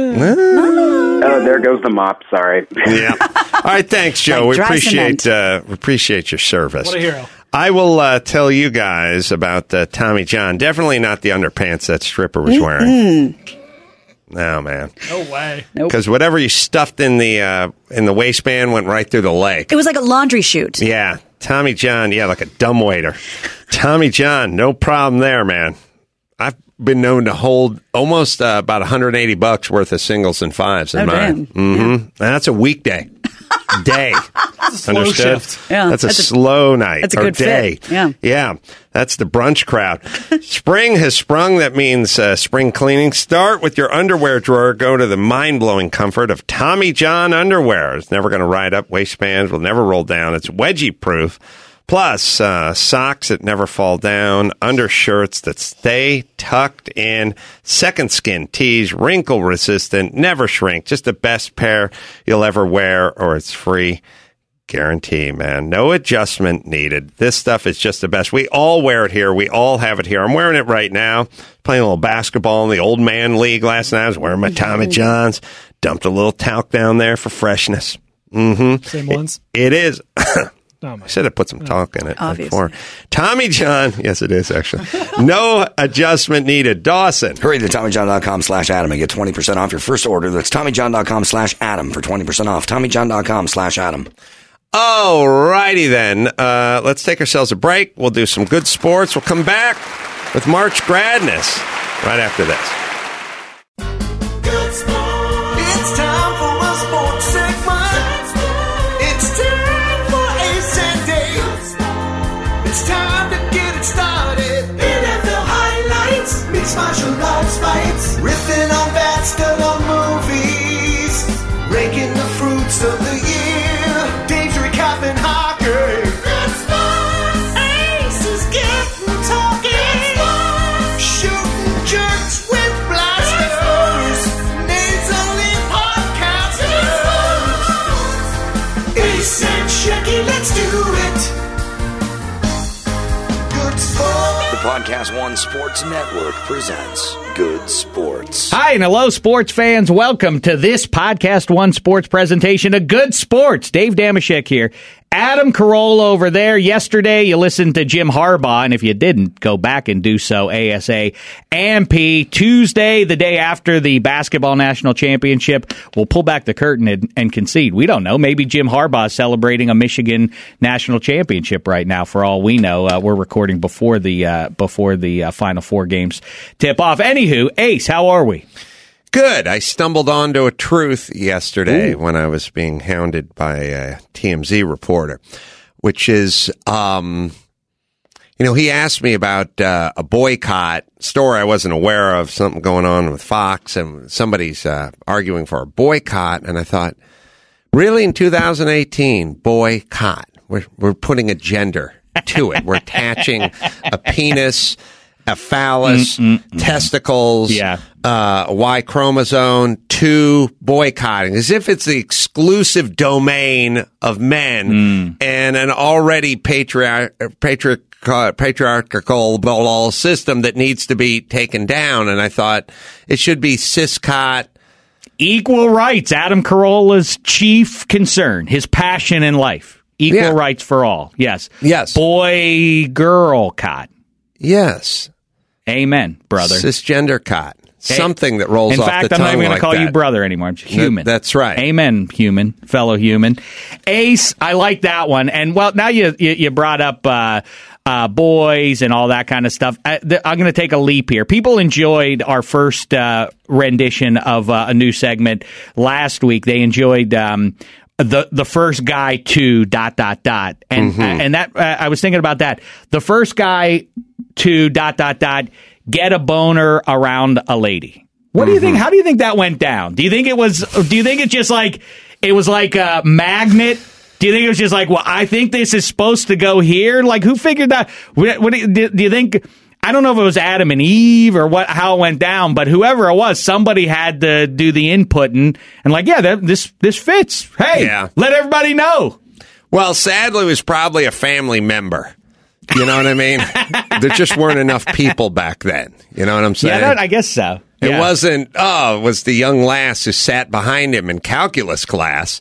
Speaker 5: Oh, there goes the mop. Sorry.
Speaker 7: Yeah. All right, thanks, Joe.
Speaker 8: Like
Speaker 7: we
Speaker 8: dry
Speaker 7: appreciate uh, we appreciate your service.
Speaker 11: What a hero.
Speaker 7: I will uh, tell you guys about uh, Tommy John. Definitely not the underpants that stripper was wearing. No, man.
Speaker 11: No way.
Speaker 8: Nope.
Speaker 7: Because whatever you stuffed in the uh, in the waistband went right through the leg.
Speaker 8: It was like a laundry chute.
Speaker 7: Yeah, Tommy John. Yeah, like a dumbwaiter. Tommy John, no problem there, man. I've been known to hold almost uh, about one hundred eighty bucks worth of singles and fives in
Speaker 8: Oh,
Speaker 7: mine.
Speaker 8: damn.
Speaker 7: Mm-hmm.
Speaker 8: Yeah.
Speaker 7: And that's a weekday. Day.
Speaker 11: That's a slow
Speaker 7: Understood?
Speaker 11: shift.
Speaker 8: Yeah,
Speaker 7: that's a
Speaker 8: that's a-
Speaker 7: slow night
Speaker 8: that's a
Speaker 7: or
Speaker 8: good
Speaker 7: day.
Speaker 8: fit. Yeah.
Speaker 7: Yeah. That's the brunch crowd. Spring has sprung. That means uh, spring cleaning. Start with your underwear drawer. Go to the mind-blowing comfort of Tommy John underwear. It's never going to ride up. Waistbands will never roll down. It's wedgie-proof. Plus, uh, socks that never fall down, undershirts that stay tucked in, second skin tees, wrinkle resistant, never shrink, just the best pair you'll ever wear, or it's free. Guarantee, man. No adjustment needed. This stuff is just the best. We all wear it here. We all have it here. I'm wearing it right now. Playing a little basketball in the old man league last night. I was wearing my Tommy Johns. Dumped a little talc down there for freshness. Mm-hmm.
Speaker 11: Same ones?
Speaker 7: It, it is.
Speaker 11: Oh my
Speaker 7: I should have put some talc in it
Speaker 8: Obviously.
Speaker 7: before. Tommy John, yes, it is actually. No adjustment needed. Dawson.
Speaker 1: Hurry to TommyJohn.com slash Adam and get twenty percent off your first order. That's TommyJohn.com slash Adam for twenty percent off. TommyJohn.com slash Adam.
Speaker 7: All righty then. Uh, let's take ourselves a break. We'll do some good sports. We'll come back with March Gradness right after this.
Speaker 16: Good sport. It's time for a sports segment. It's time for Ace and Dave. It's time to get it started. N F L highlights, mixed martial arts fights, riffing on bats, still on movies, ranking the fruits of the year. Dave's recapping hockey. Good sports. Ace is getting talking. Shooting jerks with blasters. Names only podcasters. Ace and Shecky, let's do it. Good sports.
Speaker 1: The Podcast One Sports Network presents Good Sports.
Speaker 17: Hi and hello, sports fans. Welcome to this Podcast One Sports presentation of Good Sports. Dave Damashek here. Adam Carolla over there. Yesterday, you listened to Jim Harbaugh, and if you didn't, go back and do so ASAP. Tuesday, the day after the basketball national championship, we'll pull back the curtain and, and concede. We don't know. Maybe Jim Harbaugh is celebrating a Michigan national championship right now. For all we know, uh, we're recording before the uh, before the uh, Final Four games tip off. Anywho, Ace, how are we?
Speaker 7: Good. I stumbled onto a truth yesterday
Speaker 17: Ooh.
Speaker 7: when I was being hounded by a T M Z reporter, which is, um, you know, he asked me about uh, a boycott story I wasn't aware of, something going on with Fox, and somebody's uh, arguing for a boycott. And I thought, really, in two thousand eighteen, boycott? We're, we're putting a gender to it. We're attaching a penis, a phallus, Mm-mm-mm. testicles,
Speaker 17: yeah.
Speaker 7: uh, a Y chromosome to boycotting, as if it's the exclusive domain of men
Speaker 17: Mm.
Speaker 7: and an already patriarch, patriarch, patriarchal system that needs to be taken down. And I thought it should be ciscot.
Speaker 17: Equal rights, Adam Carolla's chief concern, his passion in life. Equal
Speaker 7: Yeah.
Speaker 17: rights for all. Yes.
Speaker 7: Yes.
Speaker 17: Boy, girl, cot.
Speaker 7: Yes.
Speaker 17: Amen, brother.
Speaker 7: Cisgender cot.
Speaker 17: Hey,
Speaker 7: Something that rolls
Speaker 17: in
Speaker 7: off
Speaker 17: fact,
Speaker 7: the
Speaker 17: I'm
Speaker 7: tongue
Speaker 17: not even going
Speaker 7: like
Speaker 17: to call
Speaker 7: that.
Speaker 17: you brother anymore. I'm human.
Speaker 7: Th- that's right.
Speaker 17: Amen, human, fellow human. Ace, I like that one. And, well, now you you, you brought up uh, uh, boys and all that kind of stuff. I, th- I'm going to take a leap here. People enjoyed our first uh, rendition of uh, a new segment last week. They enjoyed... Um, The the first guy to dot dot dot and
Speaker 7: Mm-hmm.
Speaker 17: and that uh, I was thinking about that. The first guy to dot dot dot get a boner around a lady. What do you think? How do you think that went down? Do you think it was? Do you think it's just like it was like a magnet? Do you think it was just like, well, I think this is supposed to go here? Like, who figured that? What, what do, do you think? I don't know if it was Adam and Eve or what, how it went down, but whoever it was, somebody had to do the inputting and like, yeah, that, this this fits. Hey,
Speaker 7: Yeah.
Speaker 17: let everybody know.
Speaker 7: Well, sadly, it was probably a family member. You know what I mean? There just weren't enough people back then. You know what I'm saying?
Speaker 17: Yeah, that, I guess so.
Speaker 7: It
Speaker 17: Yeah.
Speaker 7: wasn't, oh, it was the young lass who sat behind him in calculus class.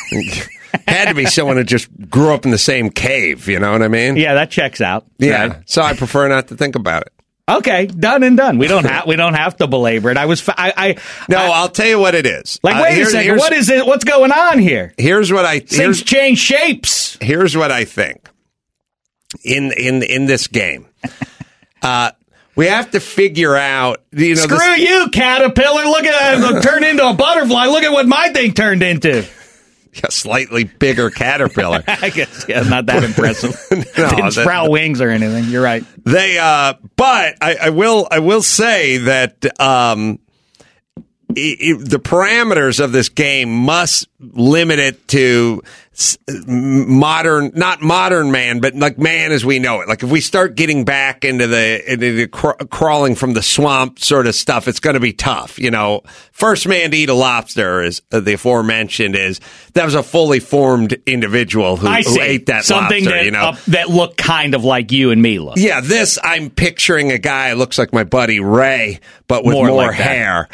Speaker 7: Had to be someone who just grew up in the same cave. You know what I mean?
Speaker 17: Yeah, that checks out.
Speaker 7: Yeah.
Speaker 17: Right.
Speaker 7: So I prefer not to think about it.
Speaker 17: Okay, done and done. We don't have we don't have to belabor it. I was fa- I, I
Speaker 7: No,
Speaker 17: I,
Speaker 7: I'll tell you what it is.
Speaker 17: like
Speaker 7: Uh,
Speaker 17: wait a
Speaker 7: here's-
Speaker 17: second.
Speaker 7: here's-
Speaker 17: What is it? What's going on here?
Speaker 7: Here's what I
Speaker 17: Things
Speaker 7: here's,
Speaker 17: change shapes.
Speaker 7: here's what I think in in in this game. Uh, We have to figure out, you know.
Speaker 17: Screw
Speaker 7: this,
Speaker 17: you, caterpillar! Look at that! Turn into a butterfly. Look at what my thing turned into.
Speaker 7: A slightly bigger caterpillar.
Speaker 17: I guess, yeah, not that impressive.
Speaker 7: no,
Speaker 17: Didn't sprout
Speaker 7: that,
Speaker 17: wings or anything. You're right.
Speaker 7: They, uh, but I, I will, I will say that um, it, it, the parameters of this game must limit it to modern, not modern man, but like man as we know it. Like if we start getting back into the, into the cr- crawling from the swamp sort of stuff, it's going to be tough. You know, first man to eat a lobster is uh, the aforementioned is that was a fully formed individual who,
Speaker 17: I see.
Speaker 7: who ate that
Speaker 17: Something
Speaker 7: lobster.
Speaker 17: that,
Speaker 7: you know,
Speaker 17: uh, that looked kind of like you and me look.
Speaker 7: Yeah, this I'm picturing a guy who looks like my buddy Ray, but with
Speaker 17: More
Speaker 7: more,
Speaker 17: like that.
Speaker 7: hair.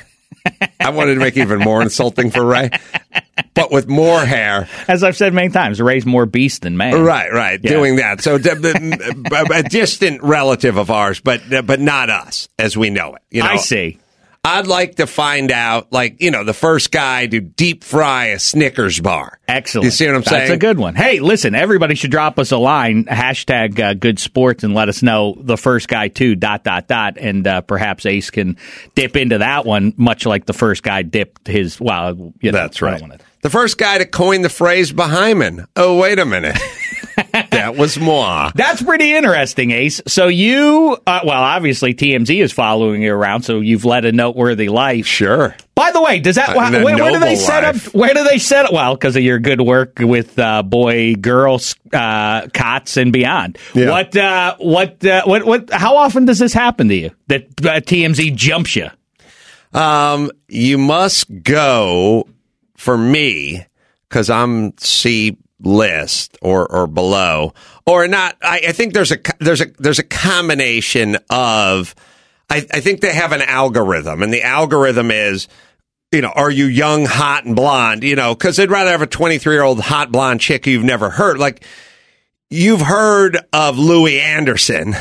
Speaker 7: I wanted to make it even more insulting for Ray, but with more hair.
Speaker 17: As I've said many times, Ray's more beast than man.
Speaker 7: Right, right,
Speaker 17: Yeah.
Speaker 7: doing that. So a distant relative of ours, but but not us as we know it. You know?
Speaker 17: I see.
Speaker 7: I'd like to find out, like, you know, the first guy to deep fry a Snickers bar.
Speaker 17: Excellent.
Speaker 7: You see what I'm
Speaker 17: That's
Speaker 7: saying?
Speaker 17: That's a good one. Hey, listen, everybody should drop us a line, hashtag uh, good sports, and let us know the first guy to dot, dot, dot, and uh, perhaps Ace can dip into that one, much like the first guy dipped his, well, you know,
Speaker 7: That's right.
Speaker 17: I don't wanna-
Speaker 7: The first guy to coin the phrase Bahamian. Oh, wait a minute. That was moi.
Speaker 17: That's pretty interesting, Ace. So you, uh, well, obviously T M Z is following you around, so you've led a noteworthy life.
Speaker 7: Sure.
Speaker 17: By the way, does that
Speaker 7: Uh,
Speaker 17: where, where do they
Speaker 7: noble
Speaker 17: set
Speaker 7: life.
Speaker 17: up? Where do they set up? Well, because of your good work with uh, boy, girls, uh, cots, and beyond.
Speaker 7: Yeah.
Speaker 17: What, uh, what, uh, what, what? How often does this happen to you that uh, T M Z jumps you?
Speaker 7: Um, you must go for me because I'm C list or or below or not. I, I think there's a there's a there's a combination of. I, I think they have an algorithm, and the algorithm is, you know, are you young, hot, and blonde? You know, because they'd rather have a twenty-three year old hot blonde chick who you've never heard. Like you've heard of Louis Anderson,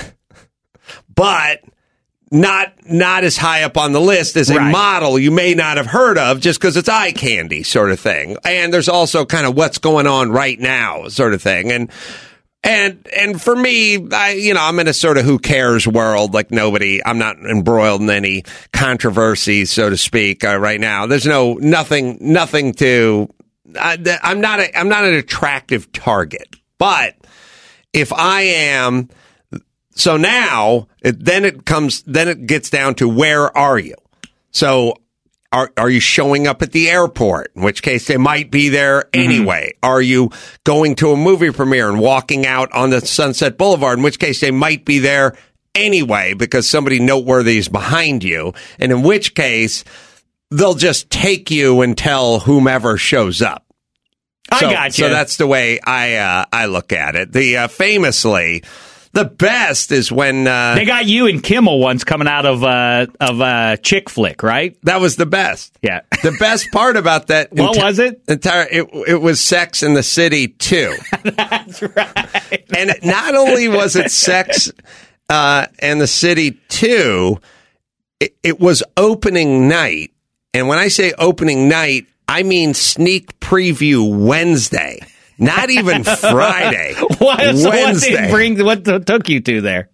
Speaker 7: but not not as high up on the list as a
Speaker 17: Right.
Speaker 7: model you may not have heard of just because it's eye candy sort of thing. And there's also kind of what's going on right now sort of thing. And and and for me, I you know, I'm in a sort of who cares world. Like nobody, I'm not embroiled in any controversy, so to speak, uh, right now. There's no nothing nothing to. I, I'm not a, I'm not an attractive target, but if I am. So now, it, then it comes, then it gets down to where are you? So are are you showing up at the airport? In which case they might be there anyway. Mm-hmm. Are you going to a movie premiere and walking out on the Sunset Boulevard? In which case they might be there anyway because somebody noteworthy is behind you. And in which case they'll just take you until whomever shows up.
Speaker 17: I
Speaker 7: so,
Speaker 17: got you.
Speaker 7: So that's the way I uh, I look at it. The uh, famously. The best is when uh,
Speaker 17: They got you and Kimmel once coming out of uh, of uh, chick flick, right?
Speaker 7: That was the best.
Speaker 17: Yeah.
Speaker 7: The best part about that.
Speaker 17: What
Speaker 7: enti-
Speaker 17: was it?
Speaker 7: Entire. It, it was Sex in the City two.
Speaker 17: That's right.
Speaker 7: And not only was it Sex uh, and the City two, it, it was opening night. And when I say opening night, I mean sneak preview Wednesday. Not even Friday.
Speaker 17: What, so what
Speaker 7: Wednesday.
Speaker 17: did bring? What t- took you to there?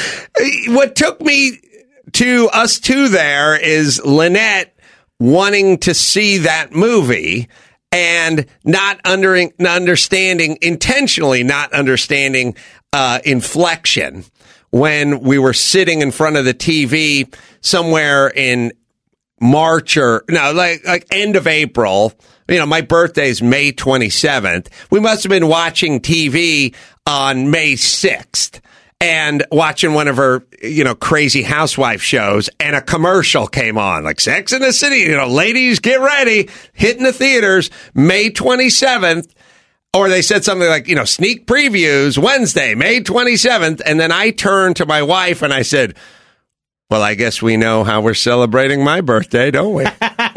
Speaker 7: What took me to us two there is Lynette wanting to see that movie and not under, not understanding, intentionally not understanding uh, inflection when we were sitting in front of the T V somewhere in March or no, like like end of April. You know, my birthday's May twenty-seventh. We must have been watching T V on May sixth and watching one of her, you know, crazy housewife shows, and a commercial came on, like Sex in the City, you know, ladies, get ready, hitting the theaters May twenty-seventh. Or they said something like, you know, sneak previews Wednesday, May twenty-seventh. And then I turned to my wife and I said, well, I guess we know how we're celebrating my birthday, don't we?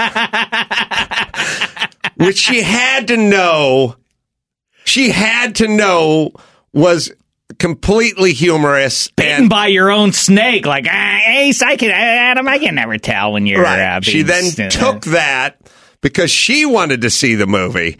Speaker 7: Which she had to know, she had to know was completely humorous.
Speaker 17: Bitten
Speaker 7: and,
Speaker 17: by your own snake. Like, ah, Ace, I can, Adam, I can never tell when you're
Speaker 7: right.
Speaker 17: uh,
Speaker 7: She
Speaker 17: being
Speaker 7: then
Speaker 17: st-
Speaker 7: took that because she wanted to see the movie.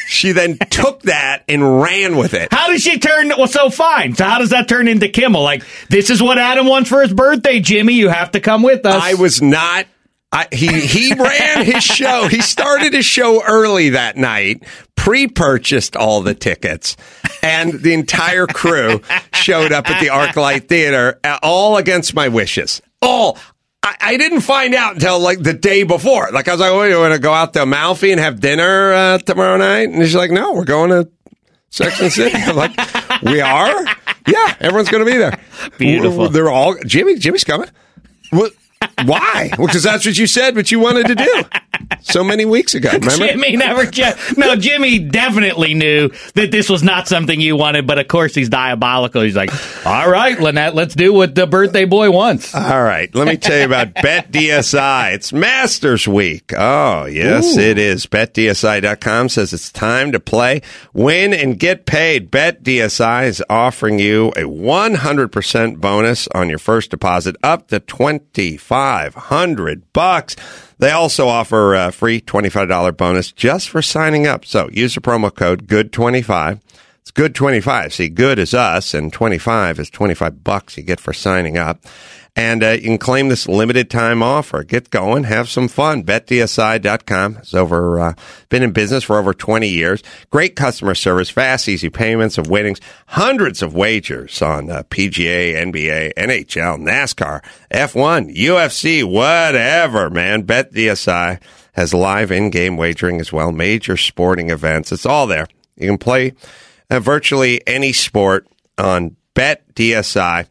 Speaker 7: she then took that and ran with it.
Speaker 17: How does she turn? Well, so fine. So how does that turn into Kimmel? Like, this is what Adam wants for his birthday, Jimmy. You have to come with us.
Speaker 7: I was not. I, he he ran his show. He started his show early that night, pre-purchased all the tickets, and the entire crew showed up at the ArcLight Theater, all against my wishes. All. I, I didn't find out until like the day before. Like I was like, "Oh, you want to go out to Amalfi and have dinner uh, tomorrow night?" And she's like, "No, we're going to Sex and the City." I'm like, "We are? Yeah, everyone's going to be there.
Speaker 17: Beautiful.
Speaker 7: They're all Jimmy. Jimmy's coming. What? Why? Well, because that's what you said, what you wanted to do so many weeks ago. Remember?
Speaker 17: Jimmy never. No, Jimmy definitely knew that this was not something you wanted, but of course he's diabolical. He's like, "All right, Lynette, let's do what the birthday boy wants."
Speaker 7: All right, let me tell you about BetDSI. It's Masters Week. Oh, yes,
Speaker 17: Ooh.
Speaker 7: it is. Bet D S I dot com says it's time to play, win, and get paid. BetDSI is offering you a one hundred percent bonus on your first deposit up to twenty-five hundred bucks. They also offer a free twenty-five dollars bonus just for signing up. So use the promo code good twenty-five. It's good twenty-five. See, good is us, and twenty-five is twenty-five bucks you get for signing up. And uh, you can claim this limited time offer. Get going, have some fun. Bet D S I dot com has over uh, been in business for over twenty years. Great customer service, fast, easy payments of winnings, hundreds of wagers on uh, P G A, N B A, N H L, NASCAR, F one, U F C, whatever, man. Bet D S I has live in-game wagering as well, major sporting events. It's all there. You can play uh, virtually any sport on Bet D S I.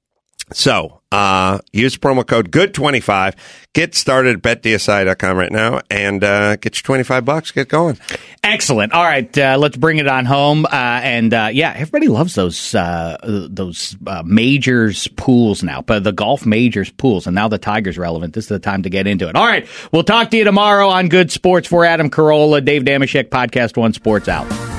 Speaker 7: So, uh, use promo code good twenty-five. Get started at Bet D S I dot com right now and uh, get your twenty-five bucks. Get going.
Speaker 17: Excellent. All right, uh, let's bring it on home. Uh, and uh, yeah, everybody loves those uh, those uh, majors pools now, but the golf majors pools, and now the Tigers relevant. This is the time to get into it. All right, we'll talk to you tomorrow on Good Sports. For Adam Carolla, Dave Dameshek, Podcast One Sports out.